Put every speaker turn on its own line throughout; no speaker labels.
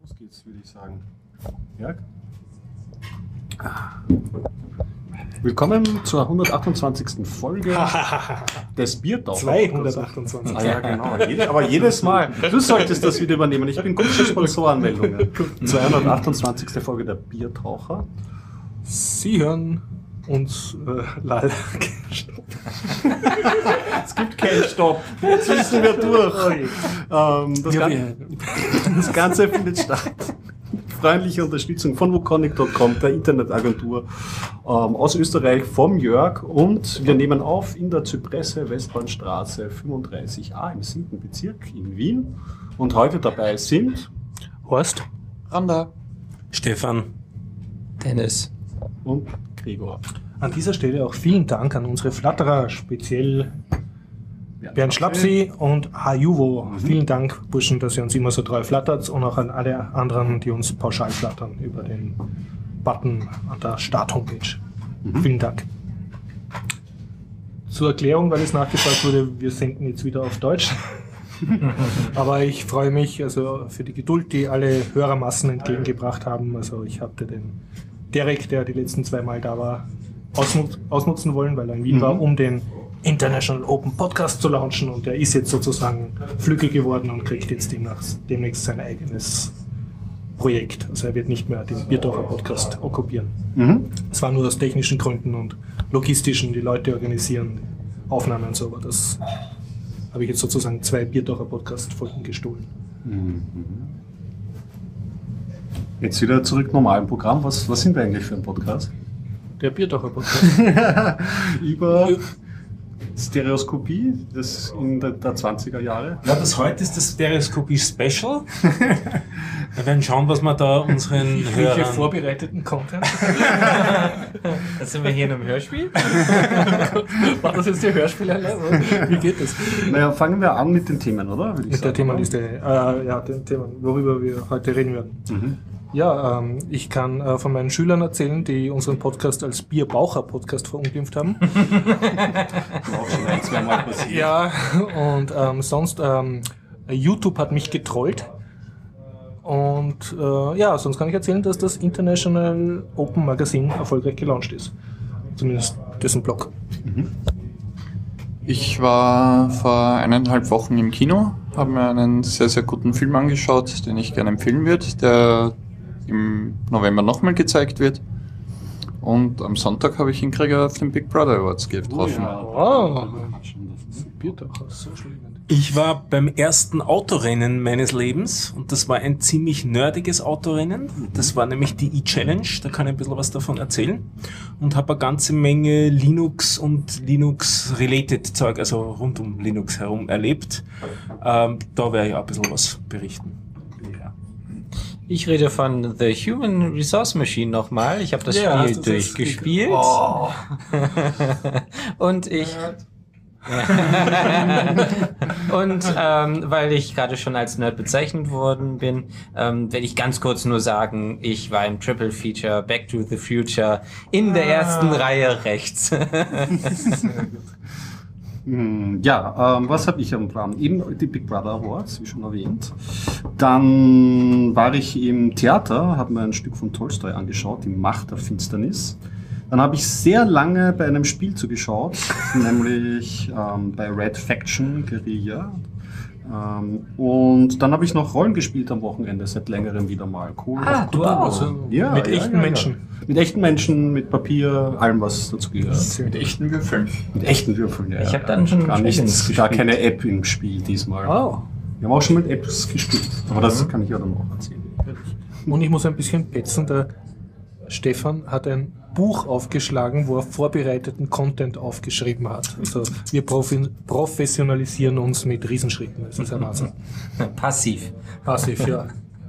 Los geht's, würde ich sagen. Jörg? Willkommen zur 128. Folge des Biertauchers.
228.
Ah ja, genau. Aber jedes Mal. Du solltest das wieder übernehmen. Ich bin gut für Sponsorenmeldungen. 228. Folge der Biertaucher.
Sie hören uns lal.
Es gibt keinen Stopp. Jetzt müssen wir durch. Das Ganze findet statt. Freundliche Unterstützung von wukonic.com, der Internetagentur aus Österreich, vom Jörg, und wir nehmen auf in der Zypresse Westbahnstraße 35a im 7. Bezirk in Wien, und heute dabei sind
Horst,
Randa,
Stefan,
Dennis
und Gregor.
An dieser Stelle auch vielen Dank an unsere Flatterer, speziell Bernd Schlapsi und Hajuvo. Vielen Dank, Burschen, dass ihr uns immer so treu flattert, und auch an alle anderen, die uns pauschal flattern über den Button an der Start-Homepage. Vielen Dank. Zur Erklärung, weil es nachgefragt wurde, wir senden jetzt wieder auf Deutsch. Aber ich freue mich also für die Geduld, die alle Hörermassen entgegengebracht haben. Also ich hatte den Derek, der die letzten 2 Mal da war, ausnutzen wollen, weil er in Wien war, um den International Open Podcast zu launchen, und der ist jetzt sozusagen flügge geworden und kriegt jetzt demnächst sein eigenes Projekt. Also er wird nicht mehr den Biertaucher Podcast okkupieren. Es war nur aus technischen Gründen und logistischen, die Leute organisieren Aufnahmen und so, aber das habe ich jetzt sozusagen 2 Biertaucher Podcast Folgen gestohlen.
Jetzt wieder zurück normalen Programm. Was sind wir eigentlich für ein Podcast?
Der Biertaucher Podcast.
Über Stereoskopie, das in der 20er Jahre.
Ja, das heute ist das Stereoskopie-Special. Wir werden schauen, was wir da unseren Hörern...
vorbereiteten Content.
Da sind wir hier in einem Hörspiel.
War das jetzt die Hörspielanlage? Wie geht das?
Naja, fangen wir an mit den Themen, oder?
Mit der Themenliste. Den Themen, worüber wir heute reden werden. Ja, ich kann von meinen Schülern erzählen, die unseren Podcast als Bierbaucher-Podcast verunglimpft haben.
Auch schon 1-2 Mal passiert.
Ja, und sonst, YouTube hat mich getrollt. Und sonst kann ich erzählen, dass das International Open Magazine erfolgreich gelauncht ist. Zumindest dessen Blog.
Ich war vor 1,5 Wochen im Kino, habe mir einen sehr, sehr guten Film angeschaut, den ich gerne empfehlen würde, der im November nochmal gezeigt wird. Und am Sonntag habe ich ihn Gregor auf den Big Brother Awards getroffen.
Wow. Biertaucher, so schlimm.
Ich war beim ersten Autorennen meines Lebens, und das war ein ziemlich nerdiges Autorennen. Das war nämlich die E-Challenge, da kann ich ein bisschen was davon erzählen. Und habe eine ganze Menge Linux und Linux-related Zeug, also rund um Linux herum erlebt. Da werde ich auch ein bisschen was berichten.
Ich rede von The Human Resource Machine nochmal. Ich habe das Spiel durchgespielt.
Oh.
Und ich... weil ich gerade schon als Nerd bezeichnet worden bin, werde ich ganz kurz nur sagen, ich war im Triple Feature Back to the Future in der ersten Reihe rechts.
Was habe ich am Plan? Eben die Big Brother Awards, wie schon erwähnt. Dann war ich im Theater, habe mir ein Stück von Tolstoi angeschaut, die Macht der Finsternis. Dann habe ich sehr lange bei einem Spiel zugeschaut, nämlich bei Red Faction Guerilla. Und dann habe ich noch Rollen gespielt am Wochenende, seit längerem wieder mal. Cool.
Mit echten Menschen.
Mit echten Menschen, mit Papier, allem, was dazu gehört.
Mit echten Würfeln.
Mit echten Würfeln, ja.
Ich habe dann schon
gar keine App im Spiel diesmal.
Oh.
Wir haben auch schon mit Apps gespielt, aber das kann ich ja dann auch erzählen.
Und ich muss ein bisschen petzen, der Stefan hat ein Buch aufgeschlagen, wo er vorbereiteten Content aufgeschrieben hat. Also wir professionalisieren uns mit Riesenschritten. Das ist ein Wahnsinn.
Passiv, ja.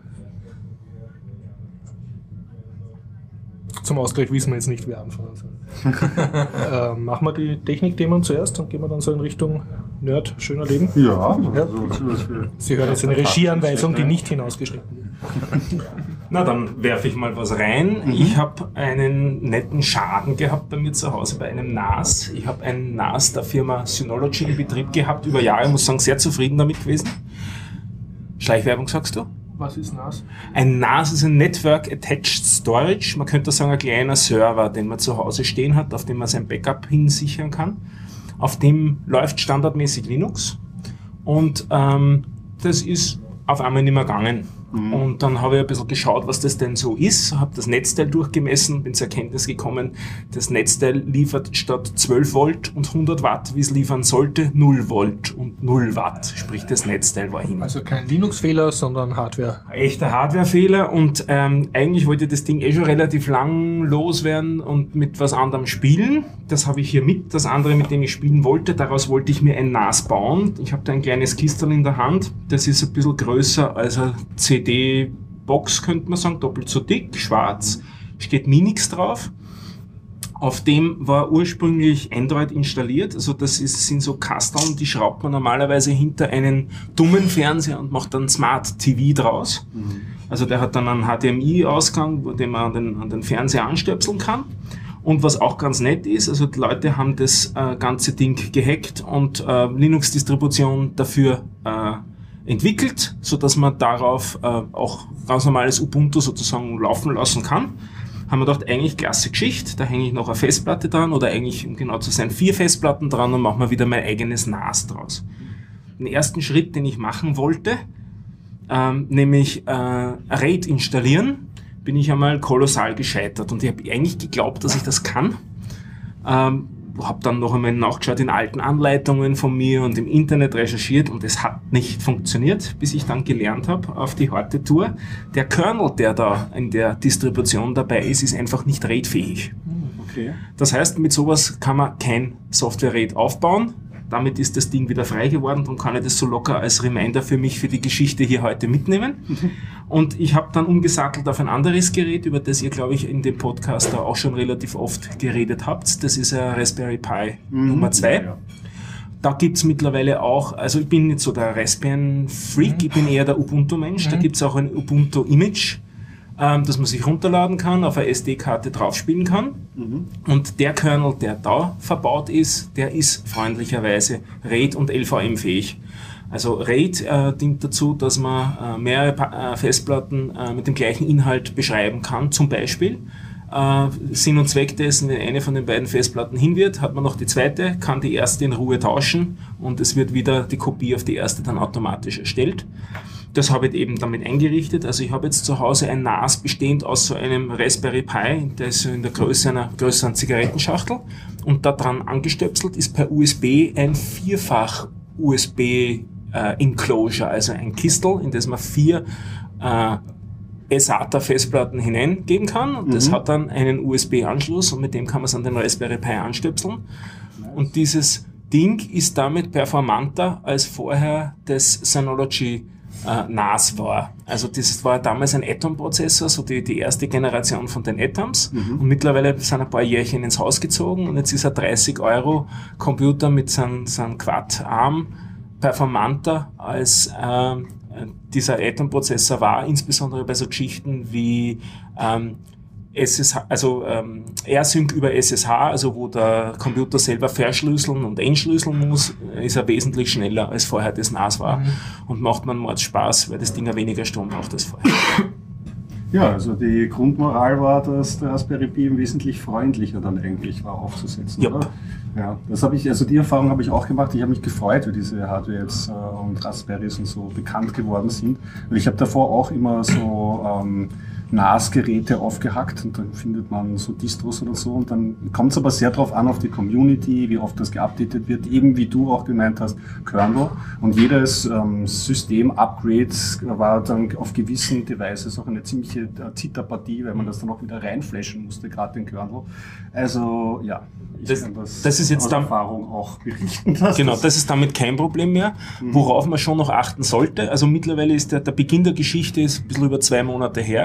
Zum Ausgleich wissen wir jetzt nicht, wer anfangen soll. Machen wir die Technikthemen zuerst und gehen wir dann so in Richtung Nerd, schöner Leben.
Ja.
Sie hören jetzt eine Regieanweisung, die nicht hinausgeschnitten wird.
Na, dann werfe ich mal was rein. Ich habe einen netten Schaden gehabt bei mir zu Hause bei einem NAS. Ich habe ein NAS der Firma Synology in Betrieb gehabt über Jahre. Ich muss sagen, sehr zufrieden damit gewesen. Schleichwerbung, sagst du?
Was ist NAS?
Ein NAS ist ein Network Attached Storage. Man könnte sagen, ein kleiner Server, den man zu Hause stehen hat, auf dem man sein Backup hinsichern kann. Auf dem läuft standardmäßig Linux. Und das ist auf einmal nicht mehr gegangen. Und dann habe ich ein bisschen geschaut, was das denn so ist, habe das Netzteil durchgemessen, bin zur Erkenntnis gekommen, das Netzteil liefert statt 12 Volt und 100 Watt, wie es liefern sollte, 0 Volt und 0 Watt, sprich das Netzteil war hin.
Also kein Linux-Fehler, sondern Hardware.
Echter Hardware-Fehler und eigentlich wollte ich das Ding schon relativ lang loswerden und mit was anderem spielen. Das habe ich hier mit, das andere, mit dem ich spielen wollte, daraus wollte ich mir ein NAS bauen. Ich habe da ein kleines Kistel in der Hand, das ist ein bisschen größer als ein CD-Box, könnte man sagen, doppelt so dick, schwarz, steht Minix drauf. Auf dem war ursprünglich Android installiert, also sind so Kasteln, die schraubt man normalerweise hinter einen dummen Fernseher und macht dann Smart TV draus. Also der hat dann einen HDMI-Ausgang, den man an den Fernseher anstöpseln kann. Und was auch ganz nett ist, also die Leute haben das ganze Ding gehackt und Linux-Distribution dafür entwickelt, so dass man darauf auch ganz normales Ubuntu sozusagen laufen lassen kann. Haben wir gedacht, eigentlich klasse Geschichte, da hänge ich noch eine Festplatte dran oder eigentlich, um genau zu sein, 4 Festplatten dran und mache mir wieder mein eigenes NAS draus. Den ersten Schritt, den ich machen wollte, nämlich RAID installieren, bin ich einmal kolossal gescheitert und ich habe eigentlich geglaubt, dass ich das kann. Habe dann noch einmal nachgeschaut in alten Anleitungen von mir und im Internet recherchiert und es hat nicht funktioniert, bis ich dann gelernt habe auf die harte Tour. Der Kernel, der da in der Distribution dabei ist einfach nicht RAID-fähig.
Okay.
Das heißt, mit sowas kann man kein Software-RAID aufbauen. Damit ist das Ding wieder frei geworden, darum kann ich das so locker als Reminder für mich, für die Geschichte hier heute mitnehmen. Und ich habe dann umgesattelt auf ein anderes Gerät, über das ihr, glaube ich, in dem Podcast da auch schon relativ oft geredet habt. Das ist ein Raspberry Pi Nummer 2. Ja. Da gibt's mittlerweile auch, also ich bin nicht so der Raspbian-Freak, ich bin eher der Ubuntu-Mensch. Da gibt's auch ein Ubuntu-Image, dass man sich runterladen kann, auf eine SD-Karte draufspielen kann. Und der Kernel, der da verbaut ist, der ist freundlicherweise RAID und LVM-fähig. Also RAID dient dazu, dass man mehrere Festplatten mit dem gleichen Inhalt beschreiben kann. Zum Beispiel Sinn und Zweck dessen, wenn eine von den beiden Festplatten hin wird, hat man noch die zweite, kann die erste in Ruhe tauschen und es wird wieder die Kopie auf die erste dann automatisch erstellt. Das habe ich eben damit eingerichtet. Also ich habe jetzt zu Hause ein NAS bestehend aus so einem Raspberry Pi, der ist so in der Größe einer größeren Zigarettenschachtel und da dran angestöpselt ist per USB ein 4-fach USB Enclosure, also ein Kistel, in das man 4 SATA-Festplatten hineingeben kann und das hat dann einen USB-Anschluss und mit dem kann man es an den Raspberry Pi anstöpseln. Und dieses Ding ist damit performanter als vorher das Synology NAS war. Also das war damals ein Atom-Prozessor, so die erste Generation von den Atoms und mittlerweile sind ein paar Jährchen ins Haus gezogen und jetzt ist ein 30 € Computer mit seinem Quad-Arm performanter als dieser Atom-Prozessor war, insbesondere bei so Geschichten wie SSH, also AirSync über SSH, also wo der Computer selber verschlüsseln und entschlüsseln muss, ist er wesentlich schneller als vorher das NAS war und macht man Mords Spaß, weil das Ding ja weniger Strom braucht als vorher.
Ja, also die Grundmoral war, dass der Raspberry Pi wesentlich freundlicher dann eigentlich war aufzusetzen,
Yep.
oder? Ja, das habe ich, also die Erfahrung habe ich auch gemacht. Ich habe mich gefreut, wie diese Hardware jetzt und Raspberries und so bekannt geworden sind. Weil ich habe davor auch immer so NAS-Geräte aufgehackt und dann findet man so Distros oder so und dann kommt es aber sehr darauf an, auf die Community, wie oft das geupdatet wird, eben wie du auch gemeint hast, Kernel und jedes System-Upgrade war dann auf gewissen Devices auch eine ziemliche Zitterpartie, weil man das dann auch wieder reinflashen musste, gerade den Kernel. Also ja, ich kann das
ist jetzt
aus Erfahrung auch berichten.
Genau, das ist damit kein Problem mehr, worauf man schon noch achten sollte. Also mittlerweile ist der Beginn der Geschichte ist ein bisschen über 2 Monate her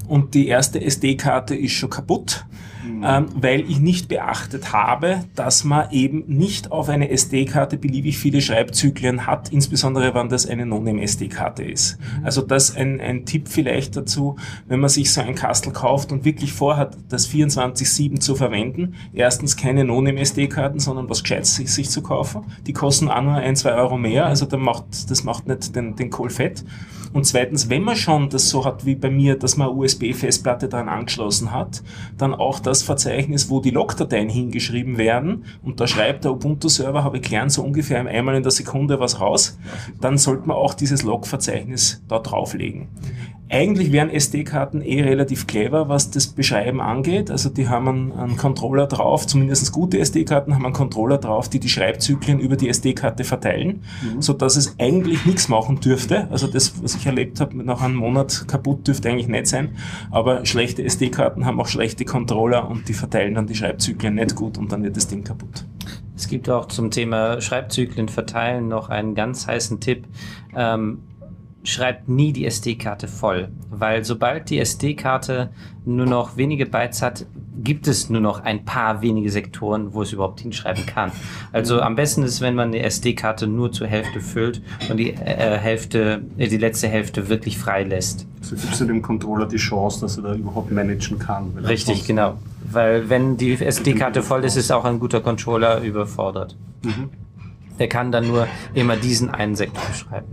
und die erste SD-Karte ist schon kaputt, weil ich nicht beachtet habe, dass man eben nicht auf eine SD-Karte beliebig viele Schreibzyklen hat, insbesondere wenn das eine No-Name-SD-Karte ist. Also das ein Tipp vielleicht dazu, wenn man sich so ein Kastel kauft und wirklich vorhat, das 24/7 zu verwenden. Erstens keine No-Name-SD-Karten, sondern was Gescheites sich zu kaufen. Die kosten auch nur 1-2 Euro mehr, also das macht nicht den Kohl fett. Und zweitens, wenn man schon das so hat wie bei mir, dass man eine USB-Festplatte dran angeschlossen hat, dann auch das Verzeichnis, wo die Logdateien hingeschrieben werden, und da schreibt der Ubuntu-Server, habe ich gelernt, so ungefähr einmal in der Sekunde was raus, dann sollte man auch dieses Log-Verzeichnis da drauflegen. Eigentlich wären SD-Karten relativ clever, was das Beschreiben angeht. Also die haben einen Controller drauf, zumindest gute SD-Karten haben einen Controller drauf, die Schreibzyklen über die SD-Karte verteilen, sodass es eigentlich nichts machen dürfte. Also das, was ich erlebt habe, nach einem Monat kaputt dürfte eigentlich nicht sein. Aber schlechte SD-Karten haben auch schlechte Controller und die verteilen dann die Schreibzyklen nicht gut und dann wird das Ding kaputt.
Es gibt auch zum Thema Schreibzyklen verteilen noch einen ganz heißen Tipp. Schreibt nie die SD-Karte voll, weil sobald die SD-Karte nur noch wenige Bytes hat, gibt es nur noch ein paar wenige Sektoren, wo es überhaupt hinschreiben kann. Also am besten ist, wenn man eine SD-Karte nur zur Hälfte füllt und die letzte Hälfte wirklich frei lässt.
Also gibst du dem Controller die Chance, dass er da überhaupt managen kann.
Richtig, genau. Weil wenn die SD-Karte voll ist, ist auch ein guter Controller überfordert. Der kann dann nur immer diesen einen Sektor schreiben.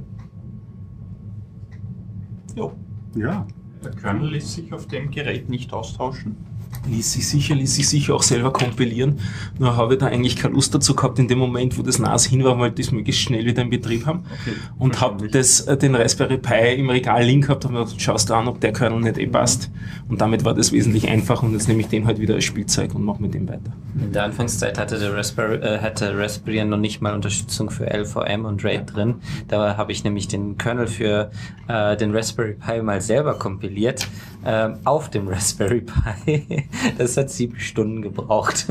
Jo.
Ja.
Der Kernel lässt sich auf dem Gerät nicht austauschen.
Ließ sich sicher auch selber kompilieren. Nur habe ich da eigentlich keine Lust dazu gehabt, in dem Moment, wo das NAS hin war, wollte ich das möglichst schnell wieder in Betrieb haben.
Okay,
und habe den Raspberry Pi im Regal liegen gehabt und habe gesagt, schaust du an, ob der Kernel nicht passt. Und damit war das wesentlich einfacher und jetzt nehme ich den halt wieder als Spielzeug und mache mit dem weiter.
In der Anfangszeit hatte Raspberry noch nicht mal Unterstützung für LVM und RAID drin. Da habe ich nämlich den Kernel für den Raspberry Pi mal selber kompiliert. Auf dem Raspberry Pi. Das hat 7 Stunden gebraucht.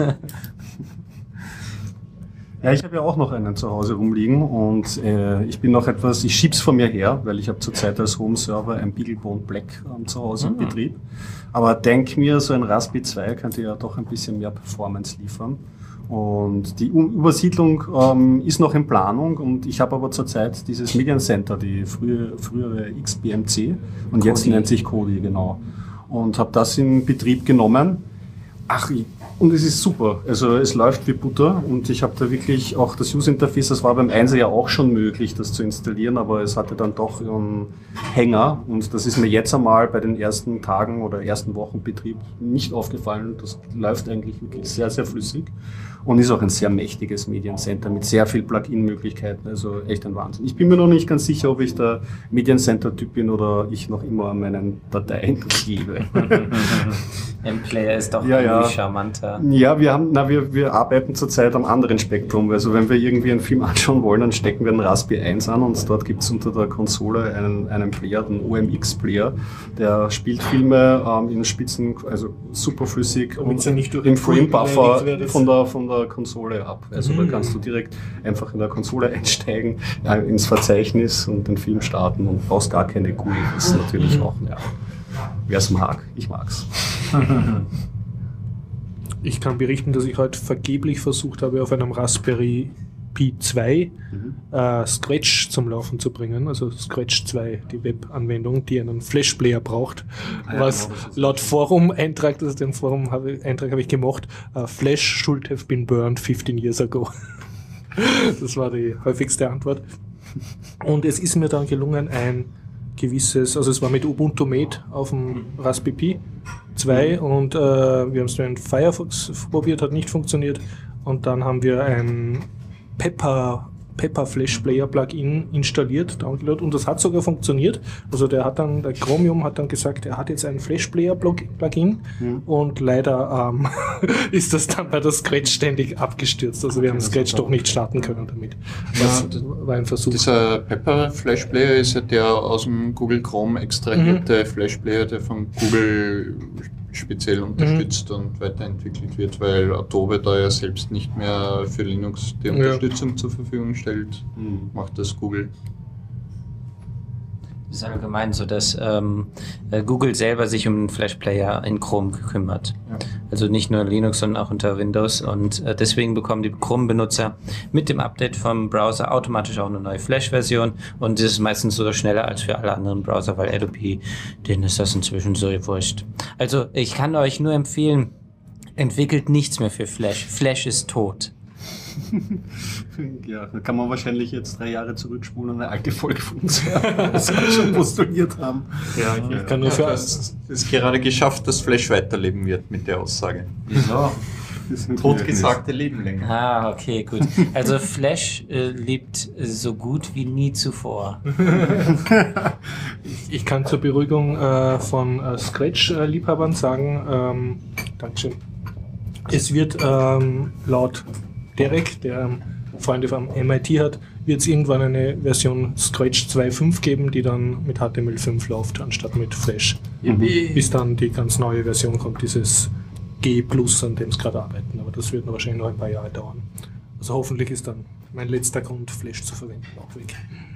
Ja, ich habe ja auch noch einen zu Hause rumliegen und ich schieb's von mir her, weil ich habe zurzeit als Home-Server ein BeagleBone Black zu Hause im Betrieb. Aber denk mir, so ein Raspberry 2 könnte ja doch ein bisschen mehr Performance liefern. Und die Übersiedlung ist noch in Planung und ich habe aber zurzeit dieses Mediencenter, die frühere XBMC und jetzt nennt sich Kodi, genau. Und habe das in Betrieb genommen. Und es ist super. Also es läuft wie Butter und ich habe da wirklich auch das User-Interface, das war beim 1er ja auch schon möglich, das zu installieren, aber es hatte dann doch einen Hänger und das ist mir jetzt einmal bei den ersten Tagen oder ersten Wochen Betrieb nicht aufgefallen. Das läuft eigentlich wirklich sehr, sehr flüssig und ist auch ein sehr mächtiges Mediencenter mit sehr viel Plugin-Möglichkeiten, also echt ein Wahnsinn. Ich bin mir noch nicht ganz sicher, ob ich der Mediencenter-Typ bin oder ich noch immer an meinen Dateien klebe.
M-Player ist doch irgendwie charmanter.
Ja, wir arbeiten zurzeit am anderen Spektrum. Also wenn wir irgendwie einen Film anschauen wollen, dann stecken wir einen Raspberry 1 an und dort gibt es unter der Konsole einen Player, den OMX-Player, der spielt Filme in Spitzen, also superflüssig und im Frame-Buffer von der Konsole ab. Also da kannst du direkt einfach in der Konsole einsteigen, ins Verzeichnis und den Film starten und brauchst gar keine GUI. Das ist natürlich auch, wer es mag, ich mag's.
Ich kann berichten, dass ich heute vergeblich versucht habe, auf einem Raspberry Pi 2 Scratch zum Laufen zu bringen. Also Scratch 2, die Webanwendung, die einen Flash-Player braucht. Was laut Forum-Eintrag, den Forum-Eintrag habe ich gemacht, Flash should have been burned 15 years ago. Das war die häufigste Antwort. Und es ist mir dann gelungen, also es war mit Ubuntu Mate auf dem Raspberry Pi 2 und wir haben es mit Firefox probiert, hat nicht funktioniert und dann haben wir ein Pepper Flash Player Plugin installiert, download und das hat sogar funktioniert. Also der Chromium hat dann gesagt, er hat jetzt ein Flash Player Plugin und leider ist das dann bei der Scratch ständig abgestürzt. Also wir haben Scratch doch nicht starten können damit. Das war ein Versuch.
Dieser Pepper Flash Player ist ja der aus dem Google Chrome extrahierte Flash Player, der von Google speziell unterstützt und weiterentwickelt wird, weil Adobe da ja selbst nicht mehr für Linux die Unterstützung zur Verfügung stellt, macht das Google.
Das ist allgemein so, dass Google selber sich um den Flash-Player in Chrome kümmert. Ja. Also nicht nur Linux, sondern auch unter Windows. Und deswegen bekommen die Chrome-Benutzer mit dem Update vom Browser automatisch auch eine neue Flash-Version. Und das ist meistens sogar schneller als für alle anderen Browser, weil Adobe, denen ist das inzwischen so wurscht. Also ich kann euch nur empfehlen, entwickelt nichts mehr für Flash. Flash ist tot.
Ja, da kann man wahrscheinlich jetzt 3 Jahre zurückspulen und eine alte Folge von uns hören, was wir schon postuliert haben.
Ja, ich kann nur für
es ist gerade geschafft, dass Flash weiterleben wird mit der Aussage.
Ja.
Totgesagte Leben länger.
Ah, okay, gut. Also Flash lebt so gut wie nie zuvor.
Ich kann zur Beruhigung von Scratch-Liebhabern sagen, Dankeschön. Es wird laut Derek, der Freunde vom MIT hat, wird es irgendwann eine Version Scratch 2.5 geben, die dann mit HTML5 läuft, anstatt mit Flash. Bis dann die ganz neue Version kommt, dieses G+, an dem es gerade arbeiten. Aber das wird wahrscheinlich noch ein paar Jahre dauern. Also hoffentlich ist dann mein letzter Grund, Flash zu verwenden, auch weg.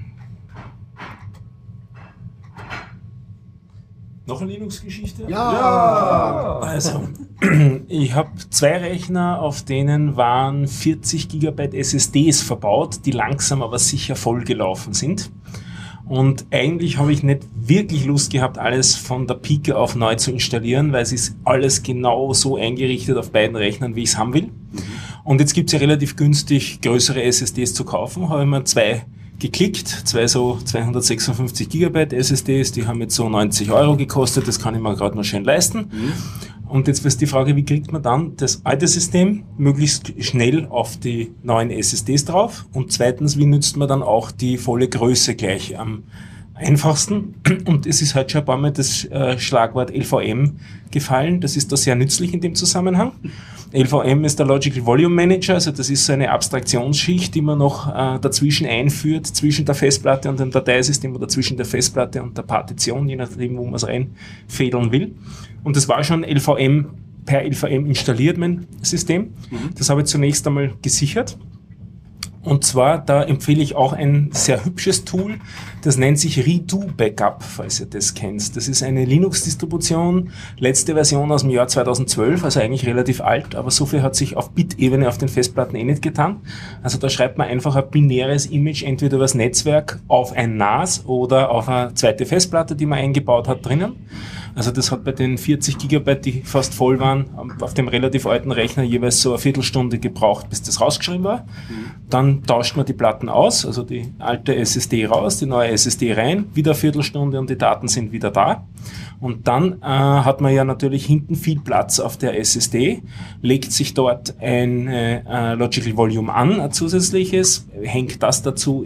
Noch eine Linux-Geschichte?
Ja!
Also, ich habe 2 Rechner, auf denen waren 40 GB SSDs verbaut, die langsam aber sicher vollgelaufen sind. Und eigentlich habe ich nicht wirklich Lust gehabt, alles von der Pike auf neu zu installieren, weil es ist alles genau so eingerichtet auf beiden Rechnern, wie ich es haben will. Und jetzt gibt es ja relativ günstig größere SSDs zu kaufen. Habe ich mir 2 geklickt, 2 so 256 GB SSDs, die haben jetzt so 90 € gekostet, das kann ich mir gerade noch schön leisten. Und jetzt ist die Frage, wie kriegt man dann das alte System möglichst schnell auf die neuen SSDs drauf? Und zweitens, wie nützt man dann auch die volle Größe gleich am einfachsten? Und es ist halt schon ein paar Mal das Schlagwort LVM gefallen, das ist da sehr nützlich in dem Zusammenhang. LVM ist der Logical Volume Manager, also das ist so eine Abstraktionsschicht, die man noch dazwischen einführt, zwischen der Festplatte und dem Dateisystem oder zwischen der Festplatte und der Partition, je nachdem, wo man es reinfädeln will. Und das war schon per LVM installiert, mein System. Das habe ich zunächst einmal gesichert. Und zwar, da empfehle ich auch ein sehr hübsches Tool, das nennt sich Redo Backup, falls ihr das kennt. Das ist eine Linux-Distribution, letzte Version aus dem Jahr 2012, also eigentlich relativ alt, aber so viel hat sich auf Bit-Ebene auf den Festplatten nicht getan. Also da schreibt man einfach ein binäres Image entweder übers Netzwerk auf ein NAS oder auf eine zweite Festplatte, die man eingebaut hat, drinnen. Also das hat bei den 40 GB, die fast voll waren, auf dem relativ alten Rechner jeweils so eine Viertelstunde gebraucht, bis das rausgeschrieben war. Dann tauscht man die Platten aus, also die alte SSD raus, die neue SSD rein, wieder eine Viertelstunde und die Daten sind wieder da. Und dann hat man ja natürlich hinten viel Platz auf der SSD, legt sich dort ein Logical Volume an, ein zusätzliches, hängt das dazu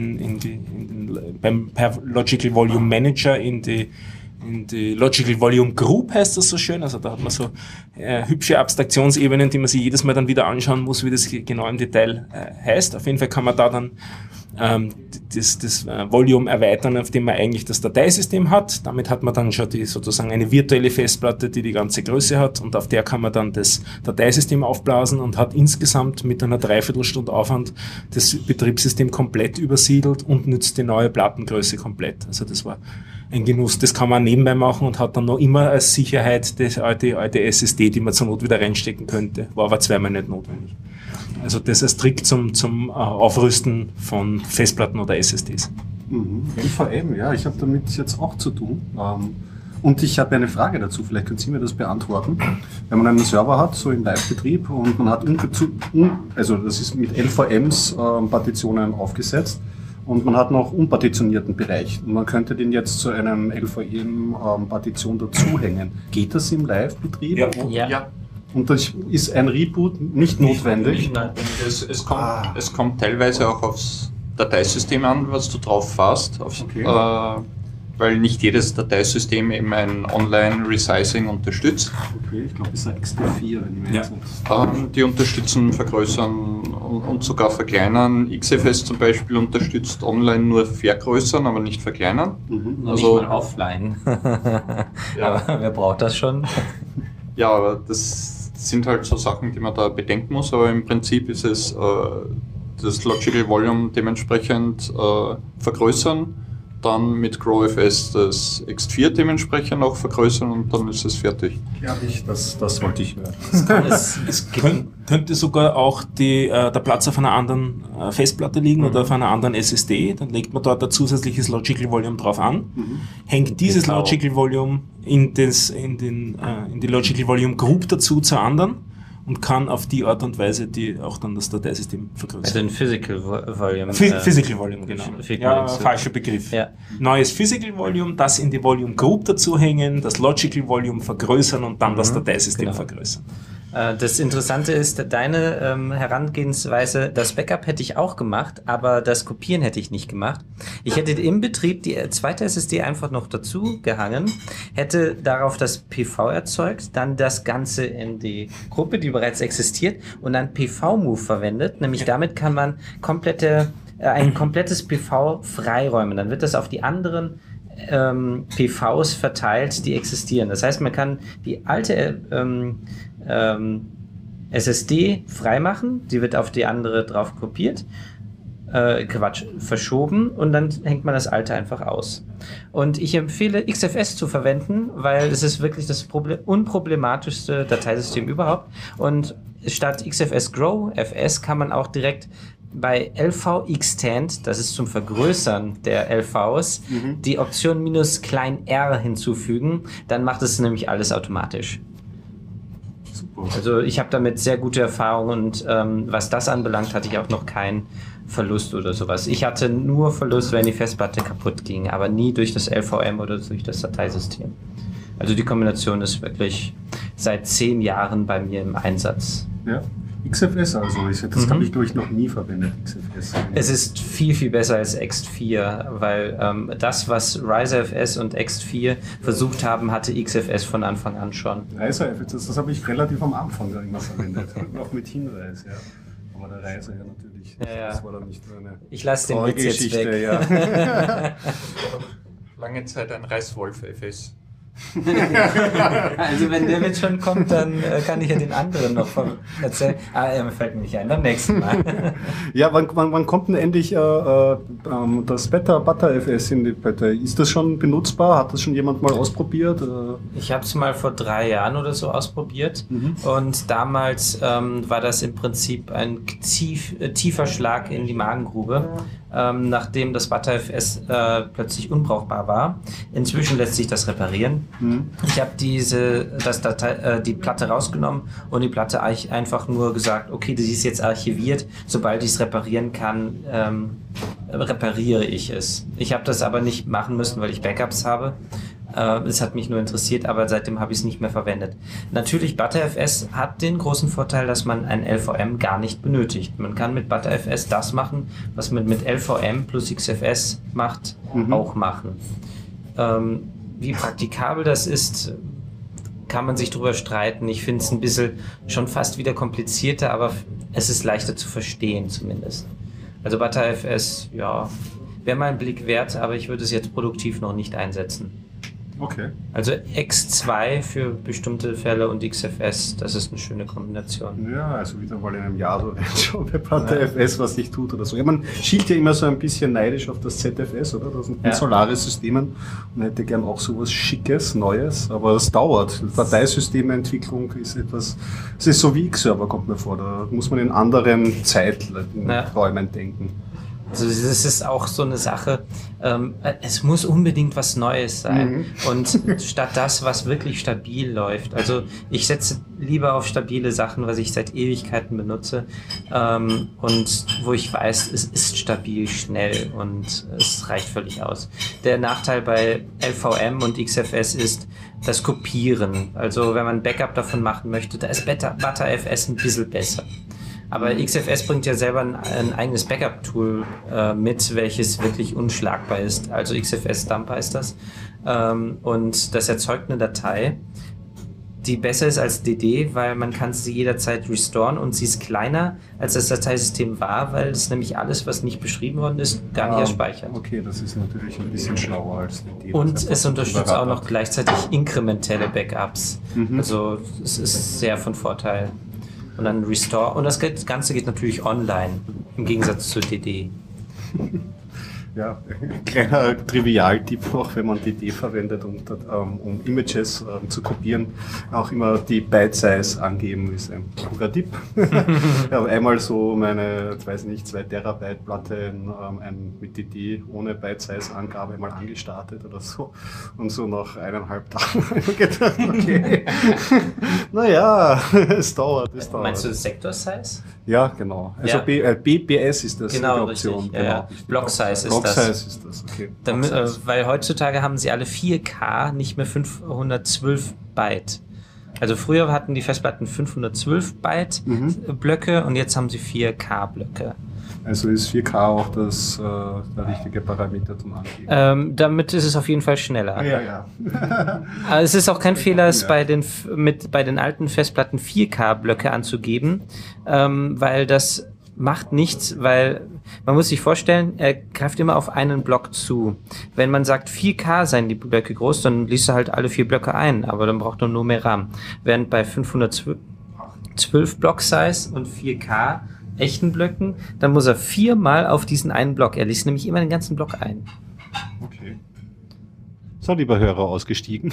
per Logical Volume Manager in die Logical Volume Group, heißt das so schön. Also da hat man so hübsche Abstraktionsebenen, die man sich jedes Mal dann wieder anschauen muss, wie das genau im Detail heißt. Auf jeden Fall kann man da dann das Volume erweitern, auf dem man eigentlich das Dateisystem hat. Damit hat man dann schon sozusagen eine virtuelle Festplatte, die die ganze Größe hat, und auf der kann man dann das Dateisystem aufblasen und hat insgesamt mit einer Dreiviertelstunde Aufwand das Betriebssystem komplett übersiedelt und nützt die neue Plattengröße komplett. Also das war ein Genuss. Das kann man nebenbei machen und hat dann noch immer als Sicherheit die alte SSD, die man zur Not wieder reinstecken könnte. War aber zweimal nicht notwendig. Also das als Trick zum Aufrüsten von Festplatten oder SSDs.
LVM, ja, ich habe damit jetzt auch zu tun. Und ich habe eine Frage dazu, vielleicht können Sie mir das beantworten. Wenn man einen Server hat, so im Live-Betrieb, und man hat also das ist mit LVMs Partitionen aufgesetzt, und man hat noch unpartitionierten Bereich. Und man könnte den jetzt zu einem LVM-Partition dazuhängen. Geht das im Live-Betrieb?
Ja.
Und das ist ein Reboot nicht notwendig?
Es kommt teilweise auch aufs Dateisystem an, was du drauf fährst. Weil nicht jedes Dateisystem eben ein Online-Resizing unterstützt.
Okay, ich glaube, es ist ein XT4, wenn ich mir
Die unterstützen, vergrößern und sogar verkleinern. XFS zum Beispiel unterstützt online nur vergrößern, aber nicht verkleinern.
Also nicht mal offline.
Ja.
Aber wer braucht das schon?
Ja, aber das sind halt so Sachen, die man da bedenken muss, aber im Prinzip ist es das Logical Volume dementsprechend vergrößern dann mit GrowFS das X4 dementsprechend auch vergrößern und dann ist es fertig.
Ja, das wollte ich hören.
Es könnte sogar auch der Platz auf einer anderen Festplatte liegen oder auf einer anderen SSD. Dann legt man dort ein zusätzliches Logical Volume drauf an, hängt dieses
Genau.
Logical Volume in die Logical Volume Group dazu zur anderen und kann auf die Art und Weise das Dateisystem
Also
vergrößern.
ein Physical Volume.
Physical Volume, genau.
Physical
Ja,
Volume.
falscher Begriff.
Ja.
Neues Physical Volume, das in die Volume Group dazu hängen, das Logical Volume vergrößern und dann das Dateisystem
Genau.
vergrößern.
Das Interessante ist, deine Herangehensweise, das Backup hätte ich auch gemacht, aber das Kopieren hätte ich nicht gemacht. Ich hätte im Betrieb die zweite SSD einfach noch dazu gehangen, hätte darauf das PV erzeugt, dann das Ganze in die Gruppe, die bereits existiert, und dann PV-Move verwendet. Nämlich damit kann man ein komplettes PV freiräumen. Dann wird das auf die anderen PVs verteilt, die existieren. Das heißt, man kann die alte SSD freimachen, die wird auf die andere drauf kopiert, verschoben, und dann hängt man das alte einfach aus. Und ich empfehle XFS zu verwenden, weil es ist wirklich das unproblematischste Dateisystem überhaupt. Und statt XFS Grow FS kann man auch direkt bei LV Extend, das ist zum Vergrößern der LVs, die Option -r hinzufügen. Dann macht es nämlich alles automatisch.
Super.
Also ich habe damit sehr gute Erfahrungen, und was das anbelangt, hatte ich auch noch keinen Verlust oder sowas. Ich hatte nur Verlust, wenn die Festplatte kaputt ging, aber nie durch das LVM oder durch das Dateisystem. Also die Kombination ist wirklich seit 10 Jahren bei mir im Einsatz.
Ja. XFS also, das habe ich glaube ich noch nie verwendet, XFS.
Es ist viel, viel besser als Ext4, weil das, was RiserFS und Ext4 versucht haben, hatte XFS von Anfang an schon.
RiserFS, das habe ich relativ am Anfang da immer verwendet, auch mit Hinweis, ja. Aber der Reiser ja natürlich,
Ja.
das war dann nicht so eine
Ich lasse den
traurige
Witz jetzt
Geschichte,
weg.
Lange Zeit ein Reißwolf FS.
Also wenn der Witz schon kommt, dann kann ich ja den anderen noch erzählen. Er fällt mir nicht ein, beim nächsten Mal.
Ja, wann kommt denn endlich das ButterFS in die Beta? Ist das schon benutzbar? Hat das schon jemand mal ausprobiert?
Ich habe es mal vor 3 Jahren oder so ausprobiert, und damals war das im Prinzip ein tiefer Schlag in die Magengrube, nachdem das ButterFS plötzlich unbrauchbar war. Inzwischen lässt sich das reparieren. Ich habe die Platte rausgenommen und die Platte einfach nur gesagt, okay, die ist jetzt archiviert, sobald ich es reparieren kann, repariere ich es. Ich habe das aber nicht machen müssen, weil ich Backups habe. Es hat mich nur interessiert, aber seitdem habe ich es nicht mehr verwendet. Natürlich, ButterFS hat den großen Vorteil, dass man ein LVM gar nicht benötigt. Man kann mit ButterFS das machen, was man mit LVM plus XFS macht, auch machen. Wie praktikabel das ist, kann man sich drüber streiten. Ich finde es ein bisschen schon fast wieder komplizierter, aber es ist leichter zu verstehen zumindest. Also ButterFS, ja, wäre mal ein Blick wert, aber ich würde es jetzt produktiv noch nicht einsetzen.
Okay.
Also X2 für bestimmte Fälle und XFS, das ist eine schöne Kombination.
Ja, also wieder mal in einem Jahr so reinschauen bei ButterFS, was sich tut oder so. Ja, man schielt ja immer so ein bisschen neidisch auf das ZFS, oder? Das sind Solaris-Systemen und hätte gern auch sowas Schickes, Neues, aber es dauert. Dateisystementwicklung ist etwas, es ist so wie X-Server, kommt mir vor. Da muss man in anderen Zeiträumen denken.
Also das ist auch so eine Sache, es muss unbedingt was Neues sein und statt das, was wirklich stabil läuft. Also ich setze lieber auf stabile Sachen, was ich seit Ewigkeiten benutze und wo ich weiß, es ist stabil, schnell und es reicht völlig aus. Der Nachteil bei LVM und XFS ist das Kopieren. Also wenn man ein Backup davon machen möchte, da ist ButterFS ein bisschen besser. Aber XFS bringt ja selber ein eigenes Backup-Tool mit, welches wirklich unschlagbar ist. Also XFS-Dump heißt das. Und das erzeugt eine Datei, die besser ist als DD, weil man kann sie jederzeit restoren und sie ist kleiner, als das Dateisystem war, weil es nämlich alles, was nicht beschrieben worden ist, gar nicht erspeichert.
Okay, das ist natürlich ein bisschen schlauer als DD.
Und es unterstützt auch noch gleichzeitig inkrementelle Backups. Also es ist sehr von Vorteil. Und dann Restore. Und das Ganze geht natürlich online, im Gegensatz zu DD.
Ja, kleiner Trivialtipp noch, wenn man DD verwendet, um Images zu kopieren, auch immer die Byte-Size angeben, ist ein kluger Tipp. Ich habe einmal so meine, 2 Terabyte Platte mit DD ohne Byte-Size-Angabe mal angestartet oder so. Und so nach 1,5 Tagen habe ich gedacht, okay, naja, es dauert.
Meinst du Sektor-Size?
Ja, genau. Also
Ja.
BBS ist das
Genau,
die Option.
richtig. Ja. Block-Size ist
Block-Size
das.
ist das, okay.
Weil heutzutage haben sie alle 4K, nicht mehr 512 Byte. Also früher hatten die Festplatten 512 Byte Blöcke und jetzt haben sie 4K Blöcke.
Also ist 4K auch der richtige Parameter zum Angeben?
Damit ist es auf jeden Fall schneller.
Ja.
Aber es ist auch kein Fehler, es bei den alten Festplatten 4K-Blöcke anzugeben, weil das macht nichts, weil man muss sich vorstellen, er greift immer auf einen Block zu. Wenn man sagt 4K seien die Blöcke groß, dann liest er halt alle 4 Blöcke ein, aber dann braucht er nur mehr RAM. Während bei 512 Block-Size und 4K echten Blöcken, dann muss er 4-mal auf diesen einen Block. Er liest nämlich immer den ganzen Block ein.
Okay. So, lieber Hörer, ausgestiegen.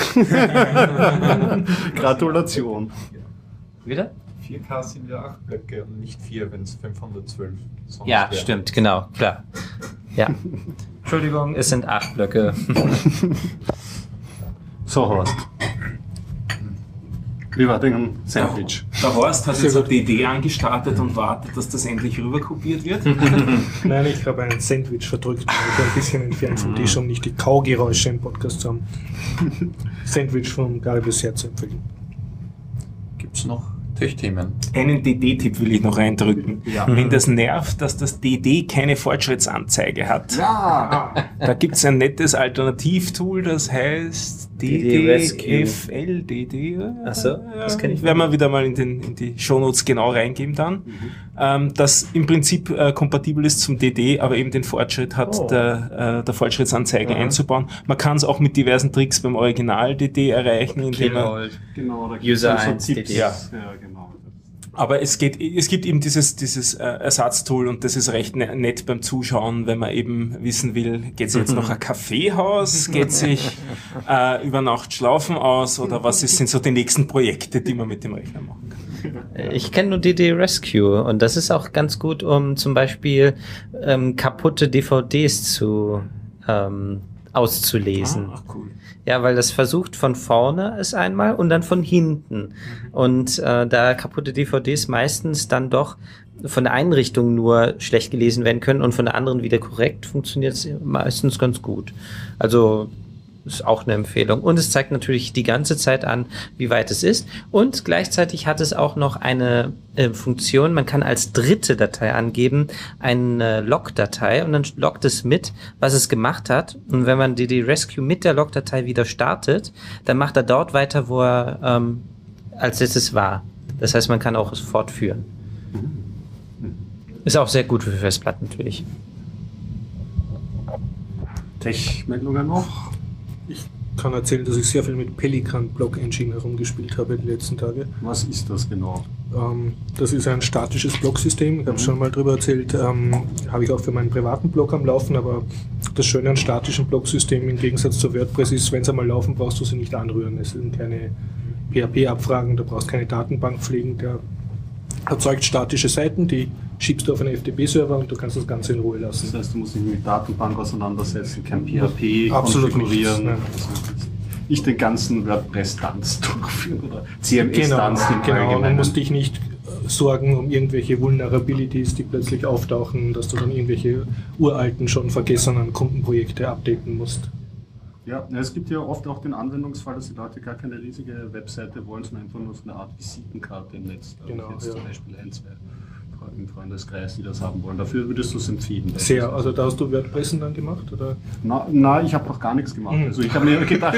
Gratulation.
Wieder?
4K sind ja 8 Blöcke und nicht 4, wenn es 512 sonst
Ja,
wäre.
stimmt, genau, klar. Ja. Entschuldigung, es sind 8 Blöcke.
So, Horst. Wie war denn ein Sandwich?
Der Horst hat jetzt eine DD angestartet und wartet, dass das endlich rüberkopiert wird.
Nein, ich habe einen Sandwich verdrückt, weil ich ein bisschen entfernt vom Tisch, um nicht die Kaugeräusche im Podcast zu haben. Sandwich von Garibus sehr zu empfehlen.
Gibt's noch Tech-Themen?
Einen DD-Tipp will ich noch reindrücken.
Ja.
Wenn das nervt, dass das DD keine Fortschrittsanzeige hat, da gibt es ein nettes Alternativtool, das heißt
DD Rescue.
DDFLDD.
Ach so, das kenn ich
Werden wir wieder mal in die Shownotes genau reingeben dann. Das im Prinzip kompatibel ist zum DD, aber eben den Fortschritt hat der Fortschrittsanzeige einzubauen. Man kann es auch mit diversen Tricks beim Original DD erreichen, indem man
Genau, da
User
gibt's so
1
Tipps.
DD.
Ja, genau.
Aber es gibt eben dieses Ersatztool und das ist recht nett beim Zuschauen, wenn man eben wissen will, geht es jetzt noch ein Kaffeehaus, geht sich über Nacht schlafen aus oder sind so die nächsten Projekte, die man mit dem Rechner machen kann.
Ich kenne nur DD Rescue und das ist auch ganz gut, um zum Beispiel kaputte DVDs auszulesen.
Ach cool.
Ja, weil das versucht von vorne es einmal und dann von hinten. Und da kaputte DVDs meistens dann doch von der einen Richtung nur schlecht gelesen werden können und von der anderen wieder korrekt, funktioniert es meistens ganz gut. Also ist auch eine Empfehlung. Und es zeigt natürlich die ganze Zeit an, wie weit es ist. Und gleichzeitig hat es auch noch eine Funktion, man kann als dritte Datei angeben, eine Log-Datei und dann loggt es mit, was es gemacht hat. Und wenn man DD Rescue mit der Log-Datei wieder startet, dann macht er dort weiter, wo er als letztes war. Das heißt, man kann auch es fortführen. Ist auch sehr gut für Festplatten natürlich.
Tech-Meldungen noch?
Ich kann erzählen, dass ich sehr viel mit Pelican Block Engine herumgespielt habe die letzten Tage.
Was ist das genau?
Das ist ein statisches Blocksystem, ich habe schon mal drüber erzählt, habe ich auch für meinen privaten Blog am Laufen, aber das Schöne an statischen Blocksystemen im Gegensatz zu WordPress ist, wenn sie einmal laufen, brauchst du sie nicht anrühren. Es sind keine PHP-Abfragen, da brauchst keine Datenbank pflegen, der erzeugt statische Seiten, die schiebst du auf einen FTP-Server und du kannst das Ganze in Ruhe lassen.
Das heißt, du musst dich mit Datenbank auseinandersetzen, kein PHP
Absolut
konfigurieren.
nicht,
Nicht den ganzen WordPress-Tanz durchführen oder CMS-Tanz im
Genau, du
Allgemeinen.
musst dich nicht sorgen um irgendwelche Vulnerabilities, die plötzlich auftauchen, dass du dann irgendwelche uralten, schon vergessenen Kundenprojekte updaten musst.
Ja, es gibt ja oft auch den Anwendungsfall, dass die Leute gar keine riesige Webseite wollen, sondern einfach nur so eine Art Visitenkarte im Netz. Da
Genau,
habe ich jetzt
ja.
zum Beispiel ein, zwei im Freundeskreis, die das haben wollen. Dafür würdest du es empfehlen.
Sehr, also da hast du WordPress dann gemacht, oder?
Na, ich habe noch gar nichts gemacht. Also ich habe mir gedacht,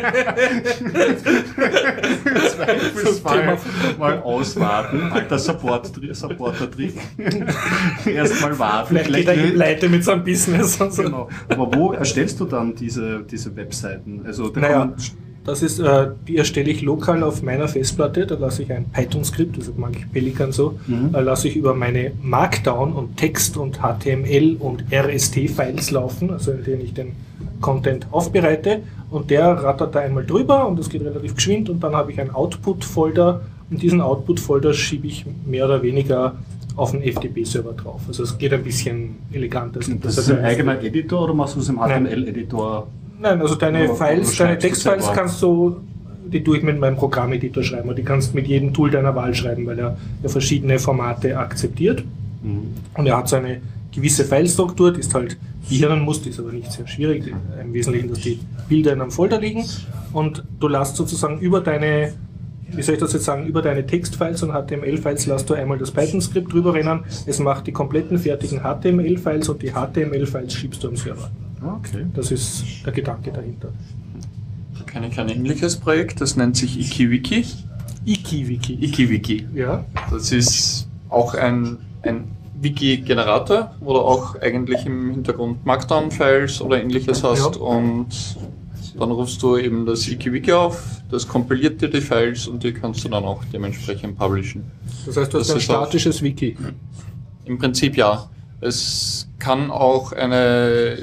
Zweifelsfall mal auswarten. Alter Supporter-Trick. Erst mal warten.
Vielleicht geht er pleite mit seinem Business. Und so.
Genau. Aber wo erstellst du dann diese Webseiten? Also da
Naja,
kommen
Das ist, die erstelle ich lokal auf meiner Festplatte. Da lasse ich ein Python-Skript, das mag ich Pelikan so, lasse ich über meine Markdown und Text und HTML und RST-Files laufen, also in denen ich den Content aufbereite. Und der rattert da einmal drüber und das geht relativ geschwind. Und dann habe ich einen Output-Folder und diesen Output-Folder schiebe ich mehr oder weniger auf den FTP-Server drauf. Also es geht ein bisschen eleganter.
Das ist ein eigener Editor oder machst du es im HTML-Editor?
Nein, also deine Files, deine Textfiles kannst du, die tue ich mit meinem Programmeditor schreiben, und die kannst du mit jedem Tool deiner Wahl schreiben, weil er verschiedene Formate akzeptiert. Und er hat so eine gewisse Filestruktur, die ist halt Behirnenmuster, ist aber nicht sehr schwierig. Im Wesentlichen, dass die Bilder in einem Folder liegen und du lässt sozusagen über deine, wie soll ich das jetzt sagen, über deine Textfiles und HTML-Files lässt du einmal das Python-Skript drüber rennen. Es macht die kompletten fertigen HTML-Files und die HTML-Files schiebst du am Server.
Okay.
Das ist der Gedanke dahinter.
Da kenne ich ein ähnliches Projekt, das nennt sich IkiWiki.
IkiWiki.
IkiWiki.
Ja.
Das ist auch ein Wiki-Generator, wo du auch eigentlich im Hintergrund Markdown-Files oder ähnliches hast, und dann rufst du eben das IkiWiki auf, das kompiliert dir die Files und die kannst du dann auch dementsprechend publishen.
Das heißt, du hast ein statisches Wiki.
Im Prinzip ja. Es kann auch eine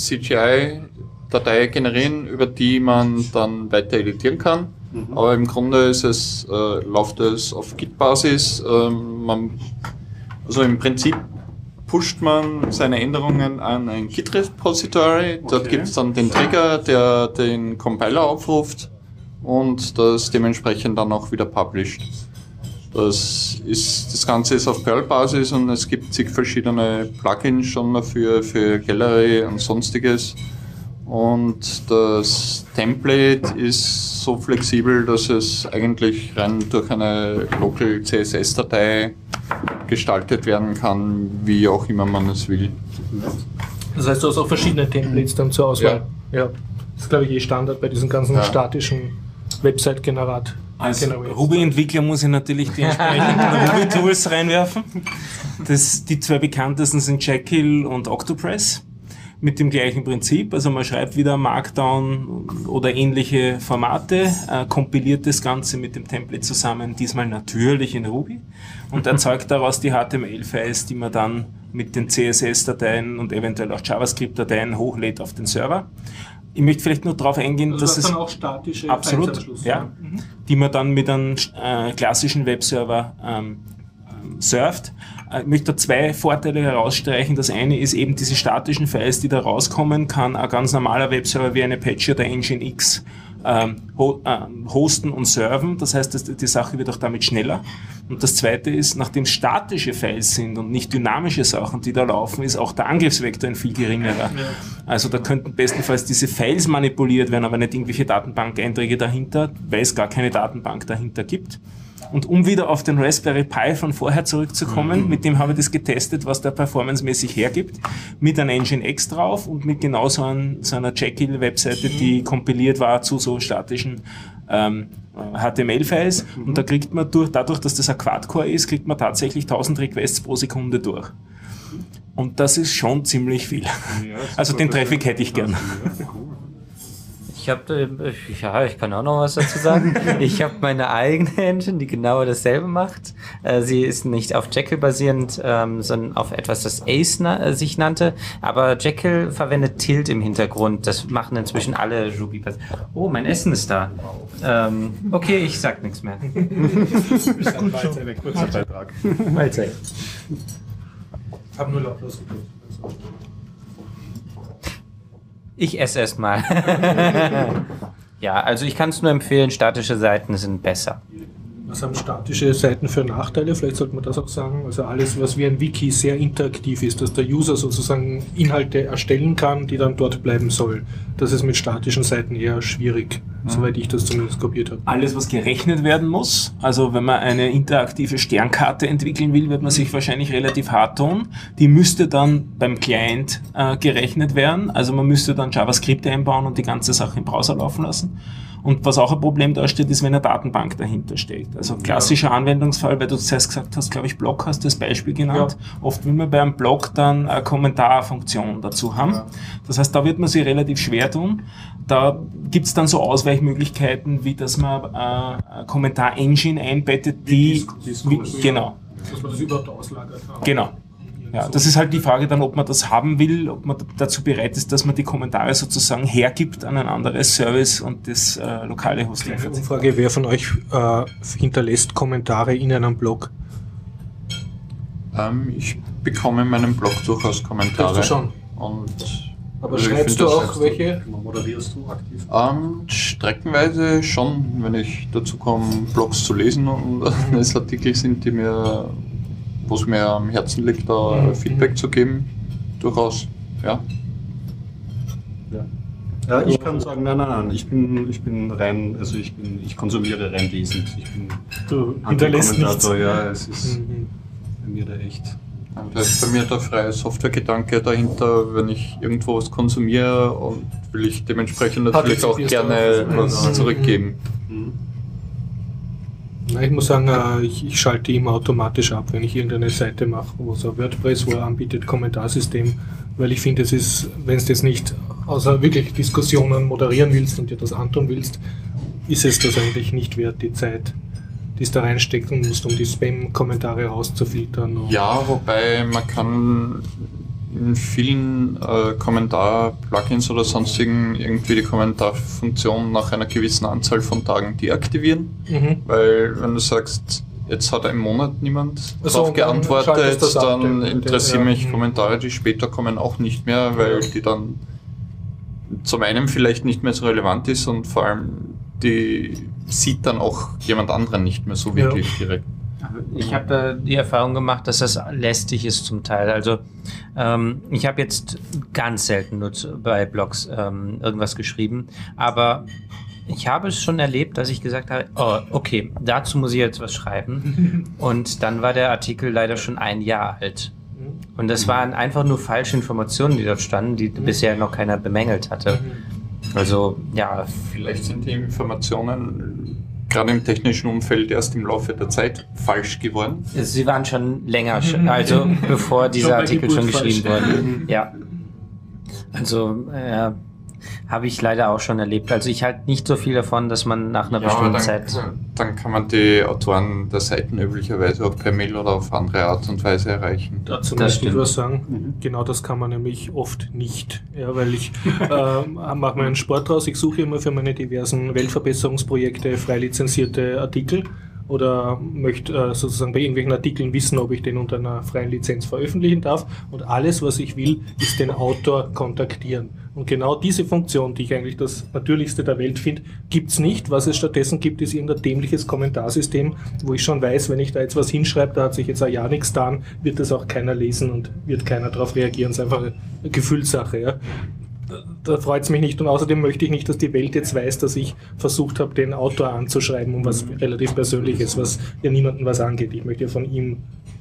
CGI-Datei generieren, über die man dann weiter editieren kann. Aber im Grunde läuft es auf Git-Basis. Also im Prinzip pusht man seine Änderungen an ein Git-Repository. Dort gibt es dann den Trigger, der den Compiler aufruft und das dementsprechend dann auch wieder published. Das Ganze ist auf Perl-Basis und es gibt zig verschiedene Plugins schon dafür, für Gallery und sonstiges. Und das Template ist so flexibel, dass es eigentlich rein durch eine Local CSS-Datei gestaltet werden kann, wie auch immer man es will.
Das heißt, du hast auch verschiedene Templates dann zur Auswahl. Ja. Das ist, glaube ich, Standard bei diesen ganzen statischen Website-Generat.
Als Ruby-Entwickler muss ich natürlich die entsprechenden Ruby-Tools reinwerfen. Die zwei bekanntesten sind Jekyll und Octopress. Mit dem gleichen Prinzip, also man schreibt wieder Markdown oder ähnliche Formate, kompiliert das Ganze mit dem Template zusammen, diesmal natürlich in Ruby, und erzeugt daraus die HTML-Files, die man dann mit den CSS-Dateien und eventuell auch JavaScript-Dateien hochlädt auf den Server. Ich möchte vielleicht nur darauf eingehen,
also
dass es
dann auch statische
absolut,
Files am Schluss,
ja, die man dann mit einem klassischen Webserver surft. Ich möchte da zwei Vorteile herausstreichen. Das eine ist eben diese statischen Files, die da rauskommen, kann ein ganz normaler Webserver wie eine Apache oder Nginx hosten und serven. Das heißt, die Sache wird auch damit schneller. Und das zweite ist, nachdem statische Files sind und nicht dynamische Sachen, die da laufen, ist auch der Angriffsvektor ein viel geringerer. Ja. Also da könnten bestenfalls diese Files manipuliert werden, aber nicht irgendwelche Datenbank-Einträge dahinter, weil es gar keine Datenbank dahinter gibt. Und um wieder auf den Raspberry Pi von vorher zurückzukommen, mit dem habe ich das getestet, was der performancemäßig hergibt, mit einem Nginx drauf und mit genau so einer Jekyll-Webseite, die kompiliert war zu so statischen HTML-Files. Und da kriegt man dadurch, dass das ein Quad-Core ist, kriegt man tatsächlich 1000 Requests pro Sekunde durch. Und das ist schon ziemlich viel. Ja, also den Traffic hätte ich gern.
Ich kann auch noch was dazu sagen. Ich habe meine eigene Engine, die genau dasselbe macht. Sie ist nicht auf Jekyll basierend, sondern auf etwas, das Ace sich nannte. Aber Jekyll verwendet Tilt im Hintergrund. Das machen inzwischen alle Ruby. Oh, mein Essen ist da. Okay, ich sag nichts mehr.
Ist gut so. Ein kurzer Beitrag.
Mahlzeit.
Ich habe nur lautlos gedrückt.
Ich esse erst mal. Ja, also ich kann es nur empfehlen, statische Seiten sind besser.
Was haben statische Seiten für Nachteile? Vielleicht sollte man das auch sagen. Also alles, was wie ein Wiki sehr interaktiv ist, dass der User sozusagen Inhalte erstellen kann, die dann dort bleiben sollen. Das ist mit statischen Seiten eher schwierig, soweit ich das zumindest kopiert habe.
Alles, was gerechnet werden muss, also wenn man eine interaktive Sternkarte entwickeln will, wird man sich wahrscheinlich relativ hart tun. Die müsste dann beim Client gerechnet werden, also man müsste dann JavaScript einbauen und die ganze Sache im Browser laufen lassen. Und was auch ein Problem darstellt, ist, wenn eine Datenbank dahinter steckt. Also klassischer Anwendungsfall, weil du zuerst gesagt hast, glaube ich, Blog hast du das Beispiel genannt. Ja. Oft will man bei einem Blog dann eine Kommentarfunktion dazu haben. Ja. Das heißt, da wird man sich relativ schwer tun. Da gibt es dann so Ausweichmöglichkeiten, wie dass man eine Kommentar-Engine einbettet, die... Genau.
Dass man das überhaupt auslagert.
Genau. Ja, das ist halt die Frage dann, ob man das haben will, ob man dazu bereit ist, dass man die Kommentare sozusagen hergibt an ein anderes Service und das lokale Hosting.
Kleine Umfrage, wer von euch hinterlässt Kommentare in einem Blog?
Ich bekomme in meinem Blog durchaus Kommentare.
Kannst du schon? Aber schreibst du auch welche?
Moderierst du aktiv?
Streckenweise schon, wenn ich dazu komme, Blogs zu lesen und es Artikel sind, die mir, wo es mir am Herzen liegt, da Feedback zu geben, durchaus, ja.
Ja, ich kann sagen, nein, ich bin rein, also ich konsumiere rein lesend. Ich bin
Anti-Kommentator,
ja, es ist bei mir da echt.
Da ist bei mir der freie Softwaregedanke dahinter, wenn ich irgendwo was konsumiere und will ich dementsprechend natürlich auch gerne was zurückgeben.
Na, ich muss sagen, ich schalte immer automatisch ab, wenn ich irgendeine Seite mache, wo so WordPress, wo er anbietet, Kommentarsystem, weil ich finde, es ist, wenn du das nicht außer wirklich Diskussionen moderieren willst und dir das antun willst, ist es das eigentlich nicht wert, die Zeit, die es da reinstecken musst, um die Spam-Kommentare rauszufiltern.
Ja, wobei man kann in vielen Kommentar-Plugins oder sonstigen irgendwie die Kommentarfunktion nach einer gewissen Anzahl von Tagen deaktivieren, weil wenn du sagst, jetzt hat im Monat niemand darauf geantwortet, dann interessieren mich Kommentare, die später kommen, auch nicht mehr, weil die dann zum einen vielleicht nicht mehr so relevant ist und vor allem die sieht dann auch jemand anderen nicht mehr so wirklich direkt.
Ich habe da die Erfahrung gemacht, dass das lästig ist zum Teil. Also ich habe jetzt ganz selten nur bei Blogs irgendwas geschrieben, aber ich habe es schon erlebt, dass ich gesagt habe, oh, okay, dazu muss ich jetzt was schreiben. Und dann war der Artikel leider schon 1 Jahr alt. Und das waren einfach nur falsche Informationen, die dort standen, die bisher noch keiner bemängelt hatte. Also, ja.
Vielleicht sind die Informationen gerade im technischen Umfeld erst im Laufe der Zeit falsch geworden.
Sie waren schon länger, also bevor dieser Artikel schon geschrieben wurde. Ja. Also, habe ich leider auch schon erlebt. Also ich halte nicht so viel davon, dass man nach einer bestimmten Zeit...
Dann kann man die Autoren der Seiten üblicherweise auch per Mail oder auf andere Art und Weise erreichen.
Dazu möchte ich was sagen. Genau das kann man nämlich oft nicht. Ja, weil ich mache meinen Sport draus. Ich suche immer für meine diversen Weltverbesserungsprojekte frei lizenzierte Artikel oder möchte sozusagen bei irgendwelchen Artikeln wissen, ob ich den unter einer freien Lizenz veröffentlichen darf. Und alles, was ich will, ist den Autor kontaktieren. Und genau diese Funktion, die ich eigentlich das Natürlichste der Welt finde, gibt's nicht. Was es stattdessen gibt, ist irgendein dämliches Kommentarsystem, wo ich schon weiß, wenn ich da jetzt was hinschreibe, da hat sich jetzt ein Jahr nichts getan, wird das auch keiner lesen und wird keiner darauf reagieren. Es ist einfach eine Gefühlssache. Ja. Da freut es mich nicht und außerdem möchte ich nicht, dass die Welt jetzt weiß, dass ich versucht habe, den Autor anzuschreiben, um was relativ Persönliches, was ja niemandem was angeht. Ich möchte ja von ihm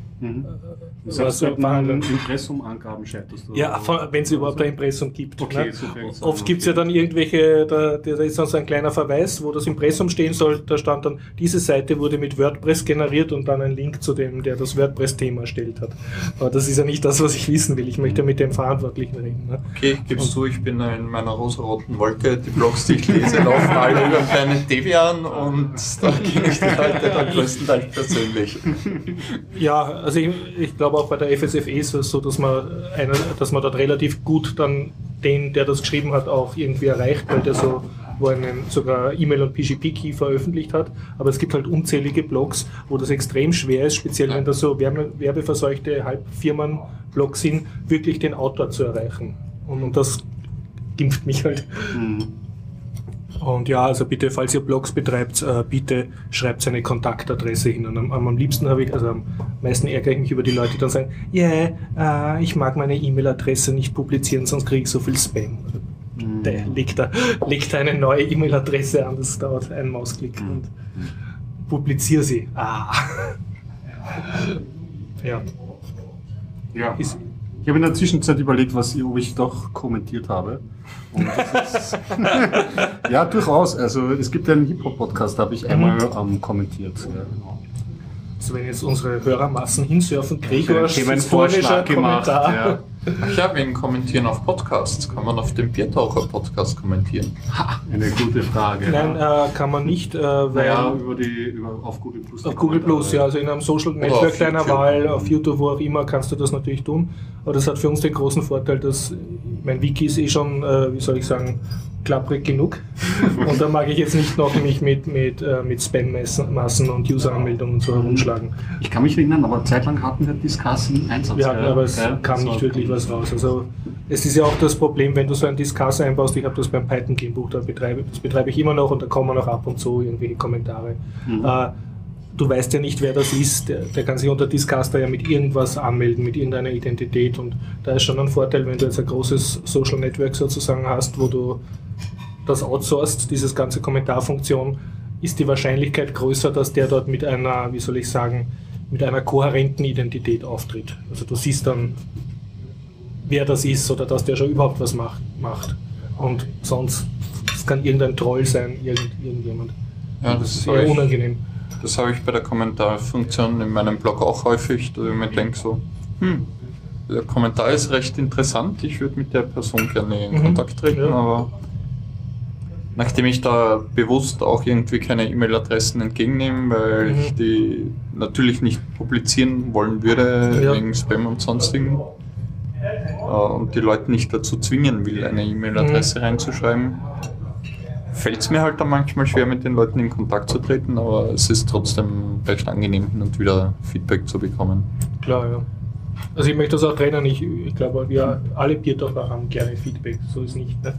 was Impressum-Angaben scheiterst du?
Ja, wenn es überhaupt ein Impressum gibt.
Okay,
ne?
so
Oft gibt es ja dann irgendwelche, da ist dann so ein kleiner Verweis, wo das Impressum stehen soll, da stand dann, diese Seite wurde mit WordPress generiert und dann ein Link zu dem, der das WordPress-Thema erstellt hat. Aber das ist ja nicht das, was ich wissen will. Ich möchte mit dem Verantwortlichen reden. Ne?
Okay, gibst du, ich bin in meiner rosaroten Wolke, die Blogs, die ich lese, laufen alle über Planet Debian und da kenne ich die Leute dann größtenteils persönlich.
Ja, also ich glaube auch bei der FSFE ist es so, dass man dort relativ gut dann den, der das geschrieben hat, auch irgendwie erreicht, weil der so sogar E-Mail und PGP-Key veröffentlicht hat. Aber es gibt halt unzählige Blogs, wo das extrem schwer ist, speziell wenn das so werbeverseuchte Halbfirmen-Blogs sind, wirklich den Autor zu erreichen. Und das gimpft mich halt. Und ja, also bitte, falls ihr Blogs betreibt, bitte schreibt seine Kontaktadresse hin. Und am liebsten habe ich, also am meisten ärgere ich mich über die Leute, die dann sagen, ich mag meine E-Mail-Adresse nicht publizieren, sonst kriege ich so viel Spam. Legt da eine neue E-Mail-Adresse an, das dauert einen Mausklick und publiziere sie. Ja.
Ja.
Ich habe in der Zwischenzeit überlegt, ob ich doch kommentiert habe. Und das ist ja, durchaus. Also es gibt ja einen Hip-Hop-Podcast, da habe ich einmal kommentiert. Ja, genau.
Also wenn jetzt unsere Hörermassen hinsurfen, Gregors
einen
historischer
Vorschlag gemacht.
Kommentar.
Ja.
Ja, wegen Kommentieren auf Podcasts. Kann man auf dem Biertaucher-Podcast kommentieren?
Eine gute Frage.
Nein, kann man nicht, weil
Naja, auf Google Plus.
auf Google Plus, ja, also in einem Social Network
auf
deiner
YouTube.
Wahl, auf YouTube, wo auch immer, kannst du das natürlich tun. Aber das hat für uns den großen Vorteil, dass mein Wiki ist schon, wie soll ich sagen, klapprig genug. Und da mag ich jetzt nicht noch mich mit Spam-Massen und User-Anmeldungen und so herumschlagen.
Ich kann mich erinnern, aber zeitlang hatten wir Discuss im Einsatz.
Wir hatten,
gell?
aber es
Ja,
kam
das
nicht
war-
wirklich was raus. Also es ist ja auch das Problem, wenn du so einen Discuss einbaust, ich habe das beim Python Gamebuch, das betreibe ich immer noch und da kommen auch ab und zu irgendwelche Kommentare. Du weißt ja nicht, wer das ist, der kann sich unter Discuster ja mit irgendwas anmelden, mit irgendeiner Identität, und da ist schon ein Vorteil, wenn du jetzt ein großes Social Network sozusagen hast, wo du das outsourcest, dieses ganze Kommentarfunktion, ist die Wahrscheinlichkeit größer, dass der dort mit einer, wie soll ich sagen, mit einer kohärenten Identität auftritt. Also du siehst dann, wer das ist oder dass der schon überhaupt was macht. Und sonst, es kann irgendein Troll sein, irgendjemand.
Ja,
Das ist eher unangenehm.
Das habe ich bei der Kommentarfunktion in meinem Blog auch häufig, dass ich mir denke so, der Kommentar ist recht interessant, ich würde mit der Person gerne in Kontakt treten,
Ja.
aber nachdem ich da bewusst auch irgendwie keine E-Mail-Adressen entgegennehme, weil ich die natürlich nicht publizieren wollen würde,
Ja.
wegen Spam und sonstigen, und die Leute nicht dazu zwingen will, eine E-Mail-Adresse reinzuschreiben, fällt es mir halt dann manchmal schwer, mit den Leuten in Kontakt zu treten, aber es ist trotzdem recht angenehm, hin und wieder Feedback zu bekommen.
Klar, ja. Also ich möchte das auch trennen, ich glaube, wir alle Biertaucher haben gerne Feedback, so ist nicht. Ne?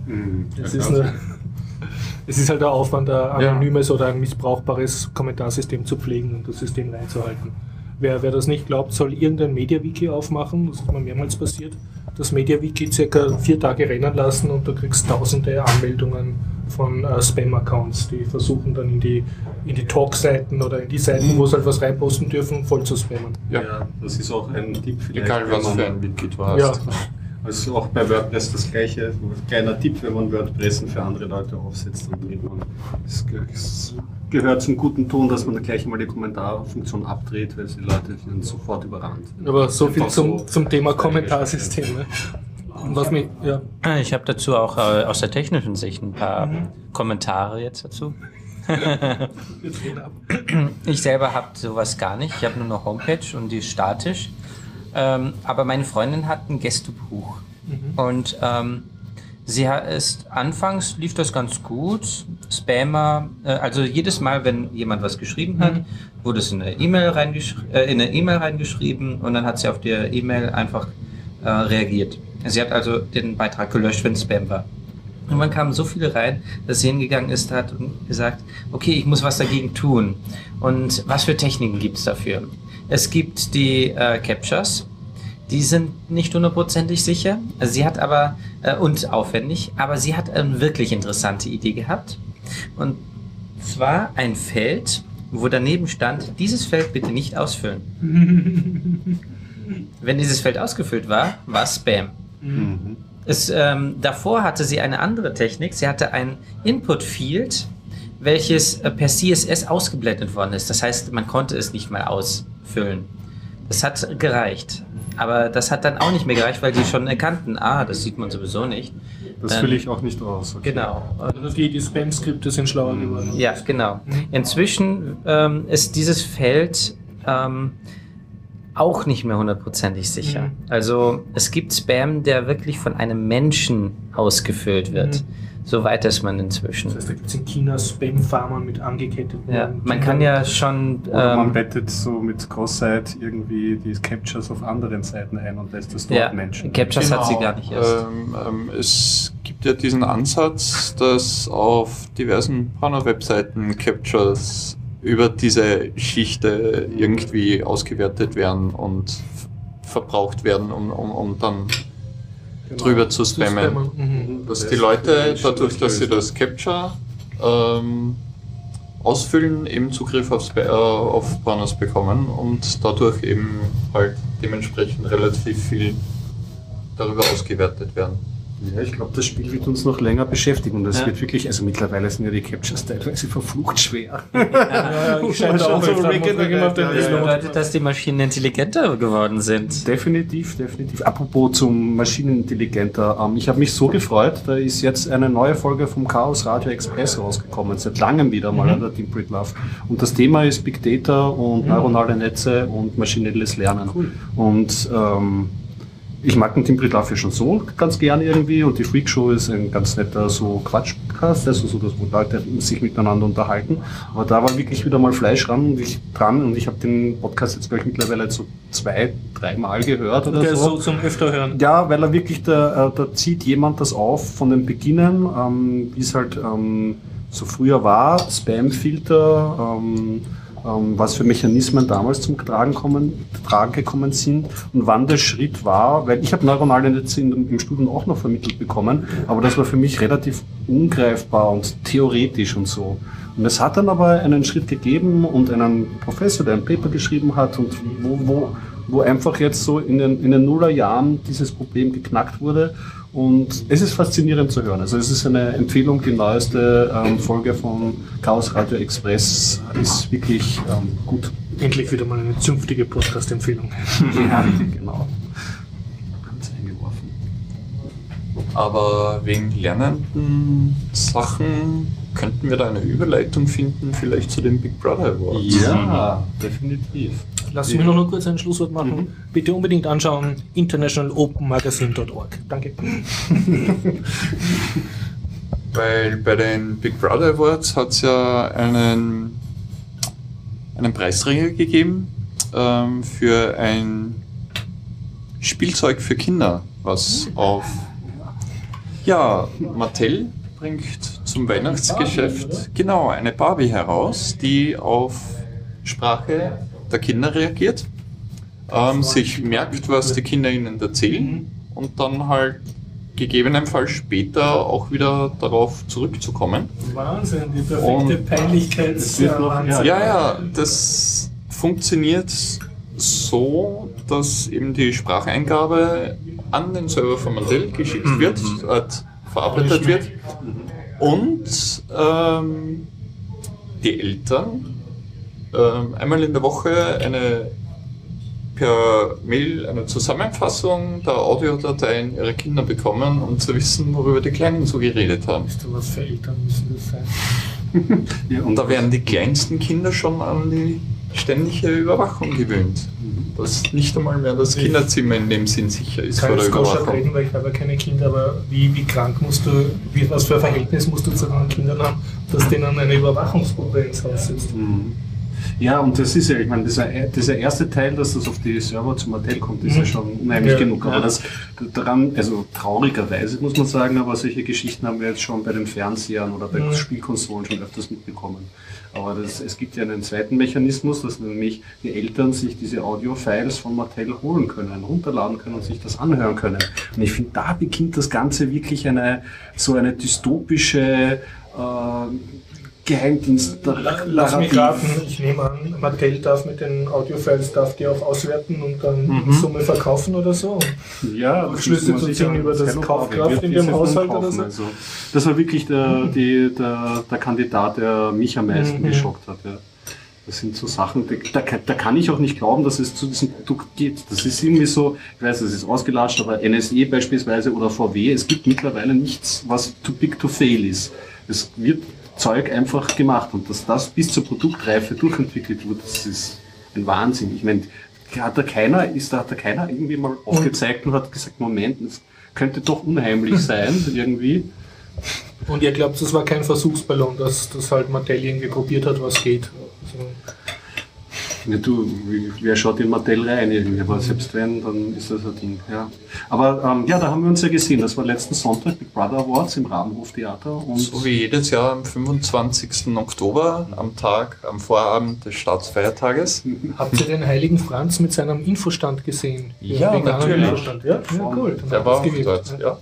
Es ist halt der Aufwand, ein anonymes oder ein missbrauchbares Kommentarsystem zu pflegen und das System reinzuhalten. Wer das nicht glaubt, soll irgendein MediaWiki aufmachen, das ist mir mehrmals passiert, das MediaWiki circa 4 Tage rennen lassen und du kriegst tausende Anmeldungen von Spam-Accounts, die versuchen dann in die Talk-Seiten oder in die Seiten, wo sie halt was reinposten dürfen, voll zu spammen.
Ja, das ist auch ein Tipp vielleicht.
Egal was
wenn
für
man-
ein Wiki du hast.
Ja.
Also auch bei WordPress das gleiche. Kleiner Tipp, wenn man WordPressen für andere Leute aufsetzt, dann dreht man. Es gehört zum guten Ton, dass man gleich mal die Kommentarfunktion abdreht, weil die Leute werden sofort überrannt.
Aber so viel
Einfach
zum Thema Kommentarsystem. Ne? Und was mich, ja.
Ich habe dazu auch aus der technischen Sicht ein paar Kommentare jetzt dazu.
Wir drehen ab.
Ich selber habe sowas gar nicht. Ich habe nur eine Homepage und die ist statisch. Aber meine Freundin hat ein Gästebuch. Und anfangs lief das ganz gut. Spammer, also jedes Mal, wenn jemand was geschrieben hat, wurde es in eine E-Mail reingeschrieben und dann hat sie auf die E-Mail einfach reagiert. Sie hat also den Beitrag gelöscht, wenn Spam war. Und dann kamen so viele rein, dass sie hingegangen ist, hat und gesagt, okay, ich muss was dagegen tun. Und was für Techniken gibt es dafür? Es gibt die Captchas, die sind nicht hundertprozentig sicher. Also sie hat aber, und aufwendig, aber sie hat eine wirklich interessante Idee gehabt. Und zwar ein Feld, wo daneben stand, dieses Feld bitte nicht ausfüllen. Wenn dieses Feld ausgefüllt war, war es Spam. Davor hatte sie eine andere Technik. Sie hatte ein Input-Field, welches per CSS ausgeblendet worden ist. Das heißt, man konnte es nicht mal ausfüllen. Das hat gereicht. Aber das hat dann auch nicht mehr gereicht, weil die schon erkannten, das sieht man sowieso nicht.
Das fülle ich auch nicht aus. Okay.
Genau.
Also die Spam-Skripte sind schlauer geworden.
Ja, genau. Inzwischen ist dieses Feld auch nicht mehr hundertprozentig sicher. Also es gibt Spam, der wirklich von einem Menschen ausgefüllt wird. So weit ist man inzwischen.
Das heißt, da gibt es in China Spam-Farmern mit angeketteten...
Ja, man kann ja schon...
Oder man bettet so mit Cross-Site irgendwie die Captures auf anderen Seiten ein und lässt das dort
ja,
Menschen.
Captures hat sie
Genau.
gar nicht erst.
Es gibt ja diesen Ansatz, dass auf diversen Porno-Webseiten Captures über diese Schichte irgendwie ausgewertet werden und verbraucht werden, um dann drüber zu spammen. Dass die Leute, dadurch, dass sie das Capture ausfüllen, eben Zugriff auf Pornos bekommen und dadurch eben halt dementsprechend relativ viel darüber ausgewertet werden.
Ja, ich glaube, das Spiel wird uns noch länger beschäftigen und das wird wirklich, also mittlerweile sind ja die Captures teilweise verflucht schwer.
Ich scheine da auch
so
öfter, muss man immer auf den
Das bedeutet, dass die Maschinen intelligenter geworden sind.
Definitiv. Apropos zum Maschinenintelligenter, ich habe mich so gefreut, da ist jetzt eine neue Folge vom Chaos Radio Express rausgekommen, seit langem wieder mal an der Team Breedlove. Und das Thema ist Big Data und neuronale Netze und maschinelles Lernen. Cool. Und ich mag den Team Breedlove ja schon so ganz gerne irgendwie und die Freak Show ist ein ganz netter so Quatsch-Podcast, also so, dass Leute sich miteinander unterhalten. Aber da war wirklich wieder mal Fleisch dran und ich habe den Podcast jetzt gleich mittlerweile so 2-3 Mal gehört oder
Der
so.
so zum öfter hören.
Ja, weil er wirklich, da zieht jemand das auf von den Beginnen, wie es halt so früher war, Spamfilter, was für Mechanismen damals zum Tragen gekommen sind und wann der Schritt war, weil ich habe neuronale Netze im Studium auch noch vermittelt bekommen, aber das war für mich relativ ungreifbar und theoretisch und so. Und es hat dann aber einen Schritt gegeben und einen Professor, der ein Paper geschrieben hat und wo einfach jetzt so in den Nullerjahren dieses Problem geknackt wurde. Und es ist faszinierend zu hören. Also es ist eine Empfehlung, die neueste Folge von Chaos Radio Express ist wirklich gut.
Endlich wieder mal eine zünftige Podcast-Empfehlung.
Ja, genau. Ganz eingeworfen.
Aber wegen lernenden Sachen könnten wir da eine Überleitung finden, vielleicht zu den Big Brother Awards.
Ja, definitiv.
Lass mich noch kurz ein Schlusswort machen. Bitte unbedingt anschauen, internationalopenmagazine.org. Danke.
Weil bei den Big Brother Awards hat es ja einen Preisträger gegeben für ein Spielzeug für Kinder, was auf Mattel bringt zum Weihnachtsgeschäft genau eine Barbie heraus, die auf Sprache der Kinder reagiert, sich merkt, was die Kinder ihnen erzählen und dann halt gegebenenfalls später auch wieder darauf zurückzukommen.
Wahnsinn, die perfekte Peinlichkeits...
Ja, das funktioniert so, dass eben die Spracheingabe an den Server von Mattel geschickt wird, verarbeitet wird und die Eltern einmal in der Woche per Mail eine Zusammenfassung der Audiodateien ihrer Kinder bekommen, um zu wissen, worüber die Kleinen so geredet haben.
Weißt du, was für Eltern müssen das sein?
Ja, und da werden die kleinsten Kinder schon an die ständige Überwachung gewöhnt. Dass nicht einmal mehr das Kinderzimmer in dem Sinn sicher ist vor der Überwachung.
Reden, weil ich habe ja keine Kinder, aber wie krank musst du, was für ein Verhältnis musst du zu deinen Kindern haben, dass denen eine Überwachungsgruppe ins Haus sitzt?
Ja, und das ist ja, ich meine, dieser erste Teil, dass das auf die Server zum Modell kommt, ist ja schon unheimlich genug. Aber das daran, also traurigerweise muss man sagen, aber solche Geschichten haben wir jetzt schon bei den Fernsehern oder bei Spielkonsolen schon öfters mitbekommen. Aber es gibt ja einen zweiten Mechanismus, dass nämlich die Eltern sich diese Audio-Files von Mattel holen können, runterladen können und sich das anhören können. Und ich finde, da beginnt das Ganze wirklich eine dystopische Geheimdienst.
Lass mich raten, ich nehme an, Mattel darf mit den Audiofiles die auch auswerten und dann in Summe verkaufen oder so.
Ja,
Schlüsse zu ziehen über das Kaufkraft in dem Haushalt oder so.
Also, das war wirklich der Kandidat, der mich am meisten geschockt hat. Ja. Das sind so Sachen, da kann ich auch nicht glauben, dass es zu diesem Produkt geht. Das ist irgendwie so, ich weiß, das ist ausgelatscht, aber NSE beispielsweise oder VW, es gibt mittlerweile nichts, was too big to fail ist. Es wird Zeug einfach gemacht und dass das bis zur Produktreife durchentwickelt wird, das ist ein Wahnsinn. Ich meine, hat da keiner irgendwie mal aufgezeigt und hat gesagt, Moment, das könnte doch unheimlich sein, irgendwie.
Und ihr glaubt, das war kein Versuchsballon, dass das halt Mattel irgendwie probiert hat, was geht? Also
ja, wer schaut in Mattel rein irgendwie, aber selbst wenn, dann ist das ein Ding. Ja. Aber da haben wir uns ja gesehen, das war letzten Sonntag Big Brother Awards im Rabenhof-Theater. Und
so wie jedes Jahr am 25. Oktober, am Vorabend des Staatsfeiertages.
Habt ihr den heiligen Franz mit seinem Infostand gesehen?
Ja, natürlich.
Infostand. Ja, cool.
Der war auch dort, ja.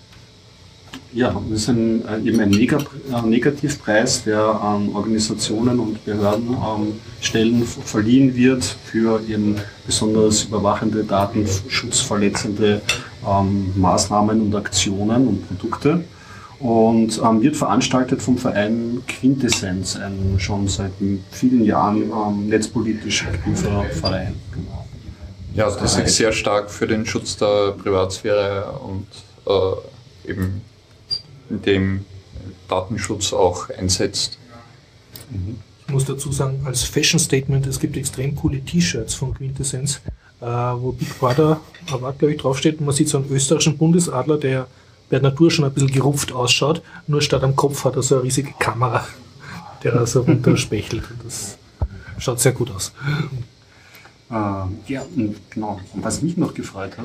Ja, das ist eben ein Negativpreis, der an Organisationen und Behörden Stellen verliehen wird für eben besonders überwachende, datenschutzverletzende Maßnahmen und Aktionen und Produkte und wird veranstaltet vom Verein Quintessenz, ein schon seit vielen Jahren netzpolitisch aktiver Verein. Genau.
Ja, das sich sehr stark für den Schutz der Privatsphäre und eben dem Datenschutz auch einsetzt.
Ich muss dazu sagen, als Fashion Statement, es gibt extrem coole T-Shirts von Quintessenz, wo Big Brother Award, glaube ich, draufsteht. Und man sieht so einen österreichischen Bundesadler, der bei der Natur schon ein bisschen gerupft ausschaut, nur statt am Kopf hat er so eine riesige Kamera, der da so runterspechelt. Und das schaut sehr gut aus.
Ja, genau. Und was mich noch gefreut hat,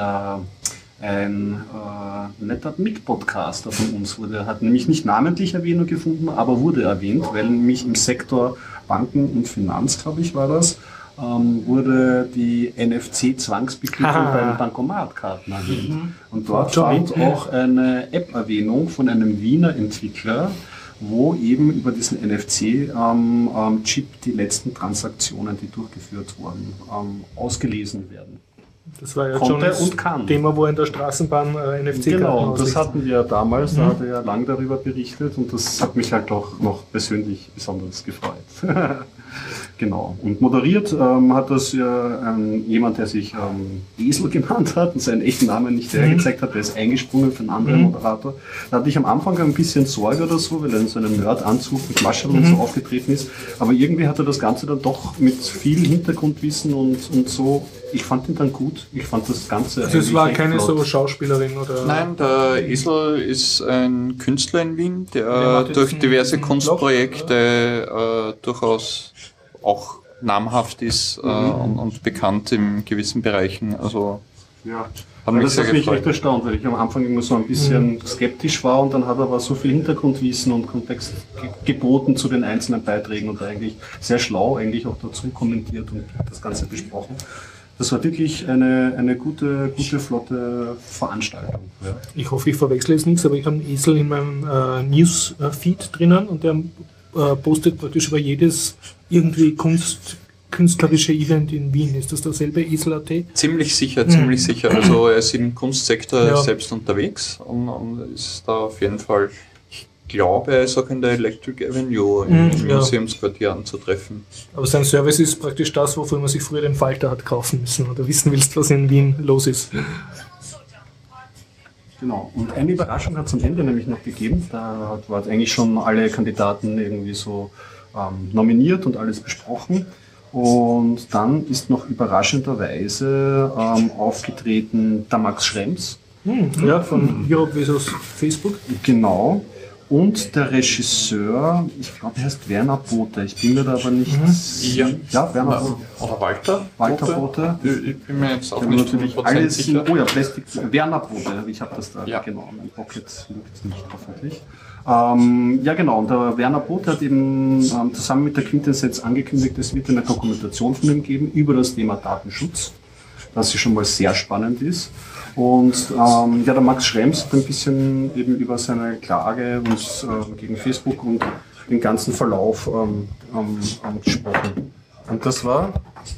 ein netter Mitpodcaster von uns hat nämlich nicht namentlich Erwähnung gefunden, aber wurde erwähnt, weil nämlich im Sektor Banken und Finanz, glaube ich, war das, wurde die NFC-Zwangsbequittung bei den Bankomatkarten erwähnt. Und dort fand auch eine App-Erwähnung von einem Wiener Entwickler, wo eben über diesen NFC-Chip die letzten Transaktionen, die durchgeführt wurden, ausgelesen werden.
Das war ja schon das Thema, wo in der Straßenbahn NFC-Karten
Genau, das hatten wir damals, da hat er ja lang darüber berichtet und das hat mich halt auch noch persönlich besonders gefreut. Genau. Und moderiert hat das ja jemand, der sich Esel genannt hat und seinen echten Namen nicht hergezeigt hat, der ist eingesprungen für einen anderen Moderator. Da hatte ich am Anfang ein bisschen Sorge oder so, weil er in so einem Nerd-Anzug mit Maschel und so aufgetreten ist. Aber irgendwie hat er das Ganze dann doch mit viel Hintergrundwissen und so. Ich fand ihn dann gut. Ich fand das Ganze.
Also es war keine so Schauspielerin oder?
Nein, der Esel ist ein Künstler in Wien, der durch diverse Kunstprojekte durchaus auch namhaft ist und bekannt in gewissen Bereichen. Also
ja. Das hat mich echt erstaunt, weil ich am Anfang immer so ein bisschen skeptisch war und dann hat er aber so viel Hintergrundwissen und Kontext geboten zu den einzelnen Beiträgen und eigentlich sehr schlau eigentlich auch dazu kommentiert und das Ganze besprochen. Das war wirklich eine gute, flotte Veranstaltung. Ja.
Ich hoffe, ich verwechsle jetzt nichts, aber ich habe einen Esel in meinem Newsfeed drinnen und der postet praktisch über jedes irgendwie künstlerische Event in Wien. Ist das derselbe Esel.at?
Ziemlich sicher. Also er ist im Kunstsektor selbst unterwegs und ist da auf jeden Fall, ich glaube, er ist auch in der Electric Avenue im Museumsquartier anzutreffen.
Aber sein Service ist praktisch das, wofür man sich früher den Falter hat kaufen müssen oder wissen willst, was in Wien los ist.
Genau, und eine Überraschung hat es am Ende nämlich noch gegeben. Da waren eigentlich schon alle Kandidaten irgendwie so nominiert und alles besprochen. Und dann ist noch überraschenderweise aufgetreten der Max Schrems.
Ja, von Europe vs. Facebook.
Genau. Und der Regisseur, ich glaube, er heißt Werner Bothe. Ich bin mir da aber nicht sicher. Ja, Werner Bothe.
Oder Walter
Bothe.
Ich bin mir jetzt auch nicht
natürlich alles sicher. Oh ja, Plastik. Werner Bothe. Ich habe das da genau. Mein Pocket liegt nicht hoffentlich. Ja genau, und der Werner Bothe hat eben zusammen mit der Quintessenz angekündigt, es wird eine Dokumentation von ihm geben über das Thema Datenschutz, was schon mal sehr spannend ist. Und der Max Schrems hat ein bisschen eben über seine Klage gegen Facebook und den ganzen Verlauf gesprochen. Und das war,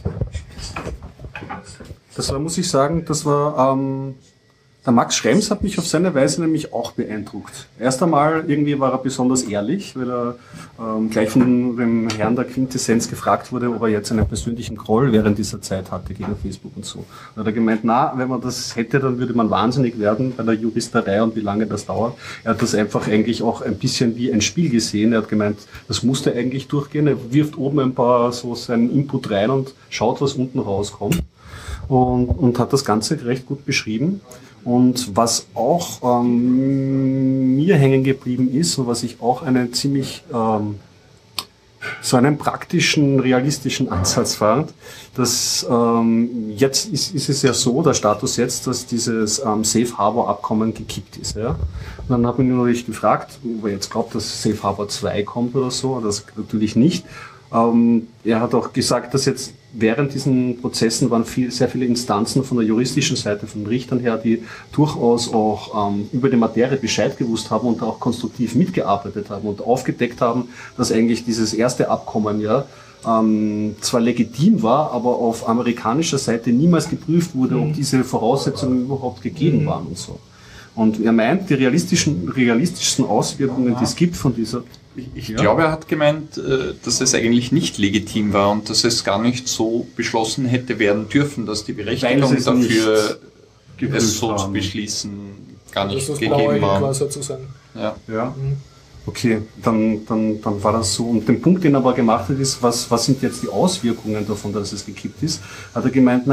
muss ich sagen, der Max Schrems hat mich auf seine Weise nämlich auch beeindruckt. Erst einmal irgendwie war er besonders ehrlich, weil er gleich von dem Herrn der Quintessenz gefragt wurde, ob er jetzt einen persönlichen Groll während dieser Zeit hatte gegen Facebook und so. Da hat er gemeint, wenn man das hätte, dann würde man wahnsinnig werden bei der Juristerei und wie lange das dauert. Er hat das einfach eigentlich auch ein bisschen wie ein Spiel gesehen. Er hat gemeint, das musste eigentlich durchgehen. Er wirft oben ein paar so seinen Input rein und schaut, was unten rauskommt. Und hat das Ganze recht gut beschrieben. Und was auch mir hängen geblieben ist und was ich auch einen ziemlich so einen praktischen, realistischen Ansatz fand, dass jetzt ist es ja so, der Status jetzt, dass dieses Safe Harbor Abkommen gekippt ist. Ja? Und dann hat man ihn natürlich gefragt, ob er jetzt glaubt, dass Safe Harbor 2 kommt oder so, das natürlich nicht. Er hat auch gesagt, dass jetzt während diesen Prozessen waren sehr viele Instanzen von der juristischen Seite, von den Richtern her, die durchaus auch über die Materie Bescheid gewusst haben und auch konstruktiv mitgearbeitet haben und aufgedeckt haben, dass eigentlich dieses erste Abkommen zwar legitim war, aber auf amerikanischer Seite niemals geprüft wurde, ob diese Voraussetzungen überhaupt gegeben waren und so. Und er meint, die realistischsten Auswirkungen, die es gibt von dieser...
Ich glaube, er hat gemeint, dass es eigentlich nicht legitim war und dass es gar nicht so beschlossen hätte werden dürfen, dass die Berechtigung dafür, es so zu beschließen, gar nicht gegeben war.
Sozusagen.
Ja. Okay, dann war das so. Und den Punkt, den er aber gemacht hat, ist, was sind jetzt die Auswirkungen davon, dass es gekippt ist? Hat er gemeint,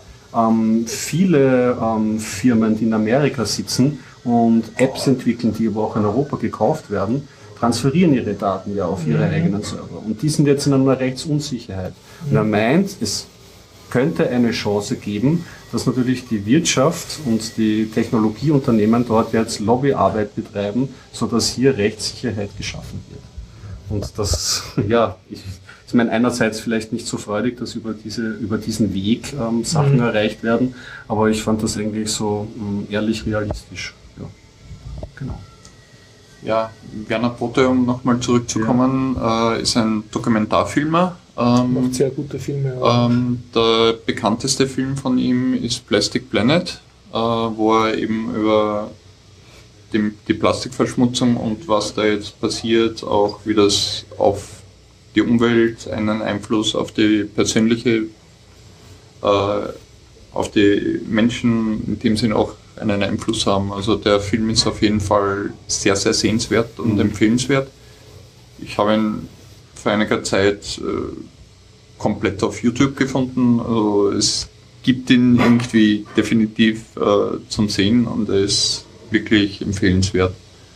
viele Firmen, die in Amerika sitzen und Apps entwickeln, die aber auch in Europa gekauft werden, transferieren ihre Daten ja auf ihre eigenen Server. Und die sind jetzt in einer Rechtsunsicherheit. Und er meint, es könnte eine Chance geben, dass natürlich die Wirtschaft und die Technologieunternehmen dort jetzt Lobbyarbeit betreiben, sodass hier Rechtssicherheit geschaffen wird. Und das, ist mir einerseits vielleicht nicht so freudig, dass über diesen Weg Sachen erreicht werden, aber ich fand das eigentlich so ehrlich realistisch. Ja, genau.
Ja, Werner Bothe, um nochmal zurückzukommen, ist ein Dokumentarfilmer.
Macht sehr gute Filme. Ja.
Der bekannteste Film von ihm ist Plastic Planet, wo er eben über die Plastikverschmutzung und was da jetzt passiert, auch wie das auf die Umwelt einen Einfluss auf die persönliche, auf die Menschen in dem Sinn auch einen Einfluss haben. Also der Film ist auf jeden Fall sehr, sehr sehenswert und empfehlenswert. Ich habe ihn vor einiger Zeit komplett auf YouTube gefunden. Also es gibt ihn irgendwie definitiv zum Sehen und er ist wirklich empfehlenswert.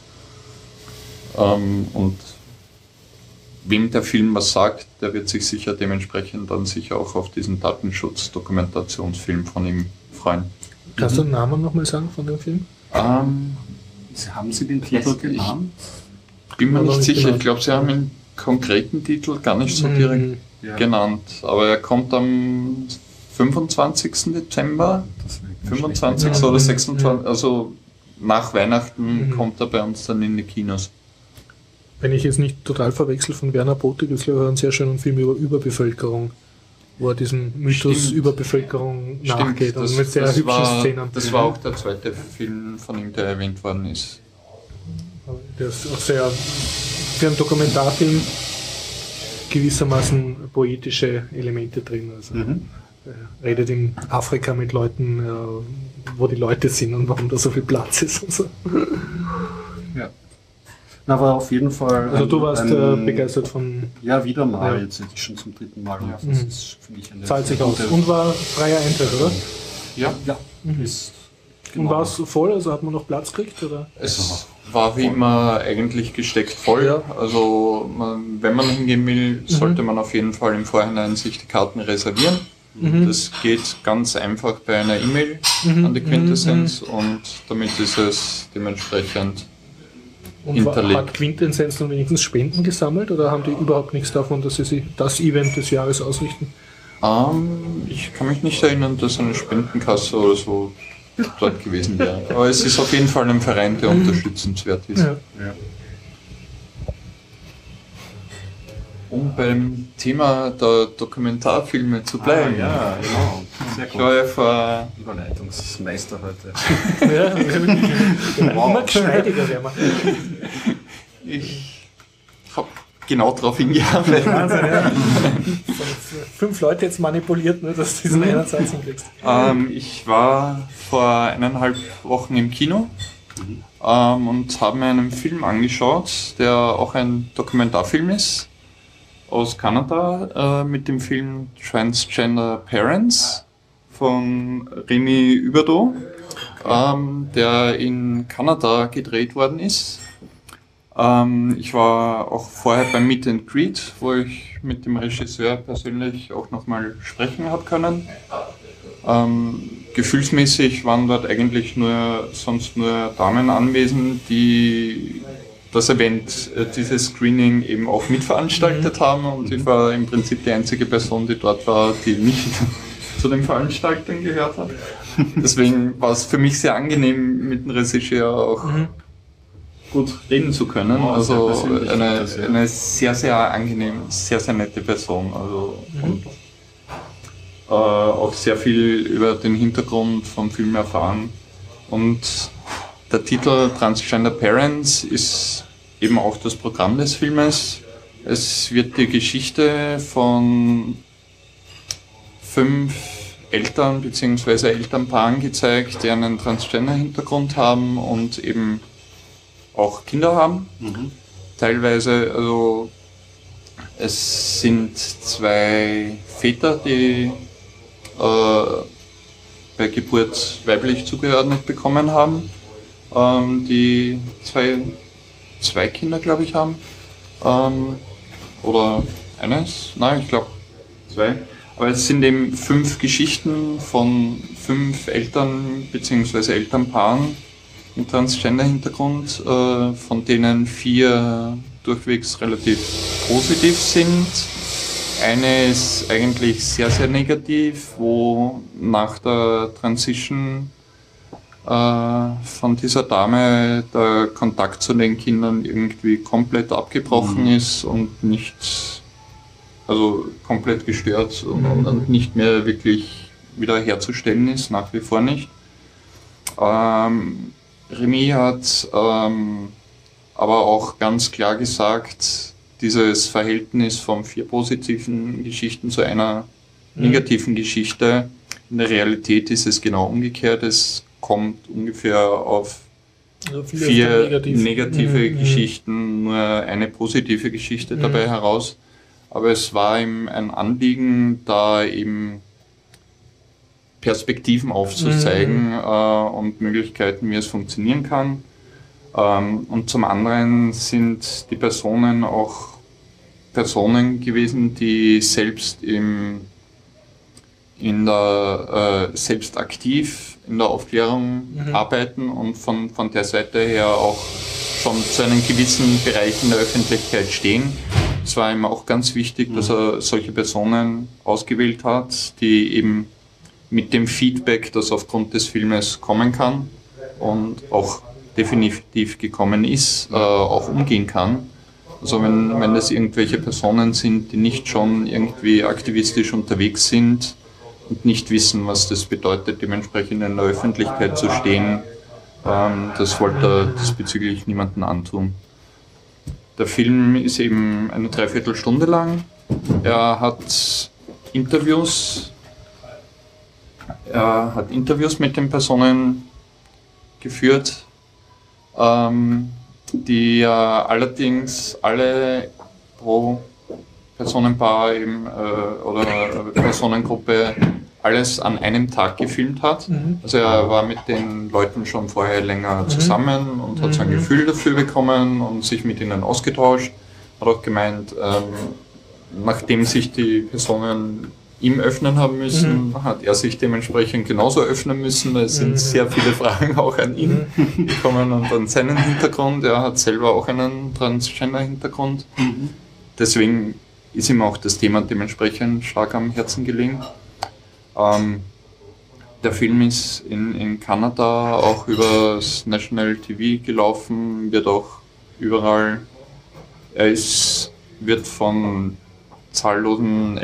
Und wem der Film was sagt, der wird sich sicher dementsprechend dann sicher auch auf diesen Datenschutz-Dokumentationsfilm von ihm freuen.
Kannst du den Namen nochmal sagen von dem Film?
Haben Sie den Titel genannt?
Bin mir nicht sicher. Ich glaube, Sie haben einen konkreten Titel gar nicht so direkt genannt. Aber er kommt am 25. Dezember, 25. oder 26. Also nach Weihnachten kommt er bei uns dann in die Kinos.
Wenn ich jetzt nicht total verwechsel, von Werner Bothe, gibt es glaube ich einen sehr schönen Film über Überbevölkerung, wo er diesem Mythos Überbevölkerung nachgeht und mit sehr hübschen Szenen.
Das war auch der zweite Film von ihm, der erwähnt worden ist.
Der ist auch sehr, für einen Dokumentarfilm, gewissermaßen poetische Elemente drin. Also er redet in Afrika mit Leuten, wo die Leute sind und warum da so viel Platz ist und so.
Ja. Aber auf jeden Fall.
Also du warst begeistert von.
Ja, wieder mal. Jetzt hätte ich schon zum dritten Mal. Ja. Das ist für mich eine
zahlt sich aus. Und war freier Eintritt, oder?
Ja.
Und war es voll? Also hat man noch Platz gekriegt? Oder?
Es war wie immer eigentlich gesteckt voll. Ja. Also wenn man hingehen will, sollte man auf jeden Fall im Vorhinein sich die Karten reservieren. Das geht ganz einfach bei einer E-Mail an die Quintessenz und damit ist es dementsprechend hinterlegt.
Hat Quintessenz dann wenigstens Spenden gesammelt oder haben die überhaupt nichts davon, dass sie das Event des Jahres ausrichten?
Ich kann mich nicht erinnern, dass eine Spendenkasse oder so dort gewesen wäre. Aber es ist auf jeden Fall ein Verein, der unterstützenswert ist.
Ja.
Um beim Thema der Dokumentarfilme zu bleiben.
Ja, genau. Sehr gut.
Ich war ja vor
Überleitungsmeister heute.
Ja, immer geschmeidiger werden wir.
Ich habe genau darauf hingearbeitet.
Wahnsinn, ja. 5 Leute jetzt manipuliert, ne, dass du diesen einen Satz hinkriegst.
Ich war vor 1,5 Wochen im Kino und habe mir einen Film angeschaut, der auch ein Dokumentarfilm ist, aus Kanada, mit dem Film Transgender Parents von Remy Huberdeau, der in Kanada gedreht worden ist. Ich war auch vorher beim Meet and Greet, wo ich mit dem Regisseur persönlich auch nochmal sprechen habe können. Gefühlsmäßig waren dort eigentlich sonst nur Damen anwesend, die das Event, dieses Screening eben auch mitveranstaltet haben und ich war im Prinzip die einzige Person, die dort war, die nicht zu den Veranstaltern gehört hat. Deswegen war es für mich sehr angenehm, mit dem Regisseur auch gut reden zu können.
Oh,
Also
sehr persönlich, das, ja.
eine sehr, sehr angenehm, sehr, sehr nette Person. Also, und auch sehr viel über den Hintergrund vom Film erfahren. Und der Titel Transgender Parents ist eben auch das Programm des Filmes. Es wird die Geschichte von 5 Eltern bzw. Elternpaaren gezeigt, die einen Transgender-Hintergrund haben und eben auch Kinder haben. Teilweise, also es sind 2 Väter, die bei Geburt weiblich zugeordnet bekommen haben, die zwei Kinder, glaube ich, haben. Oder eines? Nein, ich glaube 2. Aber es sind eben 5 Geschichten von 5 Eltern bzw. Elternpaaren mit Transgender-Hintergrund, von denen 4 durchwegs relativ positiv sind. Eine ist eigentlich sehr, sehr negativ, wo nach der Transition von dieser Dame der Kontakt zu den Kindern irgendwie komplett abgebrochen ist und nicht, also komplett gestört und nicht mehr wirklich wiederherzustellen ist, nach wie vor nicht. Remy hat aber auch ganz klar gesagt, dieses Verhältnis von 4 positiven Geschichten zu einer negativen Geschichte, in der Realität ist es genau umgekehrt. Es kommt ungefähr auf
Also
4 negative Geschichten, nur eine positive Geschichte dabei heraus. Aber es war ihm ein Anliegen, da eben Perspektiven aufzuzeigen und Möglichkeiten, wie es funktionieren kann. Und zum anderen sind die Personen auch Personen gewesen, die selbst selbst aktiv in der Aufklärung arbeiten und von der Seite her auch schon zu einem gewissen Bereich in der Öffentlichkeit stehen. Es war ihm auch ganz wichtig, dass er solche Personen ausgewählt hat, die eben mit dem Feedback, das aufgrund des Filmes kommen kann und auch definitiv gekommen ist, auch umgehen kann. Also wenn das irgendwelche Personen sind, die nicht schon irgendwie aktivistisch unterwegs sind und nicht wissen, was das bedeutet, dementsprechend in der Öffentlichkeit zu stehen, das wollte er diesbezüglich niemanden antun. Der Film ist eben eine Dreiviertelstunde lang. Er hat Interviews mit den Personen geführt, die allerdings alle pro Personenpaar eben, oder Personengruppe alles an einem Tag gefilmt hat. Also er war mit den Leuten schon vorher länger zusammen und hat so ein Gefühl dafür bekommen und sich mit ihnen ausgetauscht. Hat auch gemeint, nachdem sich die Personen ihm öffnen haben müssen, hat er sich dementsprechend genauso öffnen müssen. Es sind sehr viele Fragen auch an ihn gekommen und an seinen Hintergrund. Er hat selber auch einen Transgender-Hintergrund. Deswegen ist ihm auch das Thema dementsprechend stark am Herzen gelegen. Der Film ist in Kanada auch über das National TV gelaufen, wird auch überall. Wird von zahllosen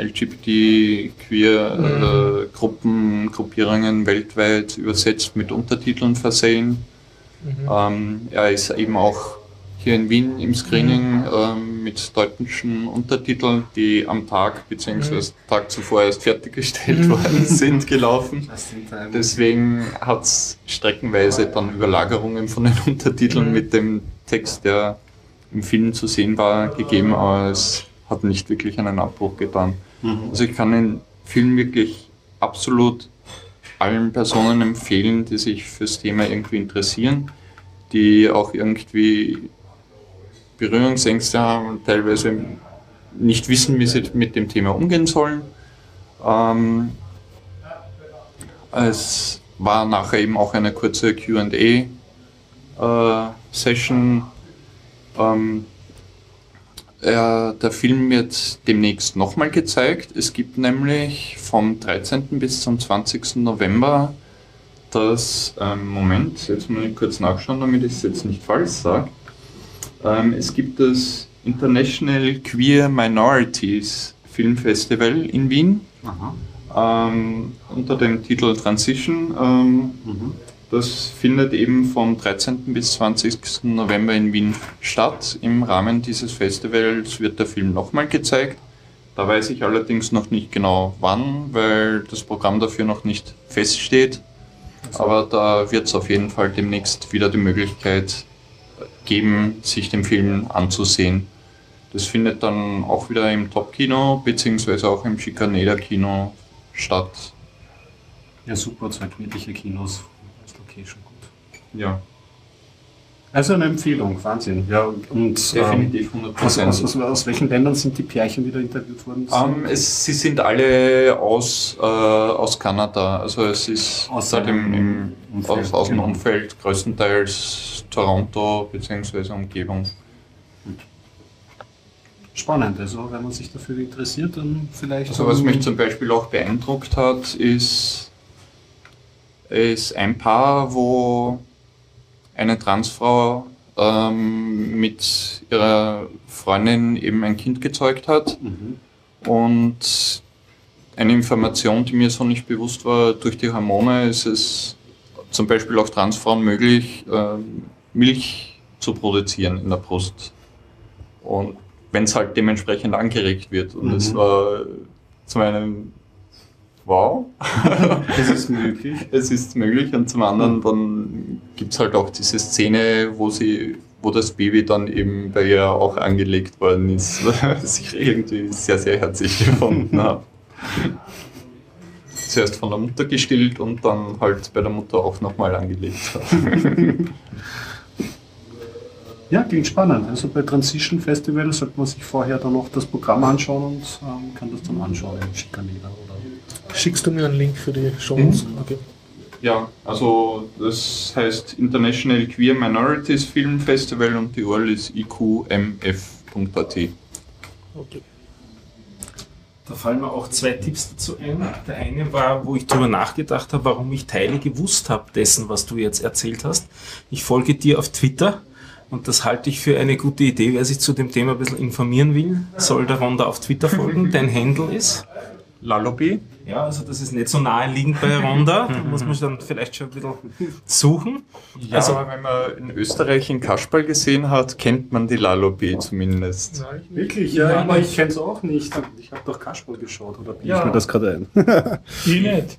LGBT-Queer-Gruppierungen weltweit übersetzt, mit Untertiteln versehen. Er ist eben auch hier in Wien im Screening mit deutschen Untertiteln, die am Tag bzw. Tag zuvor erst fertiggestellt worden sind, gelaufen. Deswegen hat es streckenweise dann Überlagerungen von den Untertiteln mit dem Text, der im Film zu sehen war, gegeben, aber es hat nicht wirklich einen Abbruch getan. Also ich kann den Film wirklich absolut allen Personen empfehlen, die sich fürs Thema irgendwie interessieren, die auch irgendwie Berührungsängste haben, teilweise nicht wissen, wie sie mit dem Thema umgehen sollen. Es war nachher eben auch eine kurze Q&A-Session. Der Film wird demnächst nochmal gezeigt. Es gibt nämlich vom 13. bis zum 20. November das, Moment, jetzt muss ich kurz nachschauen, damit ich es jetzt nicht falsch sage. Es gibt das International Queer Minorities Film Festival in Wien.
Aha.
Unter dem Titel Transition. Das findet eben vom 13. bis 20. November in Wien statt. Im Rahmen dieses Festivals wird der Film nochmal gezeigt. Da weiß ich allerdings noch nicht genau wann, weil das Programm dafür noch nicht feststeht. Aber da wird es auf jeden Fall demnächst wieder die Möglichkeit geben, sich den Film anzusehen. Das findet dann auch wieder im Top-Kino bzw. auch im Schikaneder-Kino statt.
Ja, super, 2 gemütliche Kinos. Als Location gut.
Ja,
Also eine Empfehlung, Wahnsinn. Ja, und
definitiv 100%.
aus welchen Ländern sind die Pärchen wieder interviewt worden?
Sie sind alle aus Kanada, also es ist
Aus
aus dem
Umfeld,
aus dem
genau.
Umfeld, größtenteils Toronto bzw. Umgebung.
Spannend, also wenn man sich dafür interessiert, dann vielleicht...
Also was mich zum Beispiel auch beeindruckt hat, ist ein Paar, wo eine Transfrau mit ihrer Freundin eben ein Kind gezeugt hat. Und eine Information, die mir so nicht bewusst war, durch die Hormone ist es zum Beispiel auch Transfrauen möglich, Milch zu produzieren in der Brust. Und wenn es halt dementsprechend angeregt wird. Und es war zum einen, wow,
Das ist möglich.
es ist möglich, und zum anderen dann gibt es halt auch diese Szene, wo das Baby dann eben bei ihr auch angelegt worden ist, was ich irgendwie sehr, sehr herzlich gefunden habe. Zuerst von der Mutter gestillt und dann halt bei der Mutter auch nochmal angelegt hat.
Ja, klingt spannend. Also bei Transition Festival sollte man sich vorher dann noch das Programm anschauen und kann das dann anschauen im Schikaneder oder...
Schickst du mir einen Link für die Shows? Okay.
Ja, also das heißt International Queer Minorities Film Festival und die URL ist iqmf.at.
Okay.
Da fallen mir auch 2 Tipps dazu ein. Der eine war, wo ich darüber nachgedacht habe, warum ich Teile gewusst habe dessen, was du jetzt erzählt hast. Ich folge dir auf Twitter und das halte ich für eine gute Idee. Wer sich zu dem Thema ein bisschen informieren will, soll der Ronda auf Twitter folgen. Dein Handle ist?
Lalobi?
Ja, also das ist nicht so naheliegend bei Ronda. Da muss man dann vielleicht schon ein bisschen suchen.
Ja, also, aber wenn man in Österreich in Kasperl gesehen hat, kennt man die Lalobi zumindest.
Wirklich? Ja, aber ich kenne es auch nicht. Ich habe doch Kasperl geschaut, oder bilde ich mir das gerade ein?
Ich nicht.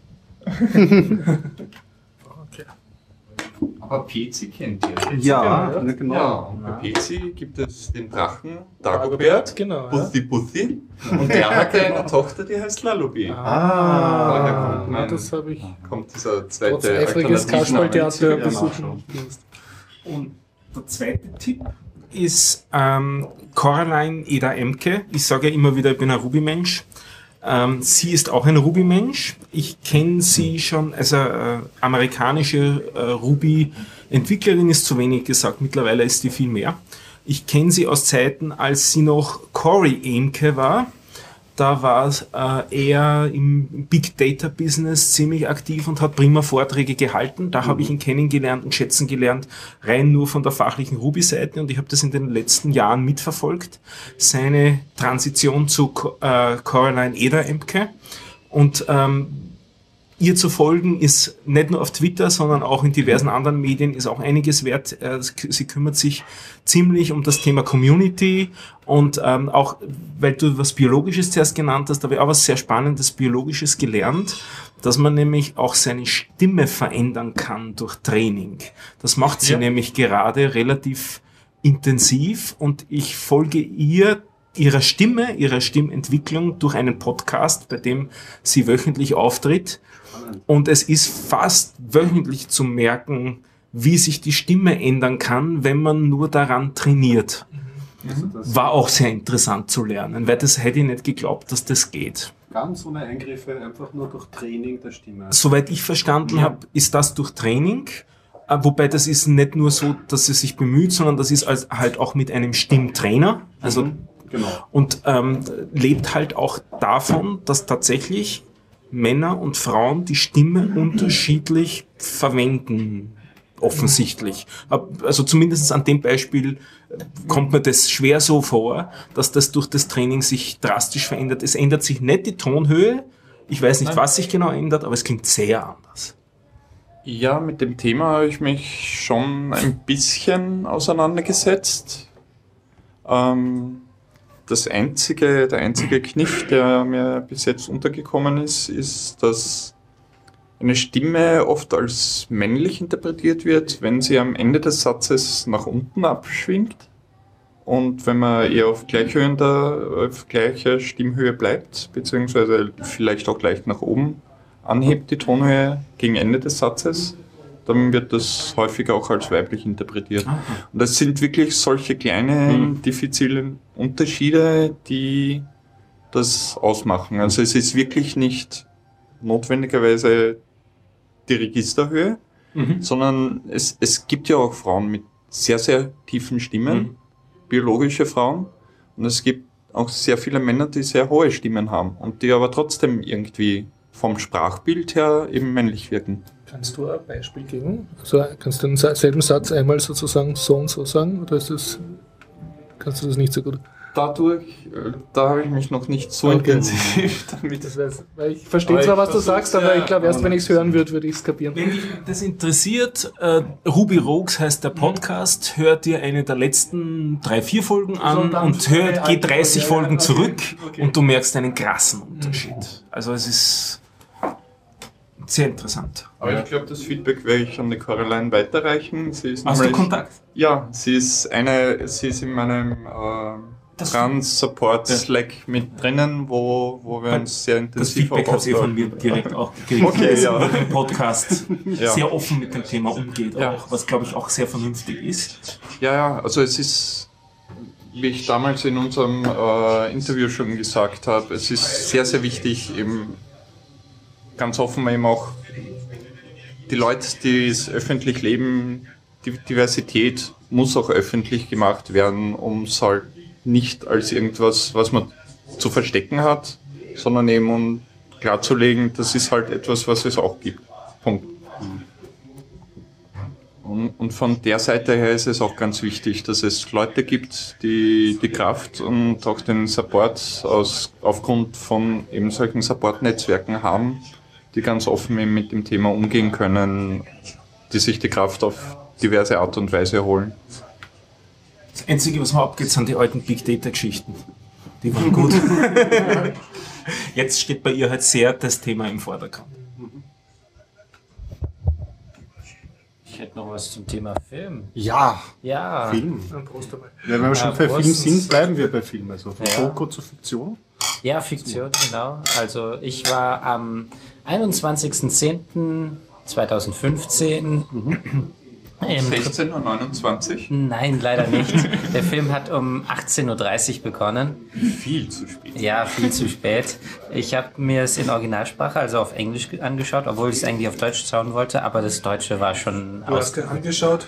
Aber Pezi kennt ihr.
Ja,
ja.
genau.
Ja, und bei Pezi gibt es den Drachen Dagobert,
Genau. Ja.
Buthi Buthi, und der hat eine Tochter, die heißt Lalobi.
Ah,
Daher
das habe ich
kommt dieser
trotz
zweite
eifriges Kasperltheater
Ja,
besuchen.
Und der zweite Tipp ist Coraline Eda Emke. Ich sage ja immer wieder, ich bin ein Ruby-Mensch. Sie ist auch ein Ruby-Mensch. Ich kenne sie schon, also amerikanische Ruby-Entwicklerin ist zu wenig gesagt, mittlerweile ist die viel mehr. Ich kenne sie aus Zeiten, als sie noch Cory Emke war. Da war er im Big Data Business ziemlich aktiv und hat prima Vorträge gehalten. Da habe ich ihn kennengelernt und schätzen gelernt, rein nur von der fachlichen Ruby-Seite, und ich habe das in den letzten Jahren mitverfolgt. Seine Transition zu Coraline Eda Emke. Und ihr zu folgen ist nicht nur auf Twitter, sondern auch in diversen anderen Medien ist auch einiges wert. Sie kümmert sich ziemlich um das Thema Community und auch, weil du was Biologisches zuerst genannt hast, habe ich auch was sehr Spannendes Biologisches gelernt, dass man nämlich auch seine Stimme verändern kann durch Training. Das macht sie nämlich gerade relativ intensiv, und ich folge ihrer Stimme, ihrer Stimmentwicklung durch einen Podcast, bei dem sie wöchentlich auftritt. Und es ist fast wöchentlich zu merken, wie sich die Stimme ändern kann, wenn man nur daran trainiert. War auch sehr interessant zu lernen, weil das hätte ich nicht geglaubt, dass das geht.
Ganz ohne Eingriffe, einfach nur durch Training der Stimme.
Soweit ich verstanden habe, ist das durch Training. Wobei das ist nicht nur so, dass sie sich bemüht, sondern das ist halt auch mit einem Stimmtrainer. Also
Genau.
und lebt halt auch davon, dass tatsächlich Männer und Frauen die Stimme unterschiedlich verwenden offensichtlich. Also zumindest an dem Beispiel kommt mir das schwer so vor, dass das durch das Training sich drastisch verändert. Es ändert sich nicht die Tonhöhe. Ich weiß nicht, was sich genau ändert, aber es klingt sehr anders.
Ja, mit dem Thema habe ich mich schon ein bisschen auseinandergesetzt. Der einzige Kniff, der mir bis jetzt untergekommen ist, dass eine Stimme oft als männlich interpretiert wird, wenn sie am Ende des Satzes nach unten abschwingt. Und wenn man eher auf gleicher Stimmhöhe bleibt, beziehungsweise vielleicht auch leicht nach oben anhebt die Tonhöhe gegen Ende des Satzes, dann wird das häufig auch als weiblich interpretiert.
Aha.
Und das sind wirklich solche kleinen, diffizilen Unterschiede, die das ausmachen. Also es ist wirklich nicht notwendigerweise die Registerhöhe, sondern es gibt ja auch Frauen mit sehr, sehr tiefen Stimmen, biologische Frauen, und es gibt auch sehr viele Männer, die sehr hohe Stimmen haben und die aber trotzdem irgendwie vom Sprachbild her eben männlich wirken.
Kannst du ein Beispiel geben? Also kannst du denselben Satz einmal sozusagen so und so sagen? Oder kannst du das nicht so gut?
Da habe ich mich noch nicht so intensiv damit.
Weil ich verstehe zwar, was du sagst, aber ich glaube, erst wenn ich es hören würde ich es kapieren.
Wenn dich das interessiert, Ruby Rogues heißt der Podcast, hört dir eine der letzten 3-4 Folgen an und geht 30 Folgen zurück und du merkst einen krassen Unterschied. Also es ist sehr interessant.
Aber ich glaube, das Feedback werde ich an die Caroline weiterreichen.
Hast du Kontakt?
Ja, sie ist in meinem Trans-Support-Slack mit drinnen, wo wir uns sehr intensiv
Das Feedback hat sie von mir direkt auch gekriegt,
Okay, ja.
im Podcast sehr offen mit dem Thema umgeht, auch, was glaube ich auch sehr vernünftig ist.
Ja, also es ist, wie ich damals in unserem Interview schon gesagt habe, es ist sehr, sehr wichtig, eben ganz offen eben auch die Leute, die es öffentlich leben, die Diversität muss auch öffentlich gemacht werden, um es halt nicht als irgendwas, was man zu verstecken hat, sondern eben um klarzulegen, das ist halt etwas, was es auch gibt. Punkt. Und von der Seite her ist es auch ganz wichtig, dass es Leute gibt, die die Kraft und auch den Support aufgrund von eben solchen Support-Netzwerken haben, die ganz offen eben mit dem Thema umgehen können, die sich die Kraft auf diverse Art und Weise holen.
Das Einzige, was mir abgeht, sind die alten Big Data-Geschichten. Die waren gut. Jetzt steht bei ihr halt sehr das Thema im Vordergrund.
Ich hätte noch was zum Thema Film.
Ja,
Ja.
Film.
Prost dabei.
Ja, wenn wir schon bei
Prost.
Film sind, bleiben wir bei Film. Also von
Ja.
Doku zur Fiktion.
Ja, Fiktion, genau. Also ich war am 21.10.2015 im
16:29 Uhr?
Nein, leider nicht. Der Film hat um 18.30 Uhr begonnen.
Viel zu spät.
Ja, viel zu spät. Ich habe mir es in Originalsprache, also auf Englisch angeschaut, obwohl ich es eigentlich auf Deutsch schauen wollte, aber das Deutsche war schon
Du hast dir angeschaut?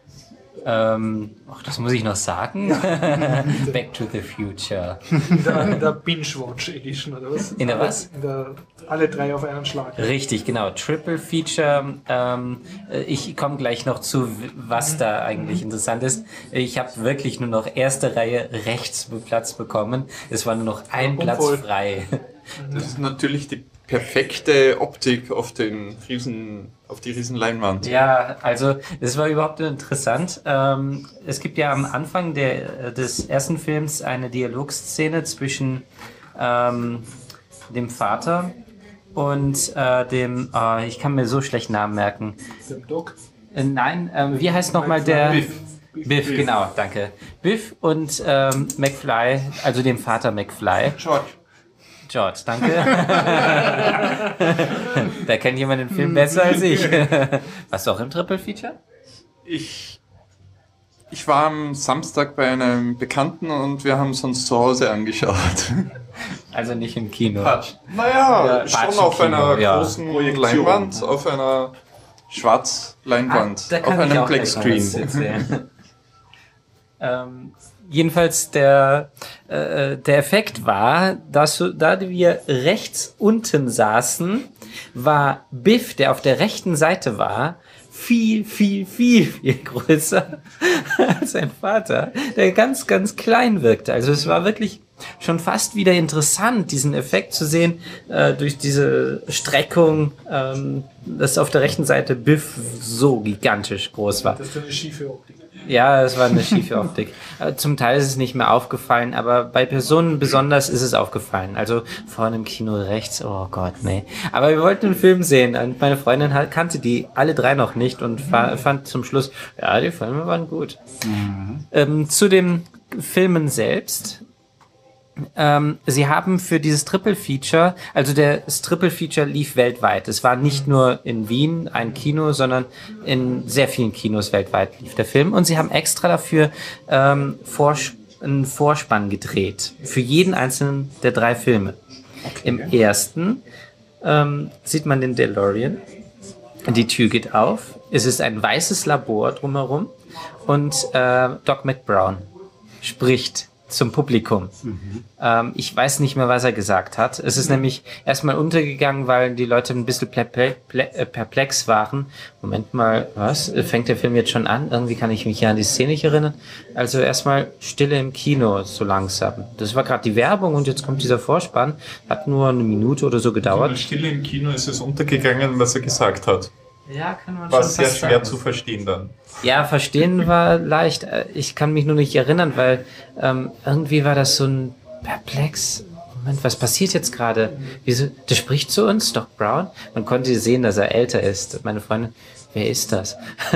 das muss ich noch sagen. Back to the Future.
In der Binge-Watch Edition, oder was?
In der was?
In der alle drei auf einen Schlag.
Richtig, genau. Triple Feature. Ich komme gleich noch zu, was da eigentlich interessant ist. Ich habe wirklich nur noch erste Reihe rechts Platz bekommen. Es war nur noch ein Platz frei.
Das ist natürlich die perfekte Optik auf die riesen Leinwand.
Ja, also das war überhaupt interessant. Es gibt ja am Anfang des ersten Films eine Dialogszene zwischen dem Vater und dem, ich kann mir so schlecht Namen merken.
Dem Doc.
Nein, wie heißt nochmal der? Biff, genau, danke. Biff und McFly, also dem Vater McFly. George, danke. Da kennt jemand den Film besser als ich. Warst du auch im Triple Feature?
Ich war am Samstag bei einem Bekannten und wir haben es uns zu Hause angeschaut.
Also nicht im Kino.
Naja, schon auf einer
ja.
großen Leinwand, auf einer Schwarzleinwand,
Da
auf
kann ich
einem
auch gleich noch was
Blackscreen.
erzählen. Jedenfalls der Effekt war, dass da wir rechts unten saßen, war Biff, der auf der rechten Seite war, viel, viel, viel, viel größer als sein Vater, der ganz, ganz klein wirkte. Also es war wirklich schon fast wieder interessant, diesen Effekt zu sehen, durch diese Streckung, dass auf der rechten Seite Biff so gigantisch groß war.
Das ist eine schiefe Optik.
Ja, es war eine schiefe Optik. Zum Teil ist es nicht mehr aufgefallen, aber bei Personen besonders ist es aufgefallen. Also vorne im Kino rechts, oh Gott, nee. Aber wir wollten einen Film sehen und meine Freundin kannte die alle drei noch nicht und fand zum Schluss, ja, die Filme waren gut. Zu den Filmen selbst. Sie haben für dieses Triple Feature, also das Triple Feature lief weltweit. Es war nicht nur in Wien ein Kino, sondern in sehr vielen Kinos weltweit lief der Film. Und sie haben extra dafür einen Vorspann gedreht. Für jeden einzelnen der 3 Filme. Okay. Im ersten sieht man den DeLorean. Die Tür geht auf. Es ist ein weißes Labor drumherum. Und Doc McBrown spricht zum Publikum. Ich weiß nicht mehr, was er gesagt hat. Es ist nämlich erstmal untergegangen, weil die Leute ein bisschen perplex waren. Moment mal, was? Fängt der Film jetzt schon an? Irgendwie kann ich mich ja an die Szene nicht erinnern. Also erstmal Stille im Kino, so langsam. Das war gerade die Werbung und jetzt kommt dieser Vorspann. Hat nur eine Minute oder so gedauert.
Stille im Kino ist es untergegangen, was er gesagt hat.
Ja, kann man
war
schon
sehr
fast
schwer
sagen.
zu verstehen dann.
Ja, verstehen war leicht. Ich kann mich nur nicht erinnern, weil irgendwie war das so ein perplex. Moment, was passiert jetzt gerade? Wieso? Der spricht zu uns, Doc Brown. Man konnte sehen, dass er älter ist. Meine Freundin, wer ist das?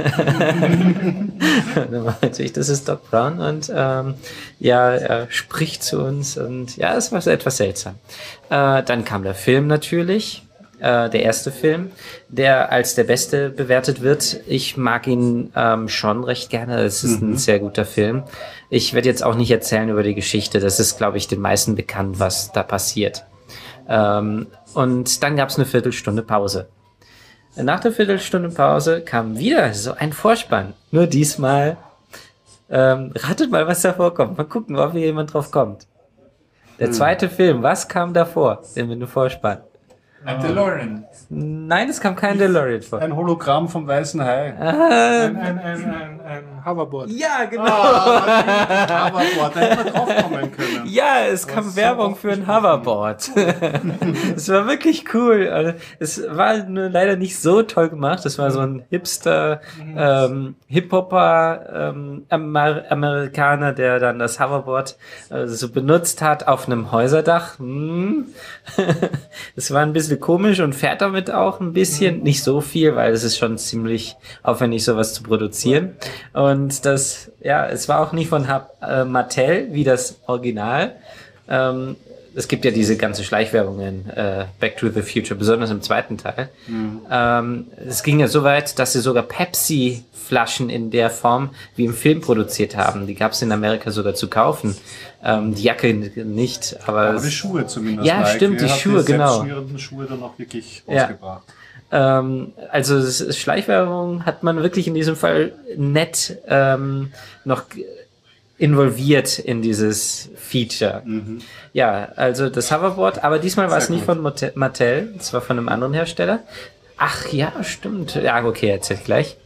Dann meinte ich, das ist Doc Brown und ja, er spricht zu uns und ja, es war so etwas seltsam. Dann kam der Film natürlich. Der erste Film, der als der beste bewertet wird. Ich mag ihn schon recht gerne. Es ist ein sehr guter Film. Ich werde jetzt auch nicht erzählen über die Geschichte. Das ist, glaube ich, den meisten bekannt, was da passiert. Und dann gab es eine Viertelstunde Pause. Nach der Viertelstunde Pause kam wieder so ein Vorspann. Nur diesmal, ratet mal, was da vorkommt. Mal gucken, ob hier jemand drauf kommt. Der zweite Film, was kam davor? Den Vorspann.
Ein DeLorean.
Nein, es kam kein DeLorean vor.
Ein Hologramm vom Weißen Hai.
Ein Hoverboard.
Ja, genau.
Hoverboard, da hätte man drauf kommen können.
Ja, es kam Werbung für ein Hoverboard. Es war wirklich cool. Also, es war nur leider nicht so toll gemacht. Es war so ein Hipster, Hip-Hopper, Amerikaner, der dann das Hoverboard so benutzt hat auf einem Häuserdach. Es war ein bisschen komisch und fährt damit auch ein bisschen. Nicht so viel, weil es ist schon ziemlich aufwendig, sowas zu produzieren. Und das, ja, es war auch nicht von Mattel wie das Original. Es gibt ja diese ganze Schleichwerbung in Back to the Future, besonders im zweiten Teil. Es ging ja so weit, dass sie sogar Pepsi-Flaschen in der Form wie im Film produziert haben. Die gab es in Amerika sogar zu kaufen. Die Jacke nicht, aber
die Schuhe zumindest.
Ja, stimmt, die Schuhe, genau.
Die Schuhe dann auch wirklich ausgebracht.
Also Schleichwerbung hat man wirklich in diesem Fall nett noch involviert in dieses Feature. Ja, also das Hoverboard, aber diesmal war es nicht von Mattel, es war von einem anderen Hersteller. Ach ja, stimmt. Ja, okay, erzähl ich gleich.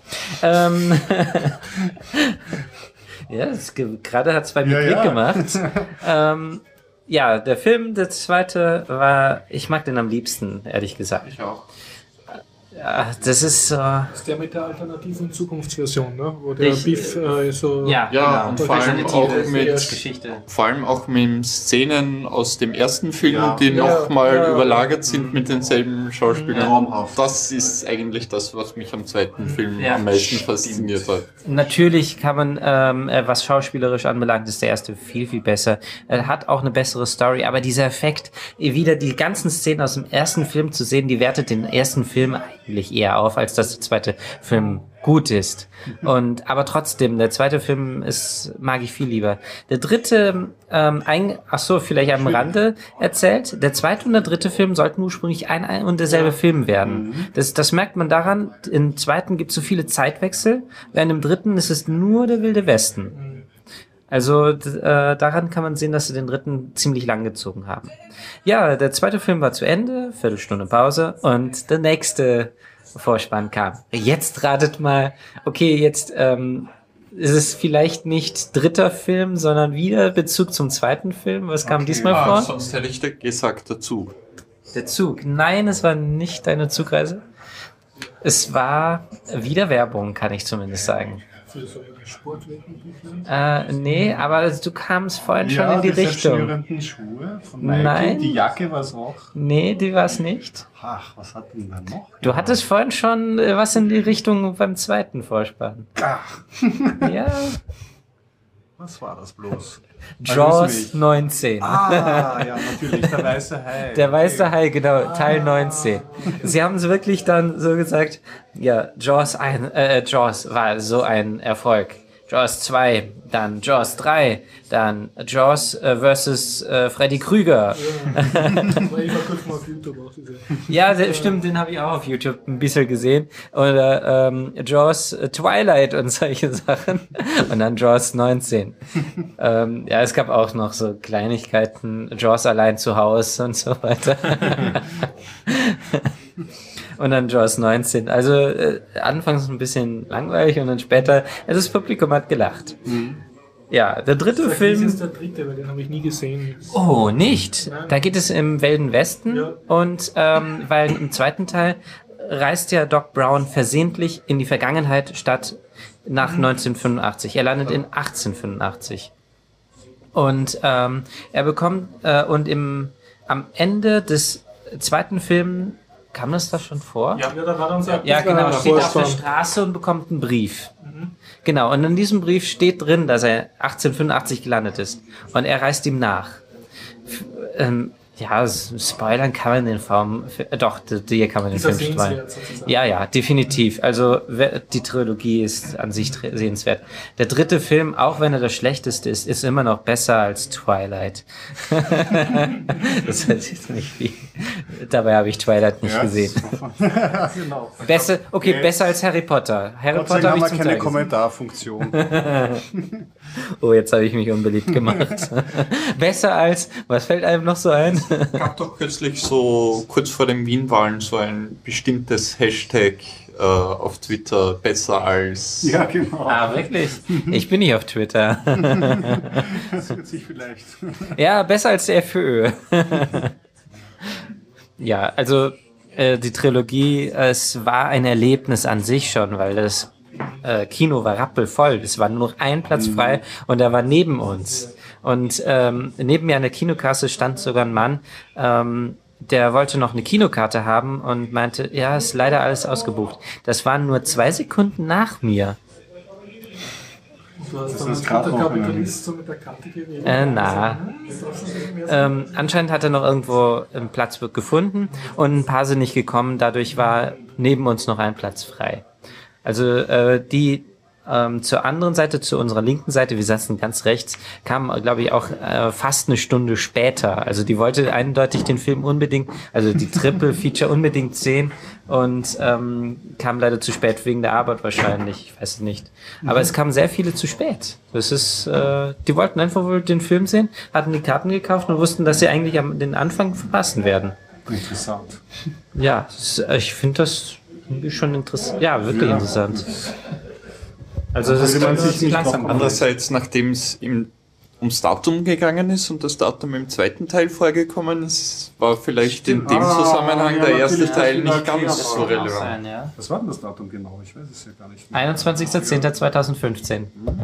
Ja, gerade hat es bei mir Klick gemacht. Ja, der Film, der zweite war, ich mag den am liebsten, ehrlich gesagt.
Ich auch.
Ja, das ist so.
Das ist der mit der alternativen Zukunftsversion, ne? Wo der Biff so.
Ja,
genau.
und vor allem auch mit
Geschichte.
Vor allem auch mit Szenen aus dem ersten Film, die nochmal überlagert sind mit denselben Schauspielern.
Traumhaft.
Das ist eigentlich das, was mich am zweiten Film am meisten fasziniert hat.
Natürlich kann man, was schauspielerisch anbelangt, ist der erste viel, viel besser. Er hat auch eine bessere Story, aber dieser Effekt, wieder die ganzen Szenen aus dem ersten Film zu sehen, die wertet den ersten Film eigentlich eher auf, als dass der zweite Film gut ist. Aber trotzdem, der zweite Film mag ich viel lieber. Der dritte, vielleicht am Rande erzählt, der zweite und der dritte Film sollten ursprünglich ein und derselbe Film werden. Das merkt man daran, im zweiten gibt es so viele Zeitwechsel, während im dritten ist es nur der Wilde Westen. Also daran kann man sehen, dass sie den dritten ziemlich lang gezogen haben. Ja, der zweite Film war zu Ende, Viertelstunde Pause und der nächste Vorspann kam. Jetzt ratet mal, okay, jetzt ist es vielleicht nicht dritter Film, sondern wieder Bezug zum zweiten Film. Was kam diesmal vor?
Sonst hätte ich gesagt, der Zug.
Der Zug. Nein, es war nicht deine Zugreise. Es war wieder Werbung, kann ich zumindest sagen.
Für so eine Sportwettenbuch?
Nee, aber du kamst vorhin schon in die Richtung.
Schnürenden Schuhe von Nike.
Nein.
Die Jacke war es auch.
Nee, die war es nicht.
Ach, was hat denn da noch?
Du hattest vorhin schon was in die Richtung beim zweiten Vorspann.
Ach,
Ja,
was war das bloß?
Jaws 19.
Ah, ja, natürlich, der weiße Hai.
Der weiße Hai, genau, Teil 19. Sie haben es wirklich dann so gesagt, ja, Jaws war so ein Erfolg. Jaws 2, dann Jaws 3, dann Jaws versus Freddy Krüger.
Weil ich war kurz mal auf YouTube auch diese.
Ja, stimmt, den habe ich auch auf YouTube ein bisschen gesehen. Oder Jaws Twilight und solche Sachen. Und dann Jaws 19. Ja, es gab auch noch so Kleinigkeiten, Jaws allein zu Hause und so weiter. Und dann Jaws 19. Also anfangs ein bisschen langweilig und dann später, also das Publikum hat gelacht. Ja, der dritte
Das
Film...
ist der dritte, weil den habe ich nie gesehen.
Oh, nicht?
Nein.
Da geht es im Wilden Westen
Ja.
und weil im zweiten Teil reist ja Doc Brown versehentlich in die Vergangenheit statt nach 1985. Er landet in 1885. Und er bekommt und am Ende des zweiten Films, kam das da schon vor?
Ja, da war dann so
Ja, genau, steht auf der Straße und bekommt einen Brief. Genau, und in diesem Brief steht drin, dass er 1885 gelandet ist. Und er reist ihm nach. Ja, spoilern kann man den Film. Doch, hier kann man den Film spoilern.
sehenswert sozusagen.
Ja, definitiv. Also die Trilogie ist an sich sehenswert. Der dritte Film, auch wenn er der schlechteste ist immer noch besser als Twilight. Das heißt jetzt nicht viel. Dabei habe ich Twilight nicht gesehen.
Genau.
Besser als Harry Potter. Harry
Gott sei
Potter
Dank
habe
haben
ich
wir
zum
keine
Teil gesehen.
Kommentarfunktion.
Oh, jetzt habe ich mich unbeliebt gemacht. Besser als, was fällt einem noch so ein?
Es gab doch kürzlich so kurz vor den Wien-Wahlen so ein bestimmtes Hashtag auf Twitter, besser als...
Ja, genau.
Ah, wirklich? Ich bin nicht auf Twitter.
Das wird sich vielleicht.
Ja, besser als der FÖ. Ja, also die Trilogie, es war ein Erlebnis an sich schon, weil das Kino war rappelvoll. Es war nur noch ein Platz frei und er war neben uns. Und neben mir an der Kinokasse stand sogar ein Mann, der wollte noch eine Kinokarte haben und meinte, ja, ist leider alles ausgebucht. Das waren nur 2 Sekunden nach mir.
Du hast
Das
dann als
ist grad
guter
noch
Kapitalist so mit der Karte geredet.
Anscheinend hat er noch irgendwo einen Platz gefunden und ein paar sind nicht gekommen. Dadurch war neben uns noch ein Platz frei. Also die zur anderen Seite, zu unserer linken Seite, wir saßen ganz rechts, kam, glaube ich, auch fast eine Stunde später. Also die wollte eindeutig den Film unbedingt, also die Triple-Feature unbedingt sehen und kam leider zu spät wegen der Arbeit wahrscheinlich, ich weiß es nicht. Aber es kamen sehr viele zu spät. Das ist, die wollten einfach wohl den Film sehen, hatten die Karten gekauft und wussten, dass sie eigentlich den Anfang verpassen werden.
Interessant.
Ja, ich finde das irgendwie schon interessant. Ja, wirklich interessant. Also das
Also man
ist
sich nicht
langsam.
noch-
Andererseits, nachdem es ums Datum gegangen ist und das Datum im zweiten Teil vorgekommen ist, war vielleicht in dem Zusammenhang
ja,
der erste
natürlich,
Teil
das
nicht
kann
ganz
auch
so
sein,
relevant.
Ja.
Was war denn das Datum genau? Ich weiß es ja gar nicht mehr.
21.10.2015.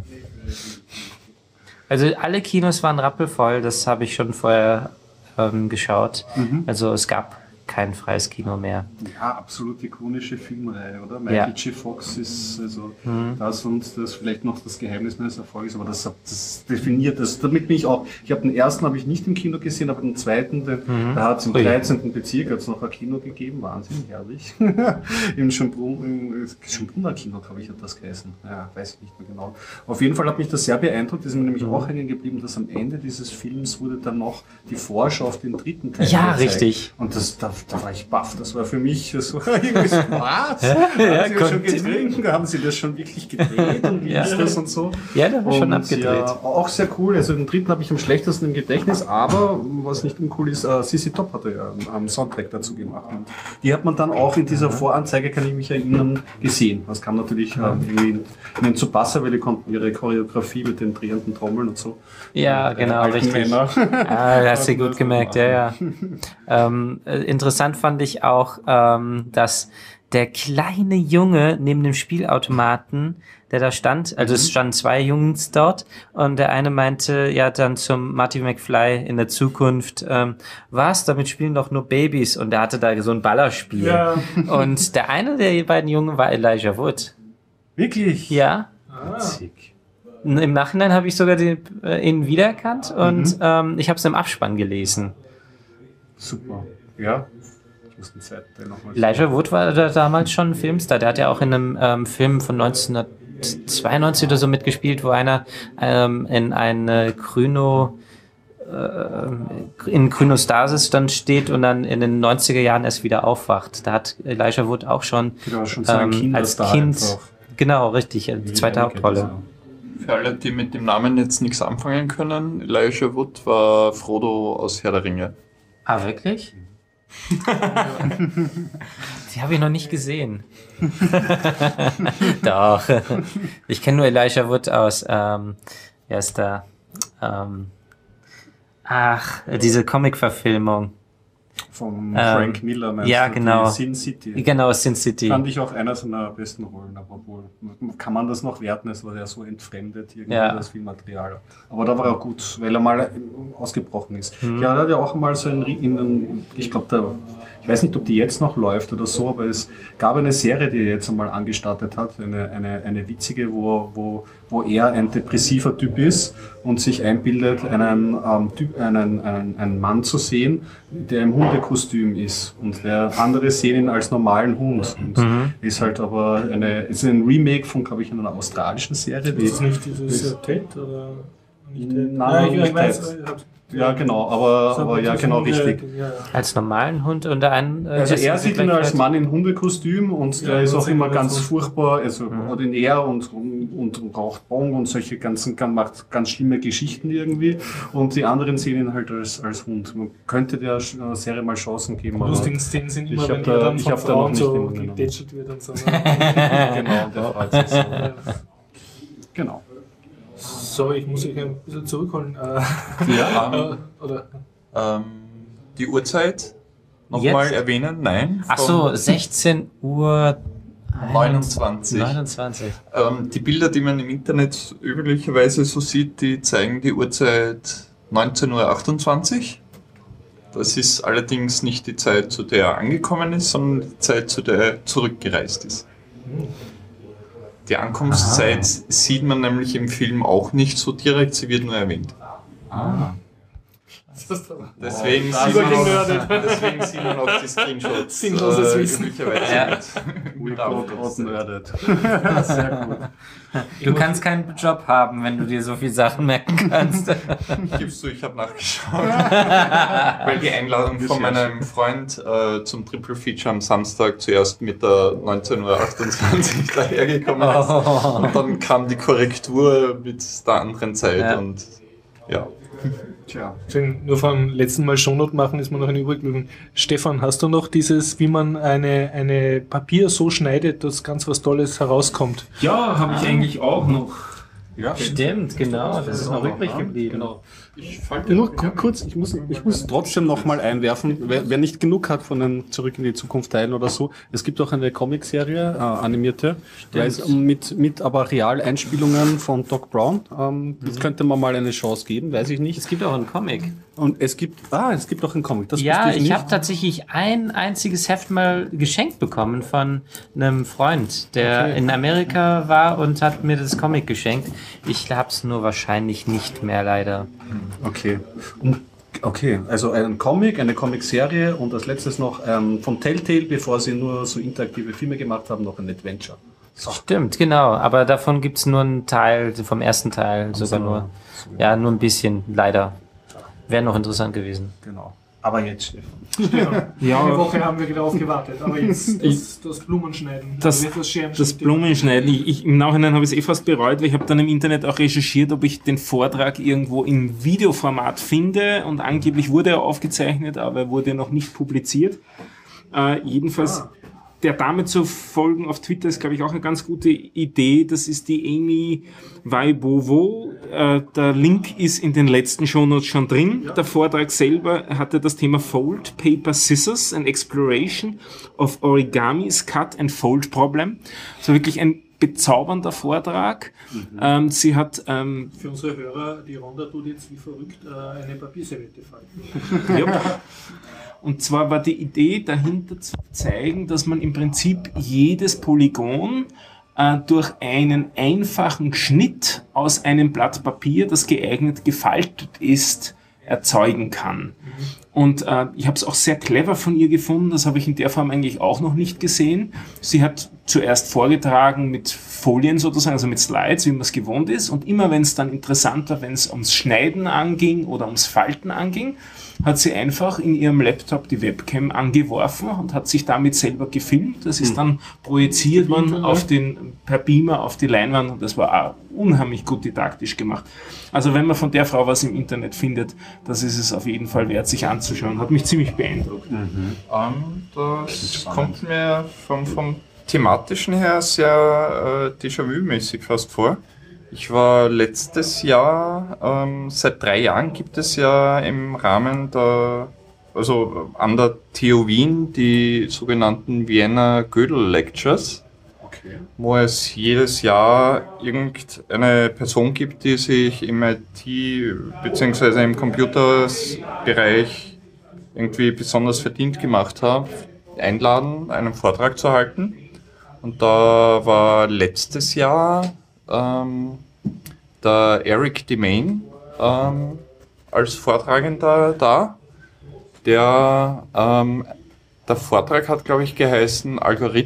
Also alle Kinos waren rappelvoll, das habe ich schon vorher geschaut. Also es gab kein freies Kino mehr.
Ja, absolut ikonische Filmreihe, oder? Michael J. Fox ist also das und das vielleicht noch das Geheimnis meines Erfolgs, aber das definiert das. Damit bin ich auch. Ich habe den ersten habe ich nicht im Kino gesehen, aber den zweiten, da hat es im 13. Bezirk hat's noch ein Kino gegeben, Wahnsinn, herrlich. Im Schönbrunner Kino, glaube ich, hat das geheißen. Ja, weiß ich nicht mehr genau. Auf jeden Fall hat mich das sehr beeindruckt, ist mir nämlich auch hängen geblieben, dass am Ende dieses Films wurde dann noch die Vorschau auf den dritten Teil
Ja,
gezeigt.
richtig.
Und da da war ich baff. Das war für mich so, irgendwie so, was?
Ja,
haben sie schon gedreht? Haben sie das schon wirklich gedreht? Und wie ist das und so?
Ja, der war schon
Und
abgedreht.
Ja, auch sehr cool. Also den dritten habe ich am schlechtesten im Gedächtnis, aber was nicht uncool ist, CC Top hatte ja einen Soundtrack dazu gemacht. Und die hat man dann auch in dieser Voranzeige, kann ich mich erinnern, gesehen. Das kam natürlich irgendwie ihnen zu passen, weil die konnten ihre Choreografie mit den drehenden Trommeln und so.
Ja,
Und,
genau,
alten
richtig.
Männer.
Hast du gut gemerkt, ja. Interessant fand ich auch, dass der kleine Junge neben dem Spielautomaten, der da stand, also es standen 2 Jungs dort und der eine meinte ja dann zum Marty McFly in der Zukunft, was, damit spielen doch nur Babys, und der hatte da so ein Ballerspiel.
Ja.
Und der eine der beiden Jungen war Elijah Wood.
Wirklich?
Ja.
Witzig.
Im Nachhinein habe ich sogar ihn wiedererkannt und ich habe es im Abspann gelesen.
Super. Ja. Ich muss den Zeit nochmal.
Elijah Wood war da damals schon ein Filmstar. Der hat ja auch in einem Film von 1992 oder so mitgespielt, wo einer in eine in Chronostasis dann steht und dann in den 90er Jahren erst wieder aufwacht. Da hat Elijah Wood auch schon,
Genau, schon so ein
als
Kinderstar
Kind,
einfach.
genau, richtig, die zweite Hauptrolle.
Für alle, die mit dem Namen jetzt nichts anfangen können, Elijah Wood war Frodo aus Herr der Ringe.
Ah, wirklich? Die habe ich noch nicht gesehen. Doch. Ich kenne nur Elijah Wood aus, wer ist da? Diese Comic-Verfilmung.
Von Frank Miller, meinst
ja,
du?
genau.
Die Sin City.
Genau, Sin City.
Fand ich auch einer seiner besten Rollen, aber wohl, kann man das noch werten, es war ja so entfremdet, irgendwie das Filmmaterial. Aber da war er gut, weil er mal ausgebrochen ist. Ja, er hat ja auch mal so ich glaube, ich weiß nicht, ob die jetzt noch läuft oder so, aber es gab eine Serie, die er jetzt einmal angestartet hat, eine witzige, wo er ein depressiver Typ ist und sich einbildet, einen Mann zu sehen, der im Hundekostüm ist, und der andere sehen ihn als normalen Hund. Und ist halt aber ist ein Remake von, glaube ich, einer australischen Serie.
Ist das nicht dieses Ted oder nicht Ted?
Nein,
ich
nicht
weiß.
Ted. Ja, genau, aber ja, genau, richtig.
Ja.
Als normalen Hund und einen.
Also er sieht ihn als Mann in Hundekostüm und der ist auch immer ganz
so.
furchtbar, also ordinär und raucht Bong und solche macht ganz schlimme Geschichten irgendwie, und die anderen sehen ihn halt als Hund. Man könnte der Serie mal Chancen geben.
Die lustigen Szenen sind immer,
ich
wenn
hab
er
da-
dann
ich
von
hab da noch
Frauen
nicht
so
jemanden genommen.
gedätschelt wird und so.
Genau, der freut sich so. Genau.
So, ich muss euch ein bisschen zurückholen. Oder?
Die Uhrzeit nochmal
Jetzt?
erwähnen? Nein.
Ach so, 16 Uhr
29.
29.
Die Bilder, die man im Internet üblicherweise so sieht, die zeigen die Uhrzeit 19:28 Uhr. Das ist allerdings nicht die Zeit, zu der er angekommen ist, sondern die Zeit, zu der er zurückgereist ist. Die Ankunftszeit sieht man nämlich im Film auch nicht so direkt, sie wird nur erwähnt. Deswegen sieht man auch die Screenshots.
Sinnloses Wissen.
Üblicherweise
Outnerded.
Sehr gut.
Du kannst keinen Job haben, wenn du dir so viele Sachen merken kannst.
Gibst du, ich habe nachgeschaut. Weil die Einladung von meinem Freund zum Triple Feature am Samstag zuerst mit der 19:28 Uhr dahergekommen ist. Und dann kam die Korrektur mit der anderen Zeit.
Ja.
Und ja.
Tja.
Nur vom letzten Mal Shownote machen ist mir noch ein übrig geblieben. Stefan, hast du noch dieses, wie man eine Papier so schneidet, dass ganz was Tolles herauskommt?
Ja, habe ich eigentlich auch noch.
Ja,
Stimmt, genau, das ist noch übrig geblieben.
Genau. Nur kurz, ich muss trotzdem noch mal einwerfen, wer nicht genug hat von den Zurück in die Zukunft Teilen oder so, es gibt auch eine Comicserie, animierte, der ist mit aber Realeinspielungen von Doc Brown. Das könnte man mal eine Chance geben, weiß ich nicht.
Es gibt auch einen Comic.
Und es gibt auch einen Comic. Das
Ja,
wusste
ich
nicht.
habe tatsächlich ein einziges Heft mal geschenkt bekommen von einem Freund, der in Amerika war und hat mir das Comic geschenkt. Ich habe es nur wahrscheinlich nicht mehr, leider.
Okay. Okay, also ein Comic, eine Comicserie und als letztes noch von Telltale, bevor sie nur so interaktive Filme gemacht haben, noch ein Adventure. So.
Stimmt, genau. Aber davon gibt's nur einen Teil, vom ersten Teil sogar nur. Ja, nur ein bisschen, leider. Wäre noch interessant gewesen.
Genau. Aber jetzt, Stefan.
Eine Woche haben wir darauf gewartet, aber jetzt das Blumenschneiden.
Das Blumenschneiden. Im Nachhinein habe ich es fast bereut, weil ich habe dann im Internet auch recherchiert, ob ich den Vortrag irgendwo im Videoformat finde und angeblich wurde er aufgezeichnet, aber er wurde noch nicht publiziert. Jedenfalls der Dame zu folgen auf Twitter ist, glaube ich, auch eine ganz gute Idee. Das ist die Amy Weibowo. Der Link ist in den letzten Shownotes schon drin. Ja. Der Vortrag selber hatte das Thema Fold, Paper, Scissors, an Exploration of Origami's Cut and Fold Problem. Also wirklich ein bezaubernder Vortrag. Sie hat...
Für unsere Hörer, die Ronda tut jetzt wie verrückt eine Papierserviette falten.
Ja. Und zwar war die Idee dahinter zu zeigen, dass man im Prinzip jedes Polygon durch einen einfachen Schnitt aus einem Blatt Papier, das geeignet gefaltet ist, erzeugen kann. Und ich habe es auch sehr clever von ihr gefunden, das habe ich in der Form eigentlich auch noch nicht gesehen. Sie hat zuerst vorgetragen mit Folien sozusagen, also mit Slides, wie man es gewohnt ist. Und immer wenn es dann interessant war, wenn es ums Schneiden anging oder ums Falten anging, hat sie einfach in ihrem Laptop die Webcam angeworfen und hat sich damit selber gefilmt. Das ist dann projiziert worden per Beamer auf die Leinwand und das war auch unheimlich gut didaktisch gemacht. Also wenn man von der Frau was im Internet findet, das ist es auf jeden Fall wert, sich anzuschauen. Hat mich ziemlich beeindruckt.
Das kommt mir vom thematischen her sehr Déjà-vu-mäßig fast vor. Ich war letztes Jahr, seit 3 Jahren gibt es ja im Rahmen an der TU Wien die sogenannten Vienna Gödel Lectures, wo es jedes Jahr irgendeine Person gibt, die sich im IT bzw. im Computerbereich irgendwie besonders verdient gemacht hat, einladen, einen Vortrag zu halten. Und da war letztes Jahr der Eric Demain als Vortragender da. Der Vortrag hat, glaube ich, geheißen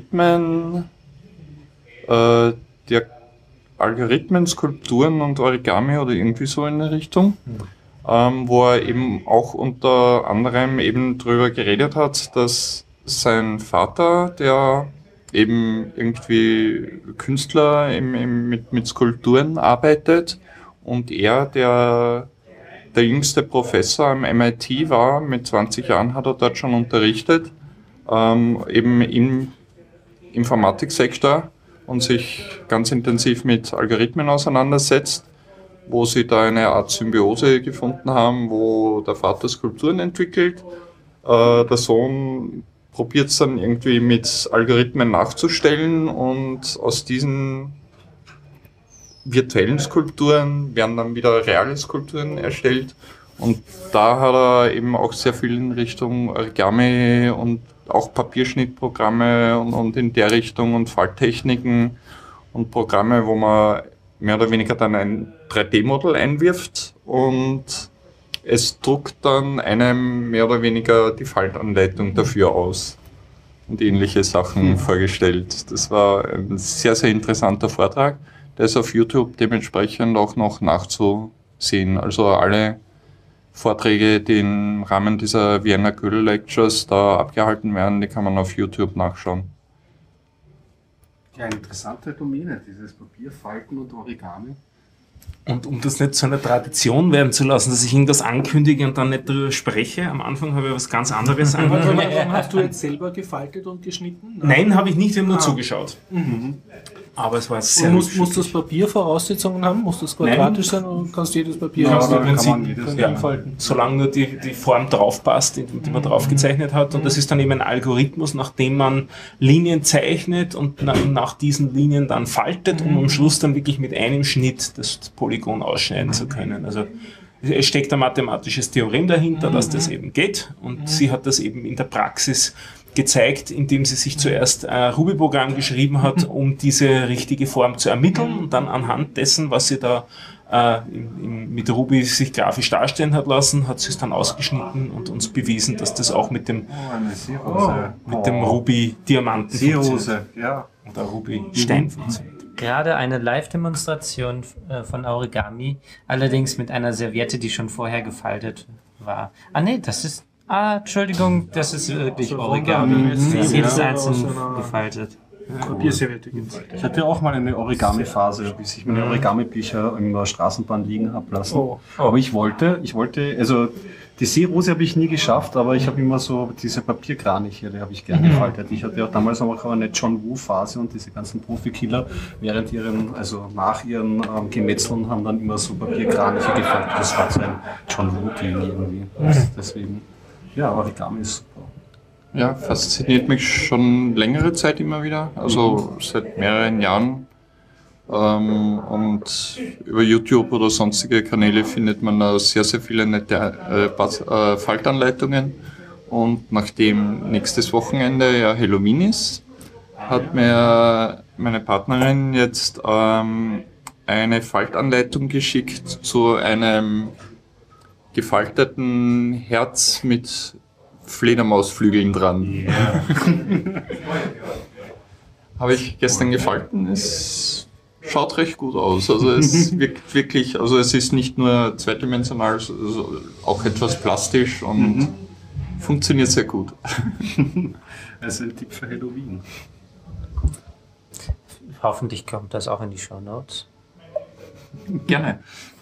Algorithmen, Skulpturen und Origami oder irgendwie so in der Richtung, wo er eben auch unter anderem eben drüber geredet hat, dass sein Vater, der eben irgendwie Künstler mit Skulpturen arbeitet und er, der jüngste Professor am MIT war, mit 20 Jahren hat er dort schon unterrichtet, eben im Informatiksektor und sich ganz intensiv mit Algorithmen auseinandersetzt, wo sie da eine Art Symbiose gefunden haben, wo der Vater Skulpturen entwickelt, der Sohn probiert es dann irgendwie mit Algorithmen nachzustellen und aus diesen virtuellen Skulpturen werden dann wieder reale Skulpturen erstellt und da hat er eben auch sehr viel in Richtung Origami und auch Papierschnittprogramme und in der Richtung und Falttechniken und Programme, wo man mehr oder weniger dann ein 3D-Modell einwirft und es druckt dann einem mehr oder weniger die Faltanleitung dafür aus und ähnliche Sachen vorgestellt. Das war ein sehr, sehr interessanter Vortrag. Der ist auf YouTube dementsprechend auch noch nachzusehen. Also alle Vorträge, die im Rahmen dieser Vienna Gödel Lectures da abgehalten werden, die kann man auf YouTube nachschauen.
Ja, eine interessante Domäne, dieses Papierfalten und Origami.
Und um das nicht zu einer Tradition werden zu lassen, dass ich irgendwas ankündige und dann nicht darüber spreche, am Anfang habe ich was ganz anderes angekündigt.
Hast du jetzt selber gefaltet und geschnitten?
Nein, habe ich nicht, wir haben nur zugeschaut. Aber es war sehr
muss das Papier Voraussetzungen haben? Muss das quadratisch sein oder kannst du jedes Papier
falten? Solange nur die Form drauf passt, die man drauf gezeichnet hat. Und das ist dann eben ein Algorithmus, nach dem man Linien zeichnet und nach diesen Linien dann faltet, um am Schluss dann wirklich mit einem Schnitt das Polygon ausschneiden zu können. Also es steckt ein mathematisches Theorem dahinter, dass das eben geht. Und sie hat das eben in der Praxis gezeigt, indem sie sich zuerst ein Ruby-Programm geschrieben hat, um diese richtige Form zu ermitteln und dann anhand dessen, was sie da mit Ruby sich grafisch darstellen hat lassen, hat sie es dann ausgeschnitten und uns bewiesen, dass das auch mit dem Ruby-Diamanten
Seerose, ja.
Oder Ruby-Stein funktioniert.
Gerade eine Live-Demonstration von Origami, allerdings mit einer Serviette, die schon vorher gefaltet war. Ah nee, das ist Entschuldigung, das ist wirklich
So
Origami.
Origami.
Das ist jedes
Ja.
einzeln
Aus einer-
gefaltet.
Papierserviette gibt's.
Ich hatte auch mal eine Origami-Phase, bis ich meine Origami-Bücher in der Straßenbahn liegen habe lassen.
Oh.
Aber ich wollte, also die Seerose habe ich nie geschafft, aber ich habe immer so diese Papierkraniche, die habe ich gerne gefaltet. Ich hatte auch damals auch eine John Woo-Phase und diese ganzen Profikiller nach ihren Gemetzeln haben dann immer so Papierkraniche gefaltet. Das war so ein John Woo-Ding irgendwie. Deswegen, ja, Origami ist super.
Ja, fasziniert mich schon längere Zeit immer wieder, also seit mehreren Jahren. Und über YouTube oder sonstige Kanäle findet man da sehr, sehr viele nette Faltanleitungen. Und nachdem nächstes Wochenende ja Halloween ist, hat mir meine Partnerin jetzt eine Faltanleitung geschickt zu einem gefalteten Herz mit Fledermausflügeln dran. Habe ich gestern gefalten. Es schaut recht gut aus. Also es wirkt wirklich, also es ist nicht nur zweidimensional, also auch etwas plastisch und funktioniert sehr gut.
Also ein Tipp für Halloween.
Hoffentlich kommt das auch in die Shownotes.
Gerne.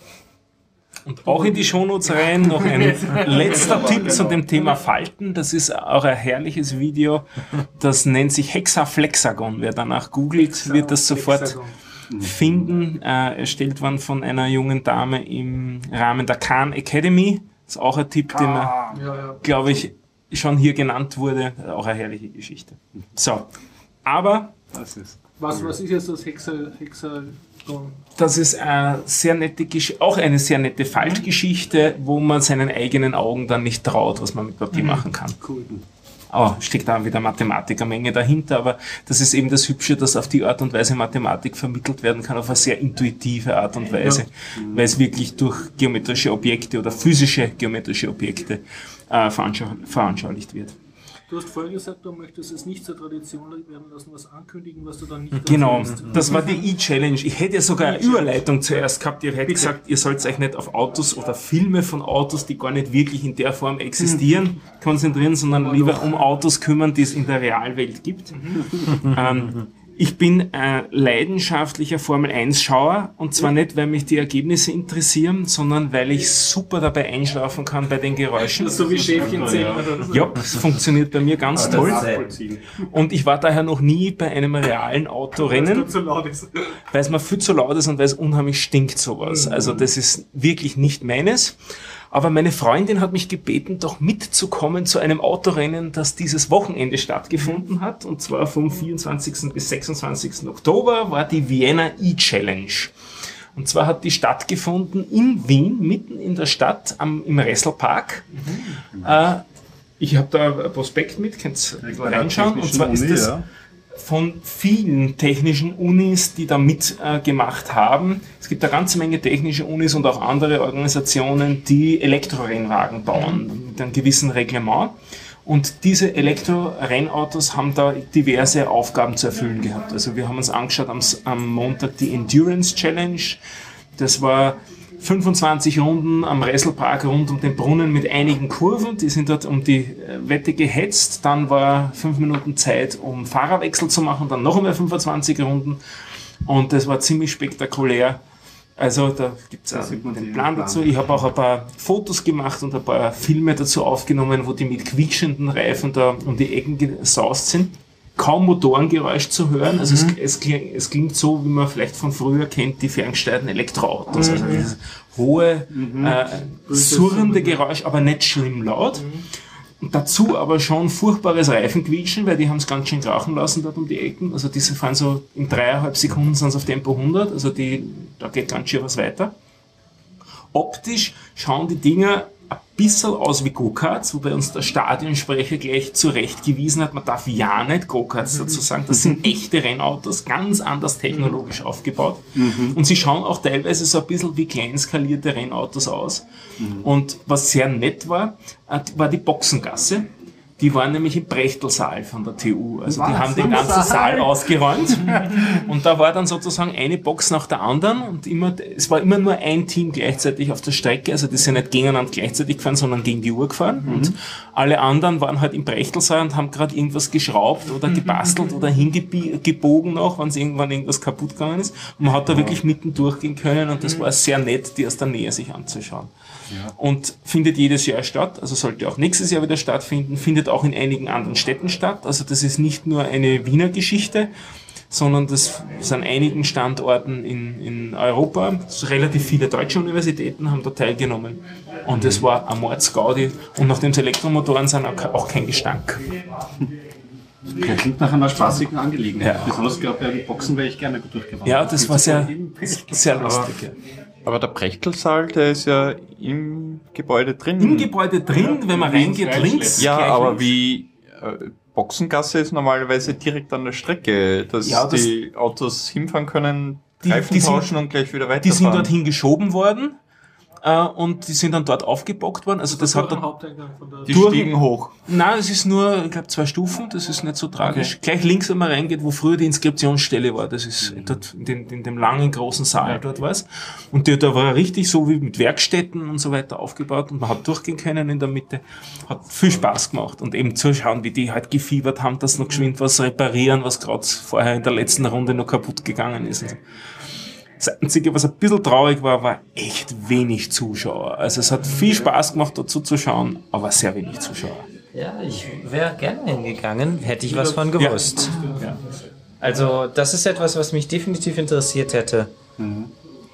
Und auch in die Shownotes rein noch ein letzter Tipp zu dem Thema Falten. Das ist auch ein herrliches Video. Das nennt sich Hexaflexagon. Wer danach googelt, wird das sofort finden. Erstellt worden von einer jungen Dame im Rahmen der Khan Academy. Das ist auch ein Tipp, den man, glaube ich, schon hier genannt wurde. Auch eine herrliche Geschichte. So, aber
Was ist jetzt das Hexagon?
das ist eine sehr nette auch eine sehr nette Faltgeschichte, wo man seinen eigenen Augen dann nicht traut, was man mit Papier machen kann.
Cool.
Steckt da wieder Mathematikermenge dahinter, aber das ist eben das Hübsche, dass auf die Art und Weise Mathematik vermittelt werden kann, auf eine sehr intuitive Art und Weise, weil es wirklich durch geometrische Objekte oder physische geometrische Objekte veranschaulicht wird.
Du hast vorher gesagt, du möchtest es nicht zur Tradition werden lassen, was ankündigen, was du dann nicht
Genau,
erfüllst.
das war die E-Challenge. Ich hätte ja sogar eine Überleitung zuerst gehabt. Ihr hättet gesagt, ihr sollt euch nicht auf Autos oder Filme von Autos, die gar nicht wirklich in der Form existieren, konzentrieren, sondern lieber um Autos kümmern, die es in der Realwelt gibt. Ich bin leidenschaftlicher Formel-1-Schauer und zwar nicht, weil mich die Ergebnisse interessieren, sondern weil ich super dabei einschlafen kann bei den Geräuschen.
So wie Schäfchen zählen.
Ja, das funktioniert bei mir ganz toll. Und ich war daher noch nie bei einem realen Autorennen,
zu laut ist.
weil es mir viel zu laut ist und weil es unheimlich stinkt sowas. Also das ist wirklich nicht meines. Aber meine Freundin hat mich gebeten, doch mitzukommen zu einem Autorennen, das dieses Wochenende stattgefunden hat. Und zwar vom 24. bis 26. Oktober war die Vienna E-Challenge. Und zwar hat die stattgefunden in Wien, mitten in der Stadt, im Resselpark. Ich habe da ein Prospekt mit, könnt ihr reinschauen. Und zwar ist das von vielen technischen Unis, die da mitgemacht haben. Es gibt eine ganze Menge technische Unis und auch andere Organisationen, die Elektrorennwagen bauen mit einem gewissen Reglement. Und diese Elektrorennautos haben da diverse Aufgaben zu erfüllen gehabt. Also wir haben uns angeschaut am Montag die Endurance Challenge. Das war 25 Runden am Resselpark rund um den Brunnen mit einigen Kurven. Die sind dort um die Wette gehetzt. Dann war 5 Minuten Zeit, um Fahrerwechsel zu machen. Dann noch einmal 25 Runden. Und das war ziemlich spektakulär. Also da gibt es den Plan dazu. Ich habe auch ein paar Fotos gemacht und ein paar Filme dazu aufgenommen, wo die mit quietschenden Reifen da um die Ecken gesaust sind. Kaum Motorengeräusch zu hören. Also es klingt so, wie man vielleicht von früher kennt, die ferngesteuerten Elektroautos. Also dieses hohe, surrende Geräusch, aber nicht schlimm laut. Und dazu aber schon furchtbares Reifenquietschen, weil die haben es ganz schön krachen lassen dort um die Ecken. Also diese fahren so in 3,5 Sekunden sind sie auf Tempo 100. Also da geht ganz schön was weiter. Optisch schauen die Dinger ein bisschen aus wie Go-Karts, wobei uns der Stadionsprecher gleich zurechtgewiesen hat, man darf ja nicht Go-Karts dazu sagen, das sind echte Rennautos, ganz anders technologisch aufgebaut. Und sie schauen auch teilweise so ein bisschen wie kleinskalierte Rennautos aus. Und was sehr nett war die Boxengasse. Die waren nämlich im Brechtelsaal von der TU. Also die haben den ganzen Saal ausgeräumt. Und da war dann sozusagen eine Box nach der anderen. Und es war immer nur ein Team gleichzeitig auf der Strecke. Also die sind nicht gegeneinander gleichzeitig gefahren, sondern gegen die Uhr gefahren. Und Alle anderen waren halt im Brechtelsaal und haben gerade irgendwas geschraubt oder gebastelt oder hingebogen noch, wenn es irgendwann irgendwas kaputt gegangen ist. Und man hat da wirklich mitten durchgehen können und das war sehr nett, die aus der Nähe sich anzuschauen. Ja. Und findet jedes Jahr statt, also sollte auch nächstes Jahr wieder stattfinden, findet auch in einigen anderen Städten statt. Also das ist nicht nur eine Wiener Geschichte, sondern das ist an einigen Standorten in Europa. Relativ viele deutsche Universitäten haben da teilgenommen. Und das war ein Mordsgaudi. Und nachdem es Elektromotoren sind, auch kein Gestank.
Klingt nach einer spaßigen Angelegenheit. Ja. Besonders, glaube ich, bei Boxen wäre ich gerne durchgefahren.
Ja, das war sehr lustig.
Aber der Prechtelssaal, der ist ja im Gebäude drin.
Im Gebäude drin, wenn man reingeht, links.
Ja, aber links. Wie Boxengasse ist normalerweise direkt an der Strecke, dass die Autos hinfahren können, Reifen tauschen und gleich wieder weiterfahren.
Die sind dorthin geschoben worden. Und die sind dann dort aufgebockt worden. Also das hat dann
die stiegen hoch.
Nein, es ist nur, ich glaube, 2 Stufen. Das ist nicht so tragisch. Okay. Gleich links, wenn man reingeht, wo früher die Inskriptionsstelle war. Das ist dort in dem langen, großen Saal dort was. Und da war richtig so wie mit Werkstätten und so weiter aufgebaut. Und man hat durchgehen können in der Mitte. Hat viel Spaß gemacht. Und eben zuschauen, wie die halt gefiebert haben, dass noch geschwind was reparieren, was gerade vorher in der letzten Runde noch kaputt gegangen ist. Das Einzige, was ein bisschen traurig war echt wenig Zuschauer. Also es hat viel Spaß gemacht, dazu zu schauen, aber sehr wenig Zuschauer.
Ja, ich wäre gerne hingegangen, hätte ich was von gewusst. Ja. Also das ist etwas, was mich definitiv interessiert hätte.
Mhm.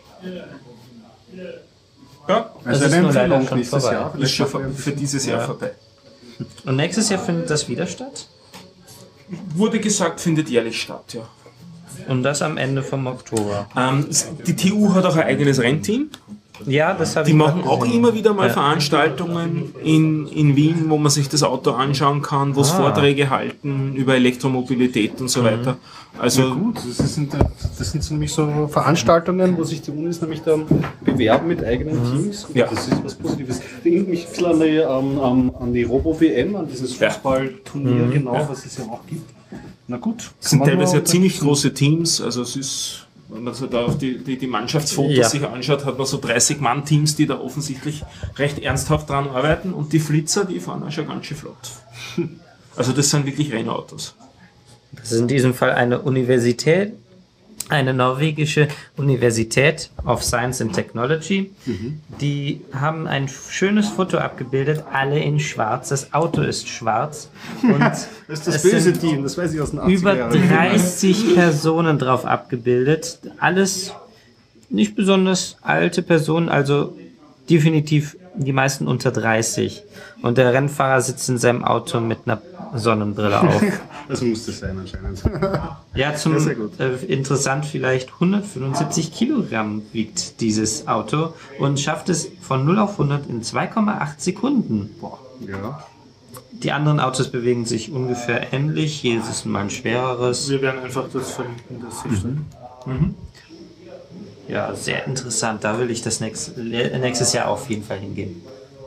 Ja,
also eine Empfehlung nächstes Jahr.
Ist schon für dieses Jahr vorbei.
Und nächstes Jahr findet das wieder statt?
Wurde gesagt, findet jährlich statt, ja.
Und das am Ende vom Oktober.
Die TU hat auch ein eigenes Rennteam.
Ja, das habe
ich.
Die
machen auch immer wieder mal Veranstaltungen in Wien, wo man sich das Auto anschauen kann, wo es Vorträge halten über Elektromobilität und so weiter. Also
gut, das sind nämlich so Veranstaltungen, wo sich die Unis nämlich dann bewerben mit eigenen Teams.
Ja.
Das ist was Positives. Ich erinnere mich ein bisschen an die Robo-WM, an dieses Fußballturnier, was es ja auch gibt. Na gut.
Es sind teilweise ja ziemlich große Teams, also es ist, wenn man so da auf die Mannschaftsfotos sich anschaut, hat man so 30-Mann-Teams, die da offensichtlich recht ernsthaft dran arbeiten und die Flitzer, die fahren auch schon ganz schön flott. Also das sind wirklich Rennautos.
Das ist in diesem Fall eine Universität, eine norwegische Universität of Science and Technology. Die haben ein schönes Foto abgebildet, alle in schwarz. Das Auto ist schwarz. Und
das ist das böse Team, das weiß ich aus den 80er
Über 30 Personen drauf abgebildet. Alles nicht besonders alte Personen, also definitiv die meisten unter 30. Und der Rennfahrer sitzt in seinem Auto mit einer Sonnenbrille auf.
Das muss das sein anscheinend.
Ja, interessant vielleicht 175 Kilogramm wiegt dieses Auto und schafft es von 0 auf 100 in 2,8 Sekunden.
Boah, ja.
Die anderen Autos bewegen sich ungefähr ähnlich, jedes ist mal ein schwereres.
Wir werden einfach das verlinken, das hilft.
Ja, sehr interessant. Da will ich das nächstes Jahr auf jeden Fall hingehen.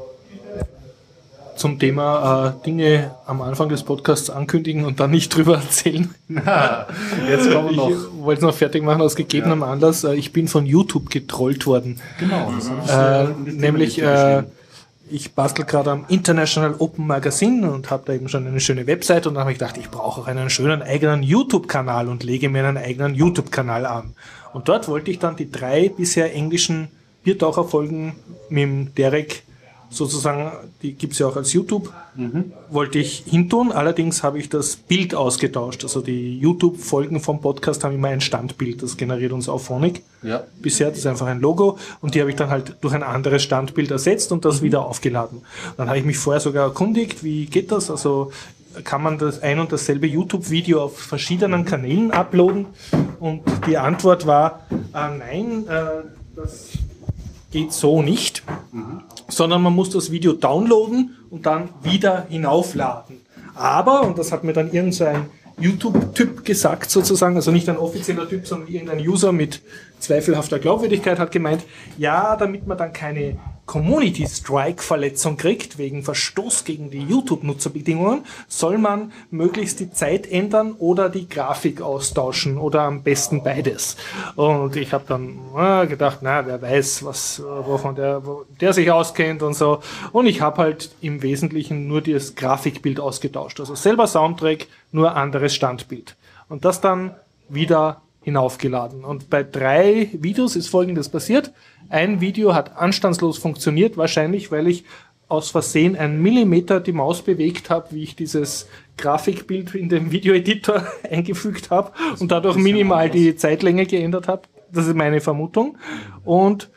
Zum Thema Dinge am Anfang des Podcasts ankündigen und dann nicht drüber erzählen.
Jetzt kommen wir noch.
Ich wollte es noch fertig machen aus gegebenem Anlass. Ich bin von YouTube getrollt worden.
Genau.
Nämlich, ich bastel gerade am International Open Magazine und habe da eben schon eine schöne Website und dann habe ich gedacht, ich brauche auch einen schönen eigenen YouTube-Kanal und lege mir einen eigenen YouTube-Kanal an. Und dort wollte ich dann die 3 bisher englischen Biertaucher-Folgen mit dem Derek sozusagen, die gibt es ja auch als YouTube, wollte ich hintun. Allerdings habe ich das Bild ausgetauscht. Also die YouTube-Folgen vom Podcast haben immer ein Standbild, das generiert uns Auphonic. Ja. Bisher, das ist einfach ein Logo und die habe ich dann halt durch ein anderes Standbild ersetzt und das wieder aufgeladen. Dann habe ich mich vorher sogar erkundigt, wie geht das? Also kann man das ein und dasselbe YouTube-Video auf verschiedenen Kanälen uploaden? Und die Antwort war, nein, das geht so nicht, sondern man muss das Video downloaden und dann wieder hinaufladen. Aber, und das hat mir dann irgendein YouTube-Typ gesagt sozusagen, also nicht ein offizieller Typ, sondern irgendein User mit zweifelhafter Glaubwürdigkeit hat gemeint, ja, damit man dann keine Community-Strike-Verletzung kriegt, wegen Verstoß gegen die YouTube-Nutzerbedingungen, soll man möglichst die Zeit ändern oder die Grafik austauschen oder am besten beides. Und ich habe dann gedacht, wer weiß, wovon der sich auskennt und so. Und ich habe halt im Wesentlichen nur das Grafikbild ausgetauscht. Also selber Soundtrack, nur anderes Standbild. Und das dann wieder hinaufgeladen. Und bei 3 Videos ist Folgendes passiert. Ein Video hat anstandslos funktioniert, wahrscheinlich, weil ich aus Versehen 1 Millimeter die Maus bewegt habe, wie ich dieses Grafikbild in den Videoeditor eingefügt habe und dadurch minimal die Zeitlänge geändert habe. Das ist meine Vermutung. Und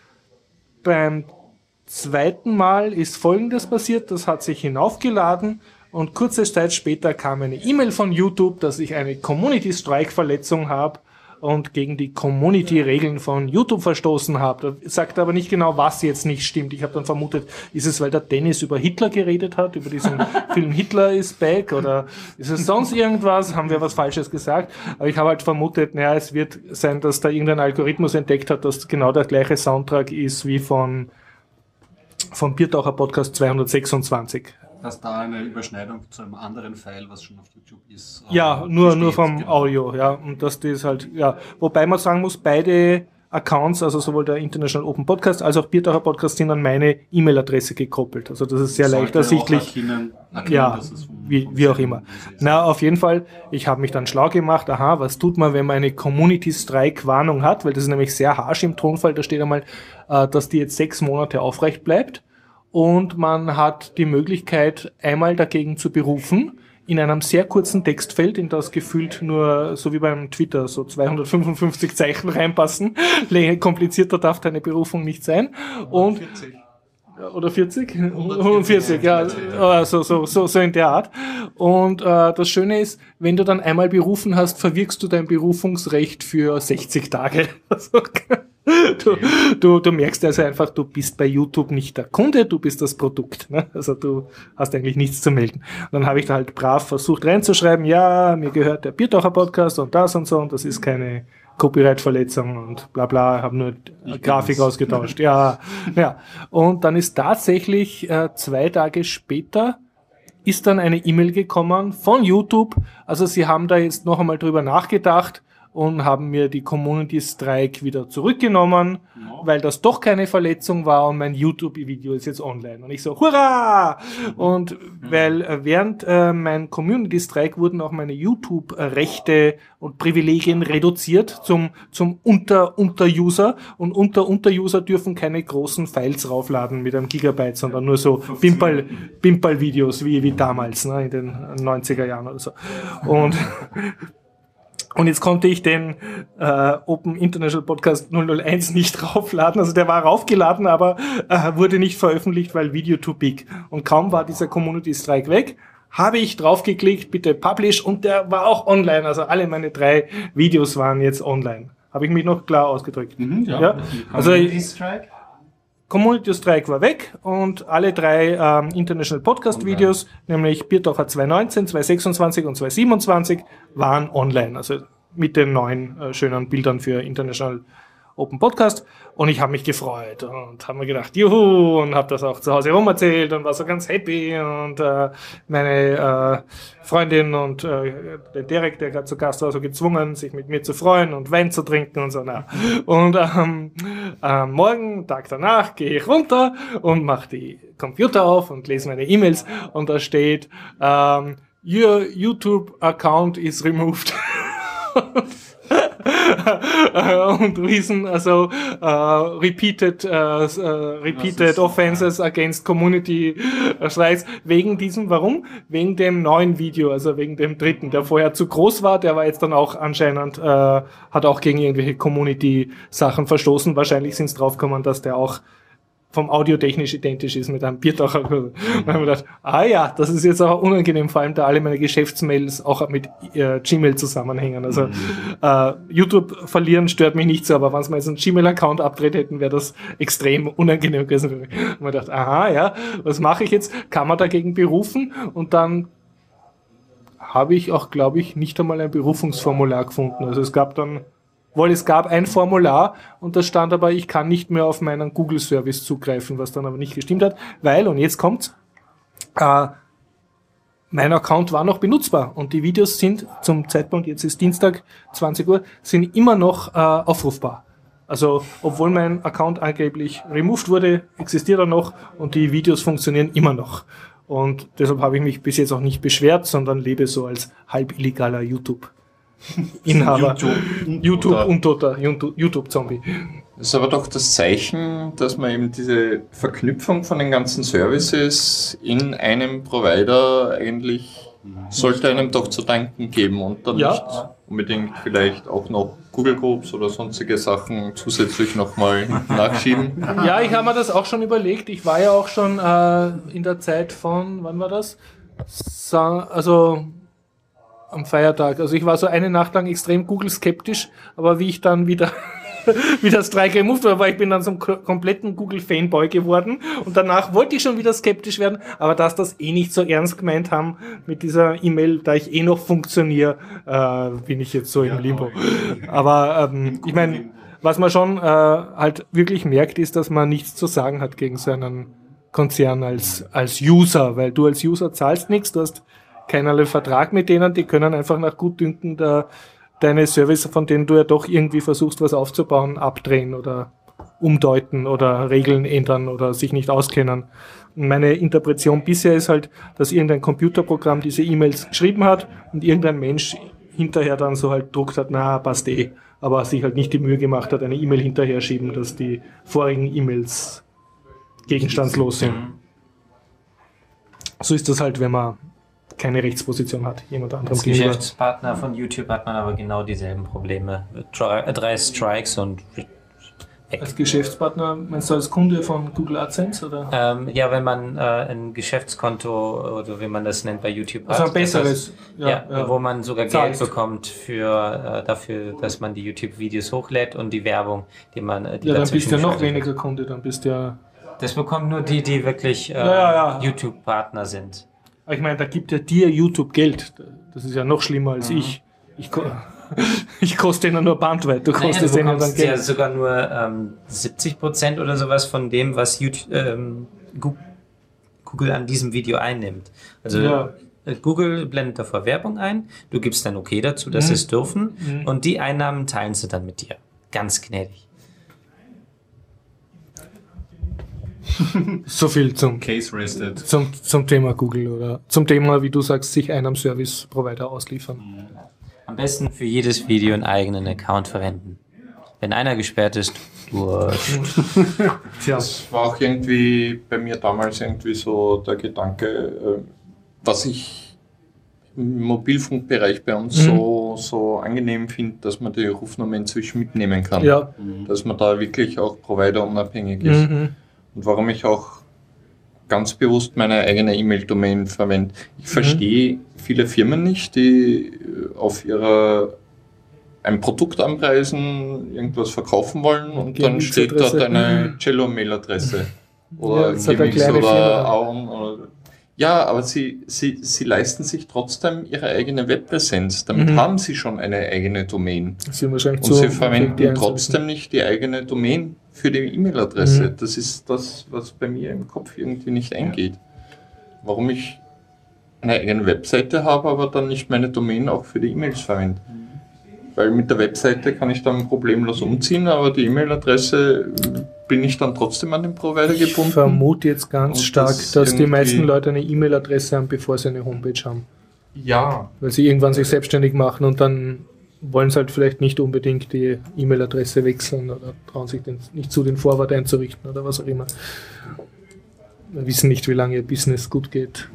beim zweiten Mal ist Folgendes passiert. Das hat sich hinaufgeladen und kurze Zeit später kam eine E-Mail von YouTube, dass ich eine Community-Strike-Verletzung habe und gegen die Community-Regeln von YouTube verstoßen habe. Da sagt aber nicht genau, was jetzt nicht stimmt. Ich habe dann vermutet, ist es, weil der Dennis über Hitler geredet hat, über diesen Film Hitler is Back, oder ist es sonst irgendwas? Haben wir was Falsches gesagt? Aber ich habe halt vermutet, es wird sein, dass da irgendein Algorithmus entdeckt hat, dass genau der gleiche Soundtrack ist wie vom Biertaucher Podcast 226.
Dass da eine Überschneidung zu einem anderen File, was schon auf YouTube ist.
Ja, nur vom Audio, ja. Und dass das halt, wobei man sagen muss, beide Accounts, also sowohl der International Open Podcast als auch Biertaucher Podcast, sind an meine E-Mail-Adresse gekoppelt. Also das ist sehr leicht ersichtlich.
Erkennen,
ja,
dass es
wie auch immer. Auf jeden Fall, ich habe mich dann schlau gemacht, was tut man, wenn man eine Community-Strike-Warnung hat, weil das ist nämlich sehr harsch im Tonfall, da steht einmal, dass die jetzt 6 Monate aufrecht bleibt. Und man hat die Möglichkeit, einmal dagegen zu berufen, in einem sehr kurzen Textfeld, in das gefühlt nur, so wie beim Twitter, so 255 Zeichen reinpassen. Komplizierter darf deine Berufung nicht sein. Und
40.
Oder 40? 140, ja, so in der Art. Und das Schöne ist, wenn du dann einmal berufen hast, verwirkst du dein Berufungsrecht für 60 Tage. Du merkst also einfach, du bist bei YouTube nicht der Kunde, du bist das Produkt. Ne? Also du hast eigentlich nichts zu melden. Und dann habe ich da halt brav versucht reinzuschreiben, mir gehört der Biertaucher Podcast und das das ist keine Copyright-Verletzung und bla bla, habe nur Grafik ausgetauscht. Ja. Und dann ist tatsächlich 2 Tage später ist dann eine E-Mail gekommen von YouTube. Also sie haben da jetzt noch einmal drüber nachgedacht und haben mir die Community Strike wieder zurückgenommen, weil das doch keine Verletzung war und mein YouTube-Video ist jetzt online. Und ich so, hurra! Und weil während mein Community Strike wurden auch meine YouTube-Rechte und Privilegien reduziert zum Unter-User. Und Unter-User dürfen keine großen Files raufladen mit einem Gigabyte, sondern nur so Pimpal-Videos wie damals, ne, in den 90er Jahren oder so. Und jetzt konnte ich den Open International Podcast 001 nicht raufladen. Also der war raufgeladen, aber wurde nicht veröffentlicht, weil Video too big. Und kaum war dieser Community Strike weg, habe ich draufgeklickt, bitte publish, und der war auch online. Also alle meine 3 Videos waren jetzt online. Habe ich mich noch klar ausgedrückt? Ja. Also Community Strike war weg und alle 3 International Podcast Videos, nämlich Biertaucher 2019, 2026 und 2027, waren online. Also mit den neuen schönen Bildern für International Open Podcast. Und ich habe mich gefreut und habe mir gedacht, juhu, und habe das auch zu Hause rumerzählt und war so ganz happy. Und meine Freundin und der Derek, der gerade zu Gast war, so gezwungen, sich mit mir zu freuen und Wein zu trinken und so. Und morgen, Tag danach, gehe ich runter und mache die Computer auf und lese meine E-Mails. Und da steht, your YouTube-Account is removed. Und Reason, also repeated offenses against community Strikes, wegen diesem, warum? Wegen dem neuen Video, also wegen dem 3., der vorher zu groß war, der war jetzt dann auch anscheinend, hat auch gegen irgendwelche Community-Sachen verstoßen. Wahrscheinlich sind es draufgekommen, dass der auch vom audiotechnisch identisch ist mit einem Biertaucher. Da haben wir gedacht, das ist jetzt auch unangenehm, vor allem da alle meine Geschäftsmails auch mit Gmail zusammenhängen. Also YouTube verlieren stört mich nicht so, aber wenn sie mal jetzt einen Gmail-Account abgedreht hätten, wäre das extrem unangenehm gewesen für mich. Und man dachte, was mache ich jetzt? Kann man dagegen berufen? Und dann habe ich auch, glaube ich, nicht einmal ein Berufungsformular gefunden. Also es gab dann weil es gab ein Formular und da stand aber, ich kann nicht mehr auf meinen Google-Service zugreifen, was dann aber nicht gestimmt hat, weil, und jetzt kommt's, mein Account war noch benutzbar und die Videos sind zum Zeitpunkt, jetzt ist Dienstag, 20 Uhr, sind immer noch aufrufbar. Also, obwohl mein Account angeblich removed wurde, existiert er noch und die Videos funktionieren immer noch. Und deshalb habe ich mich bis jetzt auch nicht beschwert, sondern lebe so als halb illegaler YouTube-Inhaber. YouTube-Zombie.
Das ist aber doch das Zeichen, dass man eben diese Verknüpfung von den ganzen Services in einem Provider eigentlich sollte einem doch zu danken geben und dann nicht unbedingt vielleicht auch noch Google Groups oder sonstige Sachen zusätzlich nochmal nachschieben.
Ja, ich habe mir das auch schon überlegt. Ich war ja auch schon in der Zeit von, wann war das? Also am Feiertag. Also ich war so eine Nacht lang extrem Google-skeptisch, aber wie ich dann wieder das Strike removed war, ich bin dann zum kompletten Google-Fanboy geworden und danach wollte ich schon wieder skeptisch werden, aber dass das nicht so ernst gemeint haben mit dieser E-Mail, da ich noch funktioniere, bin ich jetzt so im Limbo. Aber ich meine, was man schon halt wirklich merkt, ist, dass man nichts zu sagen hat gegen so einen Konzern als User, weil du als User zahlst nichts, du hast keinerlei Vertrag mit denen, die können einfach nach Gutdünken deine Service, von denen du ja doch irgendwie versuchst, was aufzubauen, abdrehen oder umdeuten oder Regeln ändern oder sich nicht auskennen. Und meine Interpretation bisher ist halt, dass irgendein Computerprogramm diese E-Mails geschrieben hat und irgendein Mensch hinterher dann so halt druckt hat, na, passt eh, aber sich halt nicht die Mühe gemacht hat, eine E-Mail hinterher schieben, dass die vorigen E-Mails gegenstandslos sind. So ist das halt, wenn man keine Rechtsposition hat, jemand anderem
als
gegenüber.
Geschäftspartner von YouTube hat man aber genau dieselben Probleme. 3 Strikes und weg.
Als Geschäftspartner, meinst du als Kunde von Google AdSense? Oder?
Ja, wenn man ein Geschäftskonto oder wie man das nennt bei YouTube
also
hat.
ein besseres.
Wo man sogar
Zahlt.
Geld bekommt dafür, dass man die YouTube-Videos hochlädt und die Werbung, die man
Dann bist du ja
dazwischen
noch
schaltet.
weniger Kunde, dann bist du ja...
Das bekommen nur die wirklich YouTube-Partner sind.
Aber ich meine, da gibt ja dir YouTube Geld. Das ist ja noch schlimmer als ich. Ich koste ihnen nur Bandweite, du kostest
du
ihnen dann
bekommst ja
Geld.
sogar nur 70% oder sowas von dem, was Google an diesem Video einnimmt. Also Google blendet davor Werbung ein, du gibst dann okay dazu, dass sie es dürfen und die Einnahmen teilen sie dann mit dir. Ganz gnädig.
So viel zum
Case rested.
Thema Google oder zum Thema, wie du sagst, sich einem Service-Provider ausliefern.
Am besten für jedes Video einen eigenen Account verwenden. Wenn einer gesperrt ist, wurscht.
Tja.
Das war auch irgendwie bei mir damals irgendwie so der Gedanke, was ich im Mobilfunkbereich bei uns so angenehm finde, dass man die Rufnummer inzwischen mitnehmen kann.
Ja.
Dass man da wirklich auch providerunabhängig ist. Und warum ich auch ganz bewusst meine eigene E-Mail-Domain verwende. Ich verstehe viele Firmen nicht, die auf ein Produkt anpreisen, irgendwas verkaufen wollen und dann steht dort eine Cello-Mail-Adresse. Oder Gimmicks oder Aon. Ja, aber sie leisten sich trotzdem ihre eigene Webpräsenz. Damit haben sie schon eine eigene Domain. Und sie verwenden trotzdem nicht die eigene Domain für die E-Mail-Adresse. Das ist das, was bei mir im Kopf irgendwie nicht eingeht. Warum ich eine eigene Webseite habe, aber dann nicht meine Domain auch für die E-Mails verwende. Weil mit der Webseite kann ich dann problemlos umziehen, aber die E-Mail-Adresse bin ich dann trotzdem an den Provider gebunden.
Ich vermute jetzt ganz stark, dass die meisten Leute eine E-Mail-Adresse haben, bevor sie eine Homepage haben.
Ja.
Weil sie irgendwann sich selbstständig machen und dann wollen sie halt vielleicht nicht unbedingt die E-Mail-Adresse wechseln oder trauen sich nicht zu, den Vorwort einzurichten oder was auch immer. Wir wissen nicht, wie lange ihr Business gut geht.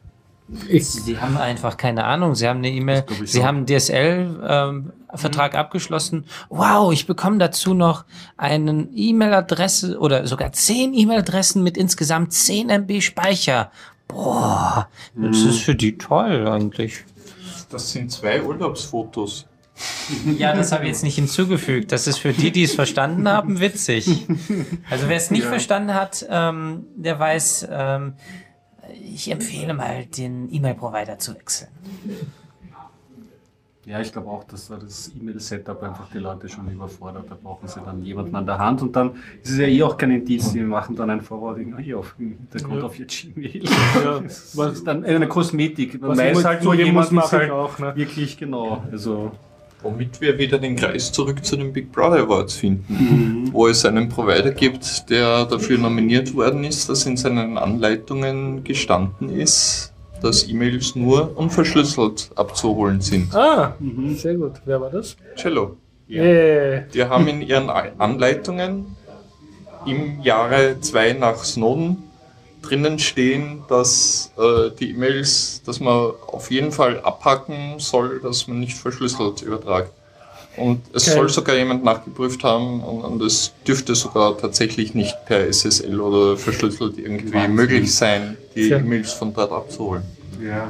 Sie haben einfach keine Ahnung. Sie haben eine E-Mail, Sie haben einen DSL-Vertrag abgeschlossen. Wow, ich bekomme dazu noch eine E-Mail-Adresse oder sogar 10 E-Mail-Adressen mit insgesamt 10 MB Speicher. Boah, das ist für die toll eigentlich.
Das sind 2 Urlaubsfotos.
Ja, das habe ich jetzt nicht hinzugefügt. Das ist für die es verstanden haben, witzig. Also wer es nicht verstanden hat, der weiß, ich empfehle mal, den E-Mail-Provider zu wechseln.
Ja, ich glaube auch, dass da das E-Mail-Setup einfach die Leute schon überfordert. Da brauchen sie dann jemanden an der Hand und dann ist es ja eh auch kein Indiz. Sie machen dann ein Forwarding hier auf im Hintergrund auf ihr Gmail.
Ja,
Das ist dann eine Kosmetik. Man
was
weiß
immer
halt nur
zugeben muss,
jemand ist
mache ich
halt
auch, ne?
wirklich genau. Also
Womit wir wieder den Kreis zurück zu den Big Brother Awards finden, wo es einen Provider gibt, der dafür nominiert worden ist, dass in seinen Anleitungen gestanden ist, dass E-Mails nur unverschlüsselt abzuholen sind.
Ah, sehr gut. Wer war das?
Cello.
Die
Die haben in ihren Anleitungen im Jahre 2 nach Snowden drinnen stehen, dass die E-Mails, dass man auf jeden Fall abhaken soll, dass man nicht verschlüsselt übertragt. Und es soll sogar jemand nachgeprüft haben und es dürfte sogar tatsächlich nicht per SSL oder verschlüsselt irgendwie möglich sein, die E-Mails von dort abzuholen.
ja.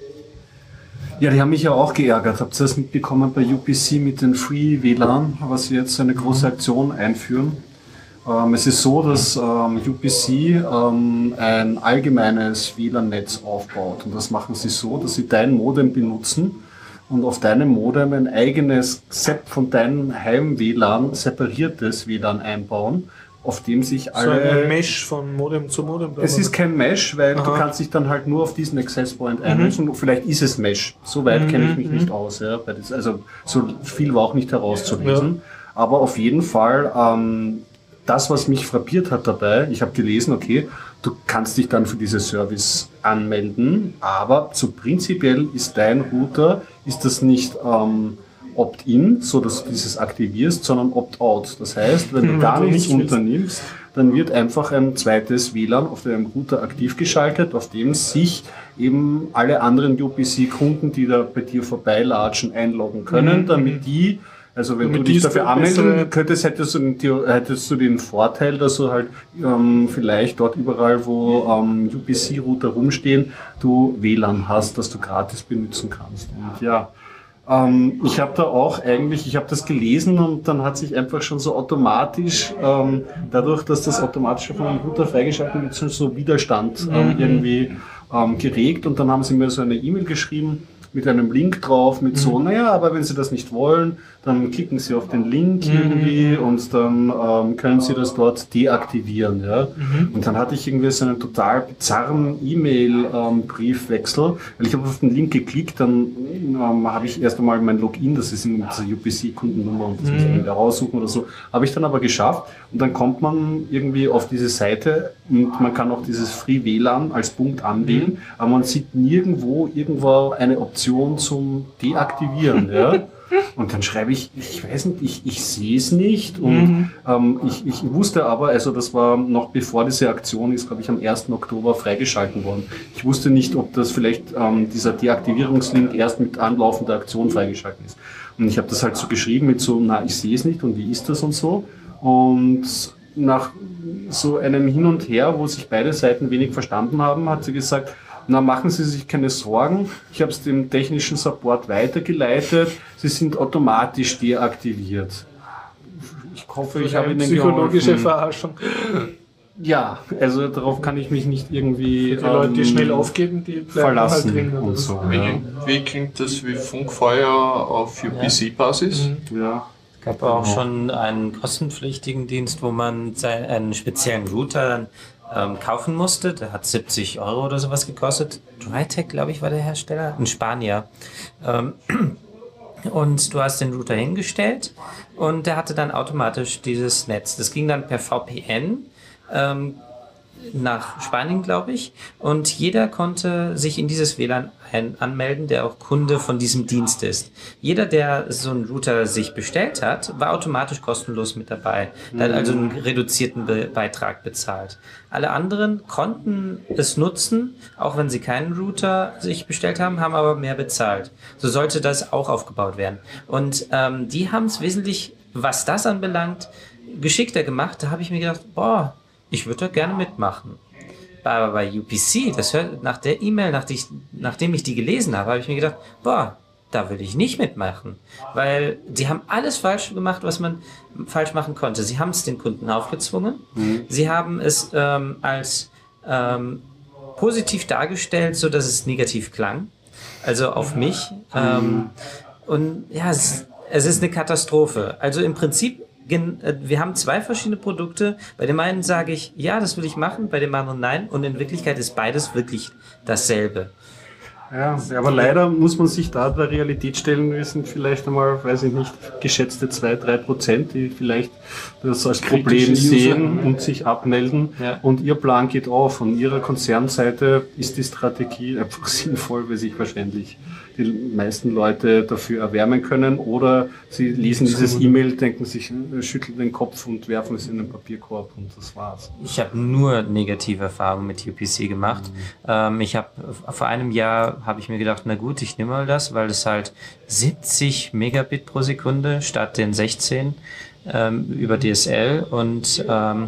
Ja, die haben mich ja auch geärgert. Habt ihr das mitbekommen bei UPC mit den Free WLAN, was sie jetzt eine große Aktion einführen? Es ist so, dass UPC ein allgemeines WLAN-Netz aufbaut. Und das machen sie so, dass sie dein Modem benutzen und auf deinem Modem ein eigenes SEP von deinem Heim-WLAN, separiertes WLAN einbauen, auf dem sich
so
alle...
ein Mesh von Modem zu Modem.
Es ist kein Mesh, weil du kannst dich dann halt nur auf diesen Access Point einlösen. Vielleicht ist es Mesh. So weit kenne ich mich nicht aus. Ja. Also so viel war auch nicht herauszulesen. Aber auf jeden Fall, das, was mich frappiert hat dabei, ich habe gelesen, okay, du kannst dich dann für diese Service anmelden, aber so prinzipiell ist dein Router, ist das nicht Opt-in, so dass du dieses aktivierst, sondern Opt-out. Das heißt, wenn du gar nichts unternimmst, dann wird einfach ein zweites WLAN auf deinem Router aktiv geschaltet, auf dem sich eben alle anderen UPC-Kunden, die da bei dir vorbeilatschen, einloggen können, damit die, also wenn du dich dafür anmelden könntest, hättest du den Vorteil, dass du halt vielleicht dort überall, wo UPC-Router rumstehen, du WLAN hast, das du gratis benutzen kannst. Und ja, ich habe da auch eigentlich, ich habe das gelesen und dann hat sich einfach schon so automatisch, dadurch, dass das automatisch von einem Router freigeschaltet wird, schon so Widerstand irgendwie geregt und dann haben sie mir so eine E-Mail geschrieben mit einem Link drauf, mit so, naja, aber wenn Sie das nicht wollen, dann klicken Sie auf den Link irgendwie und dann können Sie das dort deaktivieren. Ja? Und dann hatte ich irgendwie so einen total bizarren E-Mail-Briefwechsel, weil ich habe auf den Link geklickt, dann habe ich erst einmal mein Login, das ist in dieser UPC-Kundennummer und das muss ich wieder raussuchen oder so, habe ich dann aber geschafft und dann kommt man irgendwie auf diese Seite und man kann auch dieses Free WLAN als Punkt anwählen, aber man sieht nirgendwo irgendwo eine Option zum Deaktivieren. Ja? Und dann schreibe ich weiß nicht, ich sehe es nicht und ich wusste aber, also das war noch bevor diese Aktion ist, glaube ich, am 1. Oktober freigeschalten worden. Ich wusste nicht, ob das vielleicht dieser Deaktivierungslink erst mit anlaufender Aktion freigeschalten ist. Und ich habe das halt so geschrieben mit so, na, ich sehe es nicht und wie ist das und so. Und nach so einem Hin und Her, wo sich beide Seiten wenig verstanden haben, hat sie gesagt, na, machen Sie sich keine Sorgen. Ich habe es dem technischen Support weitergeleitet. Sie sind automatisch deaktiviert. Ich hoffe, ich habe Ihnen
psychologische
geholfen.
Verarschung.
Ja, also darauf kann ich mich nicht irgendwie
Die Leute, die schnell aufgeben, die bleiben
verlassen
halt drin.
und so. Ja.
Wie klingt das wie Funkfeuer auf UPC-Basis?
Ja.
Es gab auch schon einen kostenpflichtigen Dienst, wo man einen speziellen Router dann kaufen musste. Der hat 70 € oder sowas gekostet. Drytec, glaube ich, war der Hersteller. Ein Spanier. Und du hast den Router hingestellt und der hatte dann automatisch dieses Netz. Das ging dann per VPN nach Spanien, glaube ich. Und jeder konnte sich in dieses WLAN anmelden, der auch Kunde von diesem Dienst ist. Jeder, der so einen Router sich bestellt hat, war automatisch kostenlos mit dabei. Der hat also einen reduzierten Beitrag bezahlt. Alle anderen konnten es nutzen, auch wenn sie keinen Router sich bestellt haben, haben aber mehr bezahlt. So sollte das auch aufgebaut werden. Und die haben es wesentlich, was das anbelangt, geschickter gemacht. Da habe ich mir gedacht, boah, ich würde da gerne mitmachen. Aber bei UPC, das hört nach der E-Mail, nachdem ich die gelesen habe, habe ich mir gedacht, boah, da will ich nicht mitmachen. Weil sie haben alles falsch gemacht, was man falsch machen konnte. Sie haben es den Kunden aufgezwungen. Sie haben es als positiv dargestellt, so dass es negativ klang. Also auf mich. Und ja, es ist eine Katastrophe. Also im Prinzip, wir haben 2 verschiedene Produkte. Bei dem einen sage ich, ja, das will ich machen, bei dem anderen nein. Und in Wirklichkeit ist beides wirklich dasselbe.
Ja, aber leider muss man sich da der Realität stellen müssen, vielleicht einmal, weiß ich nicht, geschätzte 2-3%, die vielleicht das als Problem sehen und sich abmelden.
Ja.
Und ihr Plan geht auf. Von ihrer Konzernseite ist die Strategie einfach sinnvoll, weil sich wahrscheinlich die meisten Leute dafür erwärmen können, oder sie lesen dieses E-Mail, denken sich, schütteln den Kopf und werfen es in den Papierkorb und das war's.
Ich habe nur negative Erfahrungen mit UPC gemacht. Vor einem Jahr habe ich mir gedacht, na gut, ich nehme mal das, weil es halt 70 Megabit pro Sekunde statt den 16 über DSL und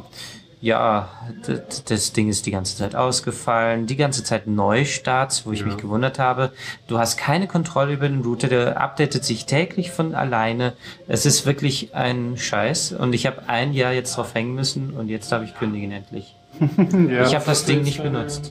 das Ding ist die ganze Zeit ausgefallen, die ganze Zeit Neustarts, wo ich mich gewundert habe. Du hast keine Kontrolle über den Router, der updatet sich täglich von alleine. Es ist wirklich ein Scheiß und ich habe ein Jahr jetzt drauf hängen müssen und jetzt darf ich kündigen endlich. Ich habe das Ding nicht benutzt.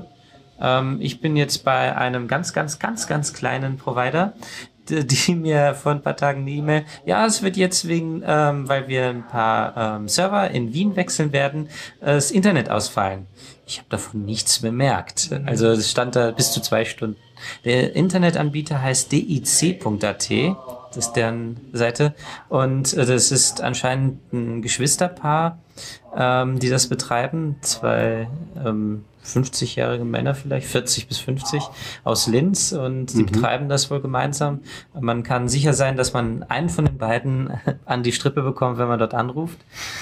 Ich bin jetzt bei einem ganz kleinen Provider, die mir vor ein paar Tagen eine E-Mail, ja, es wird jetzt weil wir ein paar Server in Wien wechseln werden, das Internet ausfallen. Ich habe davon nichts bemerkt. Also es stand da bis zu 2 Stunden. Der Internetanbieter heißt dic.at, das ist deren Seite, und das ist anscheinend ein Geschwisterpaar, die das betreiben, 2 50-jährige Männer vielleicht, 40 bis 50 aus Linz, und die betreiben das wohl gemeinsam. Man kann sicher sein, dass man einen von den beiden an die Strippe bekommt, wenn man dort anruft.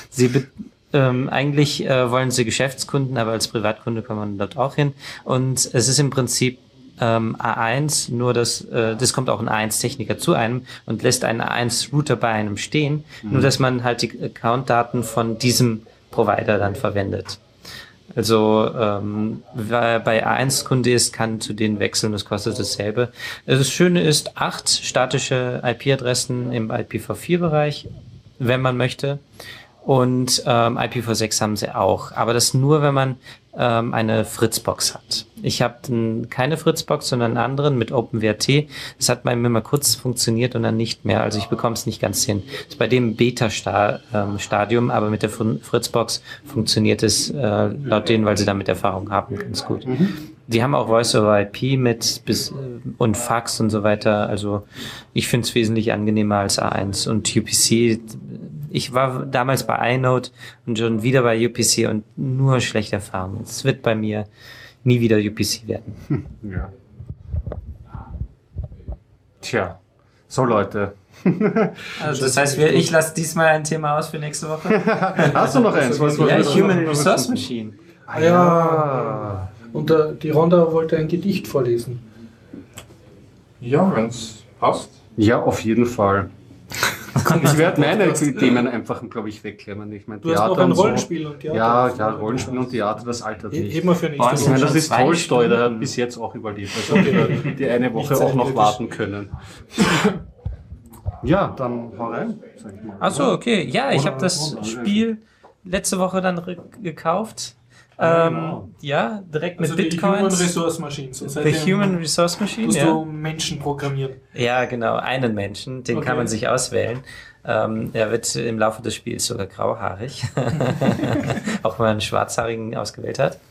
Eigentlich wollen sie Geschäftskunden, aber als Privatkunde kann man dort auch hin. Und es ist im Prinzip A1, nur das kommt auch ein A1-Techniker zu einem und lässt einen A1-Router bei einem stehen, nur dass man halt die Account-Daten von diesem Provider dann verwendet. Also wer bei A1-Kunde ist, kann zu denen wechseln, das kostet dasselbe. Das Schöne ist 8 statische IP-Adressen im IPv4-Bereich, wenn man möchte. Und IPv6 haben sie auch. Aber das nur, wenn man eine Fritzbox hat. Ich habe keine Fritzbox, sondern einen anderen mit OpenWrt. Das hat bei mir mal kurz funktioniert und dann nicht mehr. Also ich bekomme es nicht ganz hin. Das ist bei dem Beta-Stadium, aber mit der Fritzbox funktioniert es laut denen, weil sie damit Erfahrung haben, ganz gut. Die haben auch Voice-over-IP und Fax und so weiter. Also ich finde es wesentlich angenehmer als A1 und UPC. Ich war damals bei iNode und schon wieder bei UPC und nur schlechte Erfahrungen. Es wird bei mir nie wieder UPC werden.
Ja. Tja, so Leute.
Also das heißt, ich lasse diesmal ein Thema aus für nächste Woche.
Hast du noch eins?
Human Resource Machine.
Ja. Und die Ronda wollte ein Gedicht vorlesen.
Ja, wenn es passt.
Ja, auf jeden Fall. Ich werde meine Themen einfach, glaube ich, wegklemmen. Ich meine,
Du hast noch ein Rollenspiel und Theater.
Ja, Rollenspiel und Theater, das altert nicht.
Heben wir für nächste
Ich meine,
Woche.
das ist Tolstoi, der hat bis jetzt auch überlebt. Also die eine Woche auch noch warten können. Ja, dann hau rein, sag ich mal.
Achso, okay. Ja, ich habe das Spiel letzte Woche dann gekauft. Ja, direkt mit
Also die Human
Bitcoins.
Resource Machines.
The Human Resource Machine,
Musst
ja.
du Menschen programmieren.
Ja, genau, einen Menschen, den kann man sich auswählen. Er wird im Laufe des Spiels sogar grauhaarig, auch wenn man einen Schwarzhaarigen ausgewählt hat.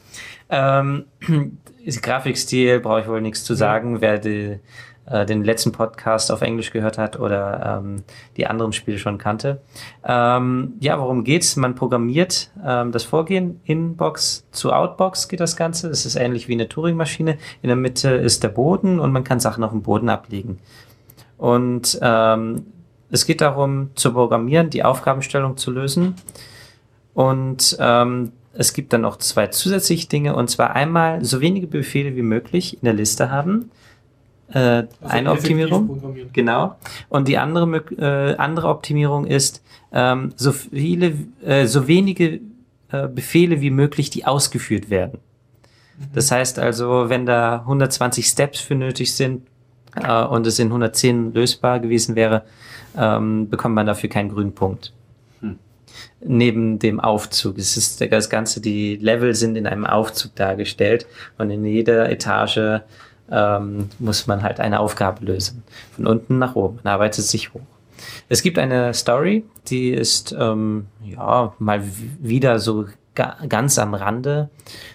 Grafikstil brauche ich wohl nichts zu sagen, wer den letzten Podcast auf Englisch gehört hat oder die anderen Spiele schon kannte. Ja, worum geht's? Man programmiert das Vorgehen. Inbox zu Outbox geht das Ganze. Das ist ähnlich wie eine Turing-Maschine. In der Mitte ist der Boden und man kann Sachen auf dem Boden ablegen. Und es geht darum, zu programmieren, die Aufgabenstellung zu lösen. Und es gibt dann noch 2 zusätzliche Dinge. Und zwar einmal so wenige Befehle wie möglich in der Liste haben. Eine Optimierung, genau. Und die andere Optimierung ist, so wenige Befehle wie möglich, die ausgeführt werden. Das heißt also, wenn da 120 Steps für nötig sind und es in 110 lösbar gewesen wäre, bekommt man dafür keinen grünen Punkt. Neben dem Aufzug. Es ist das Ganze, die Level sind in einem Aufzug dargestellt und in jeder Etage muss man halt eine Aufgabe lösen. Von unten nach oben. Man arbeitet sich hoch. Es gibt eine Story, die ist mal wieder so ganz am Rande.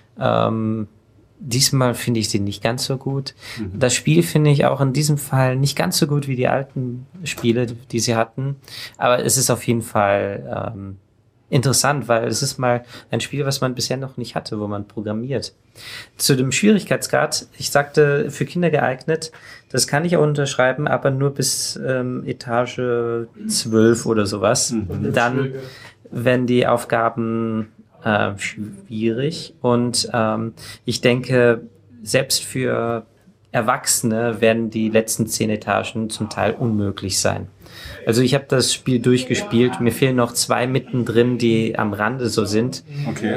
Diesmal finde ich sie nicht ganz so gut. Das Spiel finde ich auch in diesem Fall nicht ganz so gut wie die alten Spiele, die sie hatten. Aber es ist auf jeden Fall interessant, weil es ist mal ein Spiel, was man bisher noch nicht hatte, wo man programmiert. Zu dem Schwierigkeitsgrad, ich sagte, für Kinder geeignet, das kann ich auch unterschreiben, aber nur bis Etage 12 oder sowas. Dann werden die Aufgaben schwierig und ich denke, selbst für Erwachsene werden die letzten 10 Etagen zum Teil unmöglich sein. Also ich habe das Spiel durchgespielt, mir fehlen noch 2 mittendrin, die am Rande so sind.
Okay.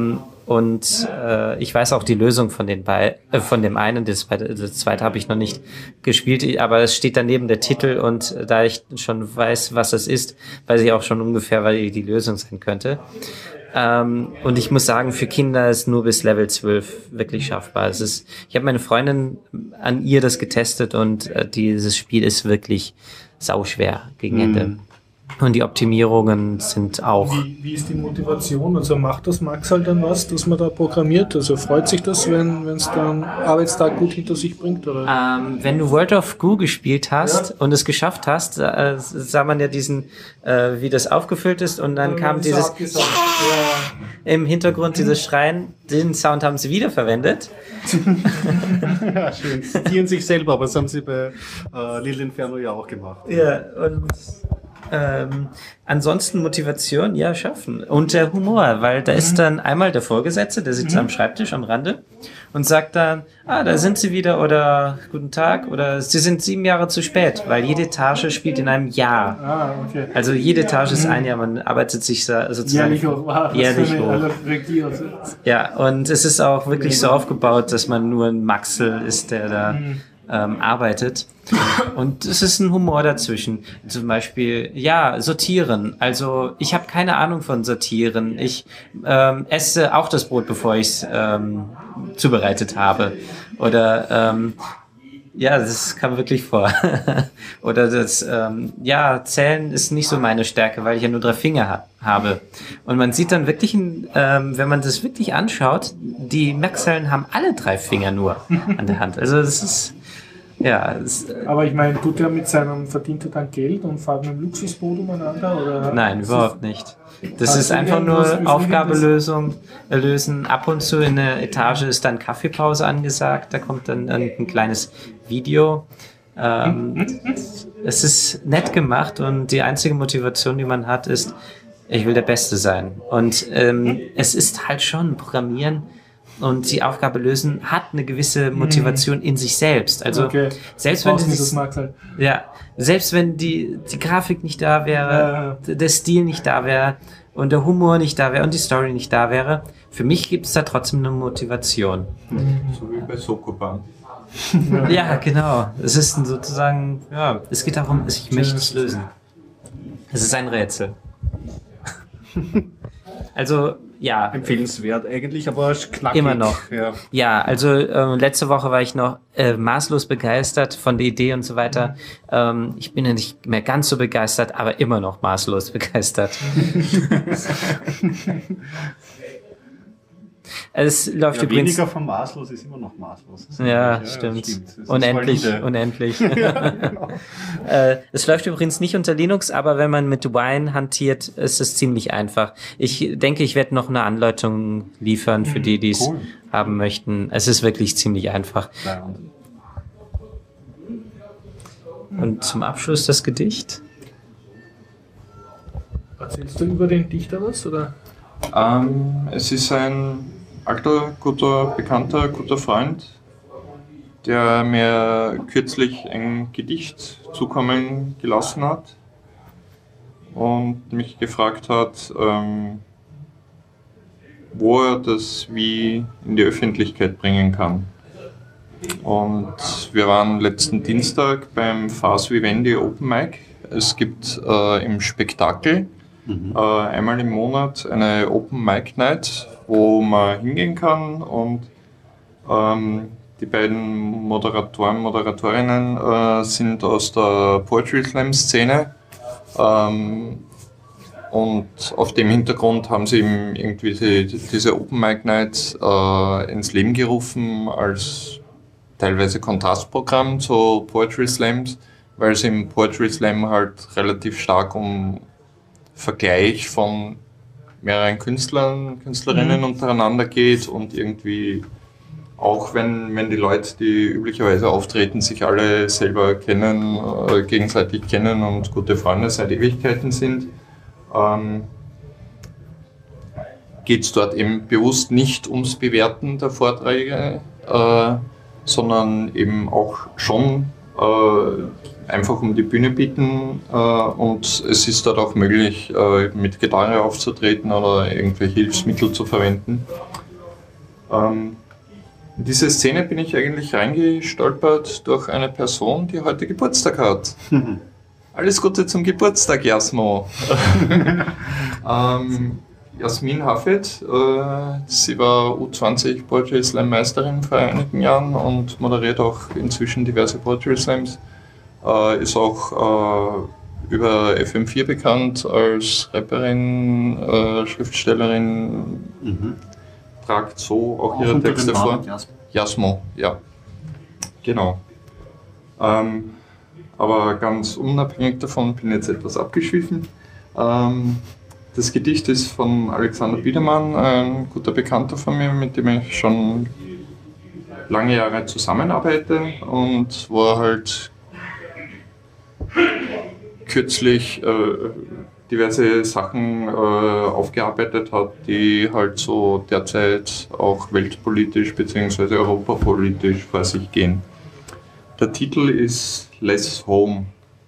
Ich weiß auch die Lösung von dem einen, das zweite habe ich noch nicht gespielt, aber es steht daneben der Titel und da ich schon weiß, was das ist, weiß ich auch schon ungefähr, weil die Lösung sein könnte. Und ich muss sagen, für Kinder ist nur bis Level 12 wirklich schaffbar. Ich habe meine Freundin an ihr das getestet und dieses Spiel ist wirklich sauschwer gegen Ende. Und die Optimierungen sind auch...
Wie ist die Motivation? Also macht das Max halt dann was, dass man da programmiert? Also freut sich das, wenn es dann Arbeitstag gut hinter sich bringt? Oder?
Wenn du World of Goo gespielt hast und es geschafft hast, sah man ja diesen, wie das aufgefüllt ist und dann kam dieses im Hintergrund dieses Schreien. Den Sound haben sie wiederverwendet.
Ja, schön. Sie zitieren sich selber, aber das haben sie bei Little Inferno ja auch gemacht.
Ja, und ansonsten Motivation, ja, schaffen. Und der Humor, weil da ist dann einmal der Vorgesetzte, der sitzt am Schreibtisch am Rande und sagt dann, da sind Sie wieder oder guten Tag oder Sie sind 7 Jahre zu spät, weil jede Etage spielt in einem Jahr.
Okay.
Also jede Etage ist ein Jahr, man arbeitet sich sozusagen jährlich hoch. Ja, und es ist auch wirklich so aufgebaut, dass man nur ein Maxel ist, der da arbeitet. Und es ist ein Humor dazwischen. Zum Beispiel, sortieren. Also ich habe keine Ahnung von sortieren. Ich esse auch das Brot, bevor ich es zubereitet habe. Oder das kam wirklich vor. Oder das Zählen ist nicht so meine Stärke, weil ich ja nur 3 Finger habe. Und man sieht dann wirklich, wenn man das wirklich anschaut, die Maxellen haben alle 3 Finger nur an der Hand. Also das ist
aber ich meine, tut er mit seinem verdient er dann Geld und fahrt mit dem Luxusboot umeinander? Oder?
Nein, überhaupt nicht. Das ist einfach nur Aufgabe lösen. Ab und zu in der Etage ist dann Kaffeepause angesagt. Da kommt dann ein kleines Video. Es ist nett gemacht und die einzige Motivation, die man hat, ist, ich will der Beste sein. Und es ist halt schon Programmieren. Und die Aufgabe lösen hat eine gewisse Motivation in sich selbst. Also selbst wenn die Grafik nicht da wäre, der Stil nicht da wäre und der Humor nicht da wäre und die Story nicht da wäre, für mich gibt es da trotzdem eine Motivation.
So wie bei Sokoban.
Ja, genau. Es ist sozusagen, es geht darum, ich möchte es lösen. Es ist ein Rätsel. Also, ja.
Empfehlenswert eigentlich, aber knackig.
Immer noch. Ja, also letzte Woche war ich noch maßlos begeistert von der Idee und so weiter. Ich bin ja nicht mehr ganz so begeistert, aber immer noch maßlos begeistert. Es läuft übrigens...
Weniger von maßlos ist immer noch maßlos.
Ja, stimmt. Unendlich. Ja, genau. Es läuft übrigens nicht unter Linux, aber wenn man mit Wine hantiert, ist es ziemlich einfach. Ich denke, ich werde noch eine Anleitung liefern für die es haben möchten. Es ist wirklich ziemlich einfach.
Ja.
Und zum Abschluss das Gedicht.
Erzählst du über den Dichter was, oder?
Es ist ein alter, guter Bekannter, guter Freund, der mir kürzlich ein Gedicht zukommen gelassen hat und mich gefragt hat, wo er das wie in die Öffentlichkeit bringen kann. Und wir waren letzten Dienstag beim Fars Vivendi Open Mic. Es gibt im Spektakel einmal im Monat eine Open Mic Night, wo man hingehen kann und Die beiden Moderatorinnen sind aus der Poetry Slam Szene. Und auf dem Hintergrund haben sie eben irgendwie diese Open Mic Nights ins Leben gerufen als teilweise Kontrastprogramm zu Poetry Slams, weil es im Poetry Slam halt relativ stark um Vergleich von mehreren Künstlerinnen untereinander geht und irgendwie auch wenn die Leute, die üblicherweise auftreten, sich alle selber kennen, gegenseitig kennen und gute Freunde seit Ewigkeiten sind, geht es dort eben bewusst nicht ums Bewerten der Vorträge, sondern eben auch schon einfach um die Bühne bieten und es ist dort auch möglich, mit Gitarre aufzutreten oder irgendwelche Hilfsmittel zu verwenden. In diese Szene bin ich eigentlich reingestolpert durch eine Person, die heute Geburtstag hat. Alles Gute zum Geburtstag, Jasmo. Jasmin Hafed, sie war U20 Poetry Slam Meisterin vor einigen Jahren und moderiert auch inzwischen diverse Poetry Slams. Ist auch über FM4 bekannt als Rapperin, Schriftstellerin, tragt so auch ihre Texte vor. Jasmo, ja. Genau. Aber ganz unabhängig davon bin ich jetzt etwas abgeschwiffen. Das Gedicht ist von Alexander Biedermann, ein guter Bekannter von mir, mit dem ich schon lange Jahre zusammenarbeite und wo er halt kürzlich diverse Sachen aufgearbeitet hat, die halt so derzeit auch weltpolitisch bzw. europapolitisch vor sich gehen. Der Titel ist Less Home.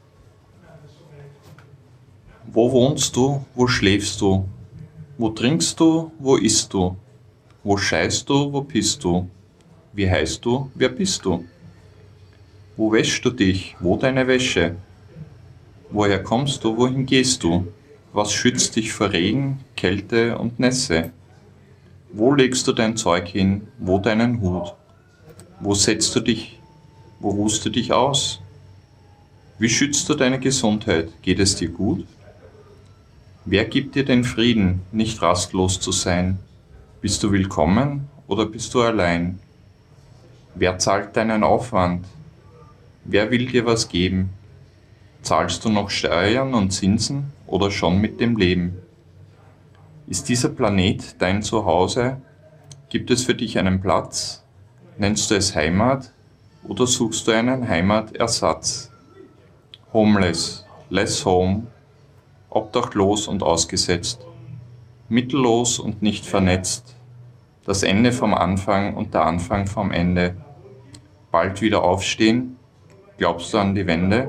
Wo wohnst du? Wo schläfst du? Wo trinkst du? Wo isst du? Wo scheißt du? Wo pisst du? Wie heißt du? Wer bist du? Wo wäschst du dich? Wo deine Wäsche? Woher kommst du? Wohin gehst du? Was schützt dich vor Regen, Kälte und Nässe? Wo legst du dein Zeug hin? Wo deinen Hut? Wo setzt du dich? Wo ruhst du dich aus? Wie schützt du deine Gesundheit? Geht es dir gut? Wer gibt dir den Frieden, nicht rastlos zu sein? Bist du willkommen oder bist du allein? Wer zahlt deinen Aufwand? Wer will dir was geben? Zahlst du noch Steuern und Zinsen oder schon mit dem Leben? Ist dieser Planet dein Zuhause? Gibt es für dich einen Platz? Nennst du es Heimat oder suchst du einen Heimatersatz? Homeless, less home, obdachlos und ausgesetzt, mittellos und nicht vernetzt, das Ende vom Anfang und der Anfang vom Ende. Bald wieder aufstehen, glaubst du an die Wende?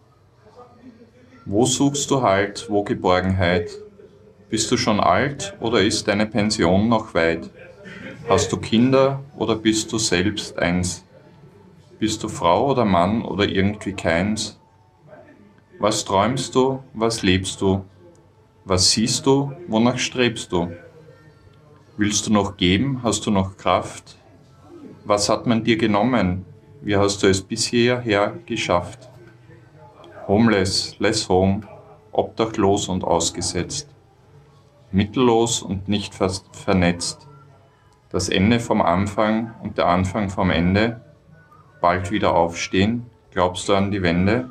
Wo suchst du Halt, wo Geborgenheit? Bist du schon alt oder ist deine Pension noch weit? Hast du Kinder oder bist du selbst eins? Bist du Frau oder Mann oder irgendwie keins? Was träumst du, was lebst du? Was siehst du, wonach strebst du? Willst du noch geben, hast du noch Kraft? Was hat man dir genommen? Wie hast du es bis hierher geschafft? Homeless, less home, obdachlos und ausgesetzt, mittellos und nicht vernetzt, das Ende vom Anfang und der Anfang vom Ende, bald wieder aufstehen, glaubst du an die Wende?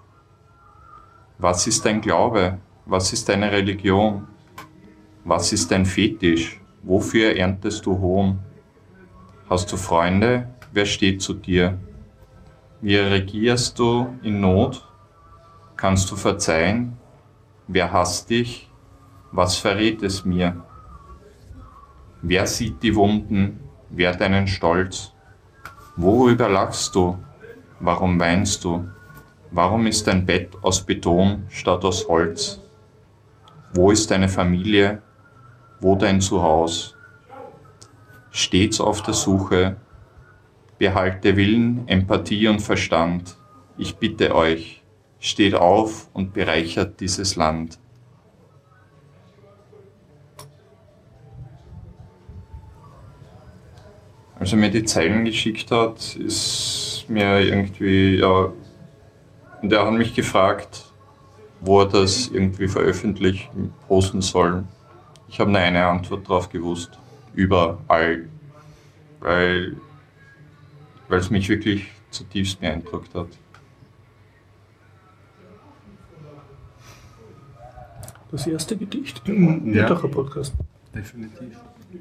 Was ist dein Glaube? Was ist deine Religion? Was ist dein Fetisch? Wofür erntest du Hohn? Hast du Freunde? Wer steht zu dir? Wie regierst du in Not? Kannst du verzeihen? Wer hasst dich? Was verrät es mir? Wer sieht die Wunden? Wer deinen Stolz? Worüber lachst du? Warum weinst du? Warum ist dein Bett aus Beton statt aus Holz? Wo ist deine Familie? Wo dein Zuhause? Stets auf der Suche. Behalte Willen, Empathie und Verstand. Ich bitte euch, steht auf und bereichert dieses Land. Als er mir die Zeilen geschickt hat, ist mir irgendwie, ja, und er hat mich gefragt, wo er das irgendwie veröffentlichen, posten soll. Ich habe nur eine Antwort drauf gewusst, überall, weil es mich wirklich zutiefst beeindruckt hat.
Das erste Gedicht im Wirtacher Podcast.
Definitiv.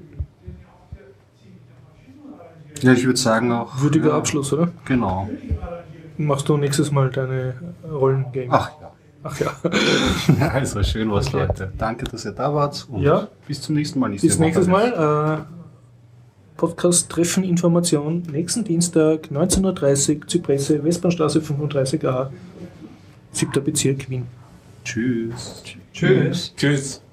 Ja, ich würde sagen auch...
Würdiger Abschluss, oder?
Genau.
Machst du nächstes Mal deine Rollengame?
Ach ja.
Ach ja.
Also schön was,
Okay.
Leute. Danke, dass ihr da wart. Und
Ja.
bis zum nächsten Mal.
Bis nächstes Mal. Podcast Treffen Information. Nächsten Dienstag, 19.30 Uhr, Zypresse, Westbahnstraße 35a, 7. Bezirk, Wien.
Tschüss.
Tschüss.
Tschüss.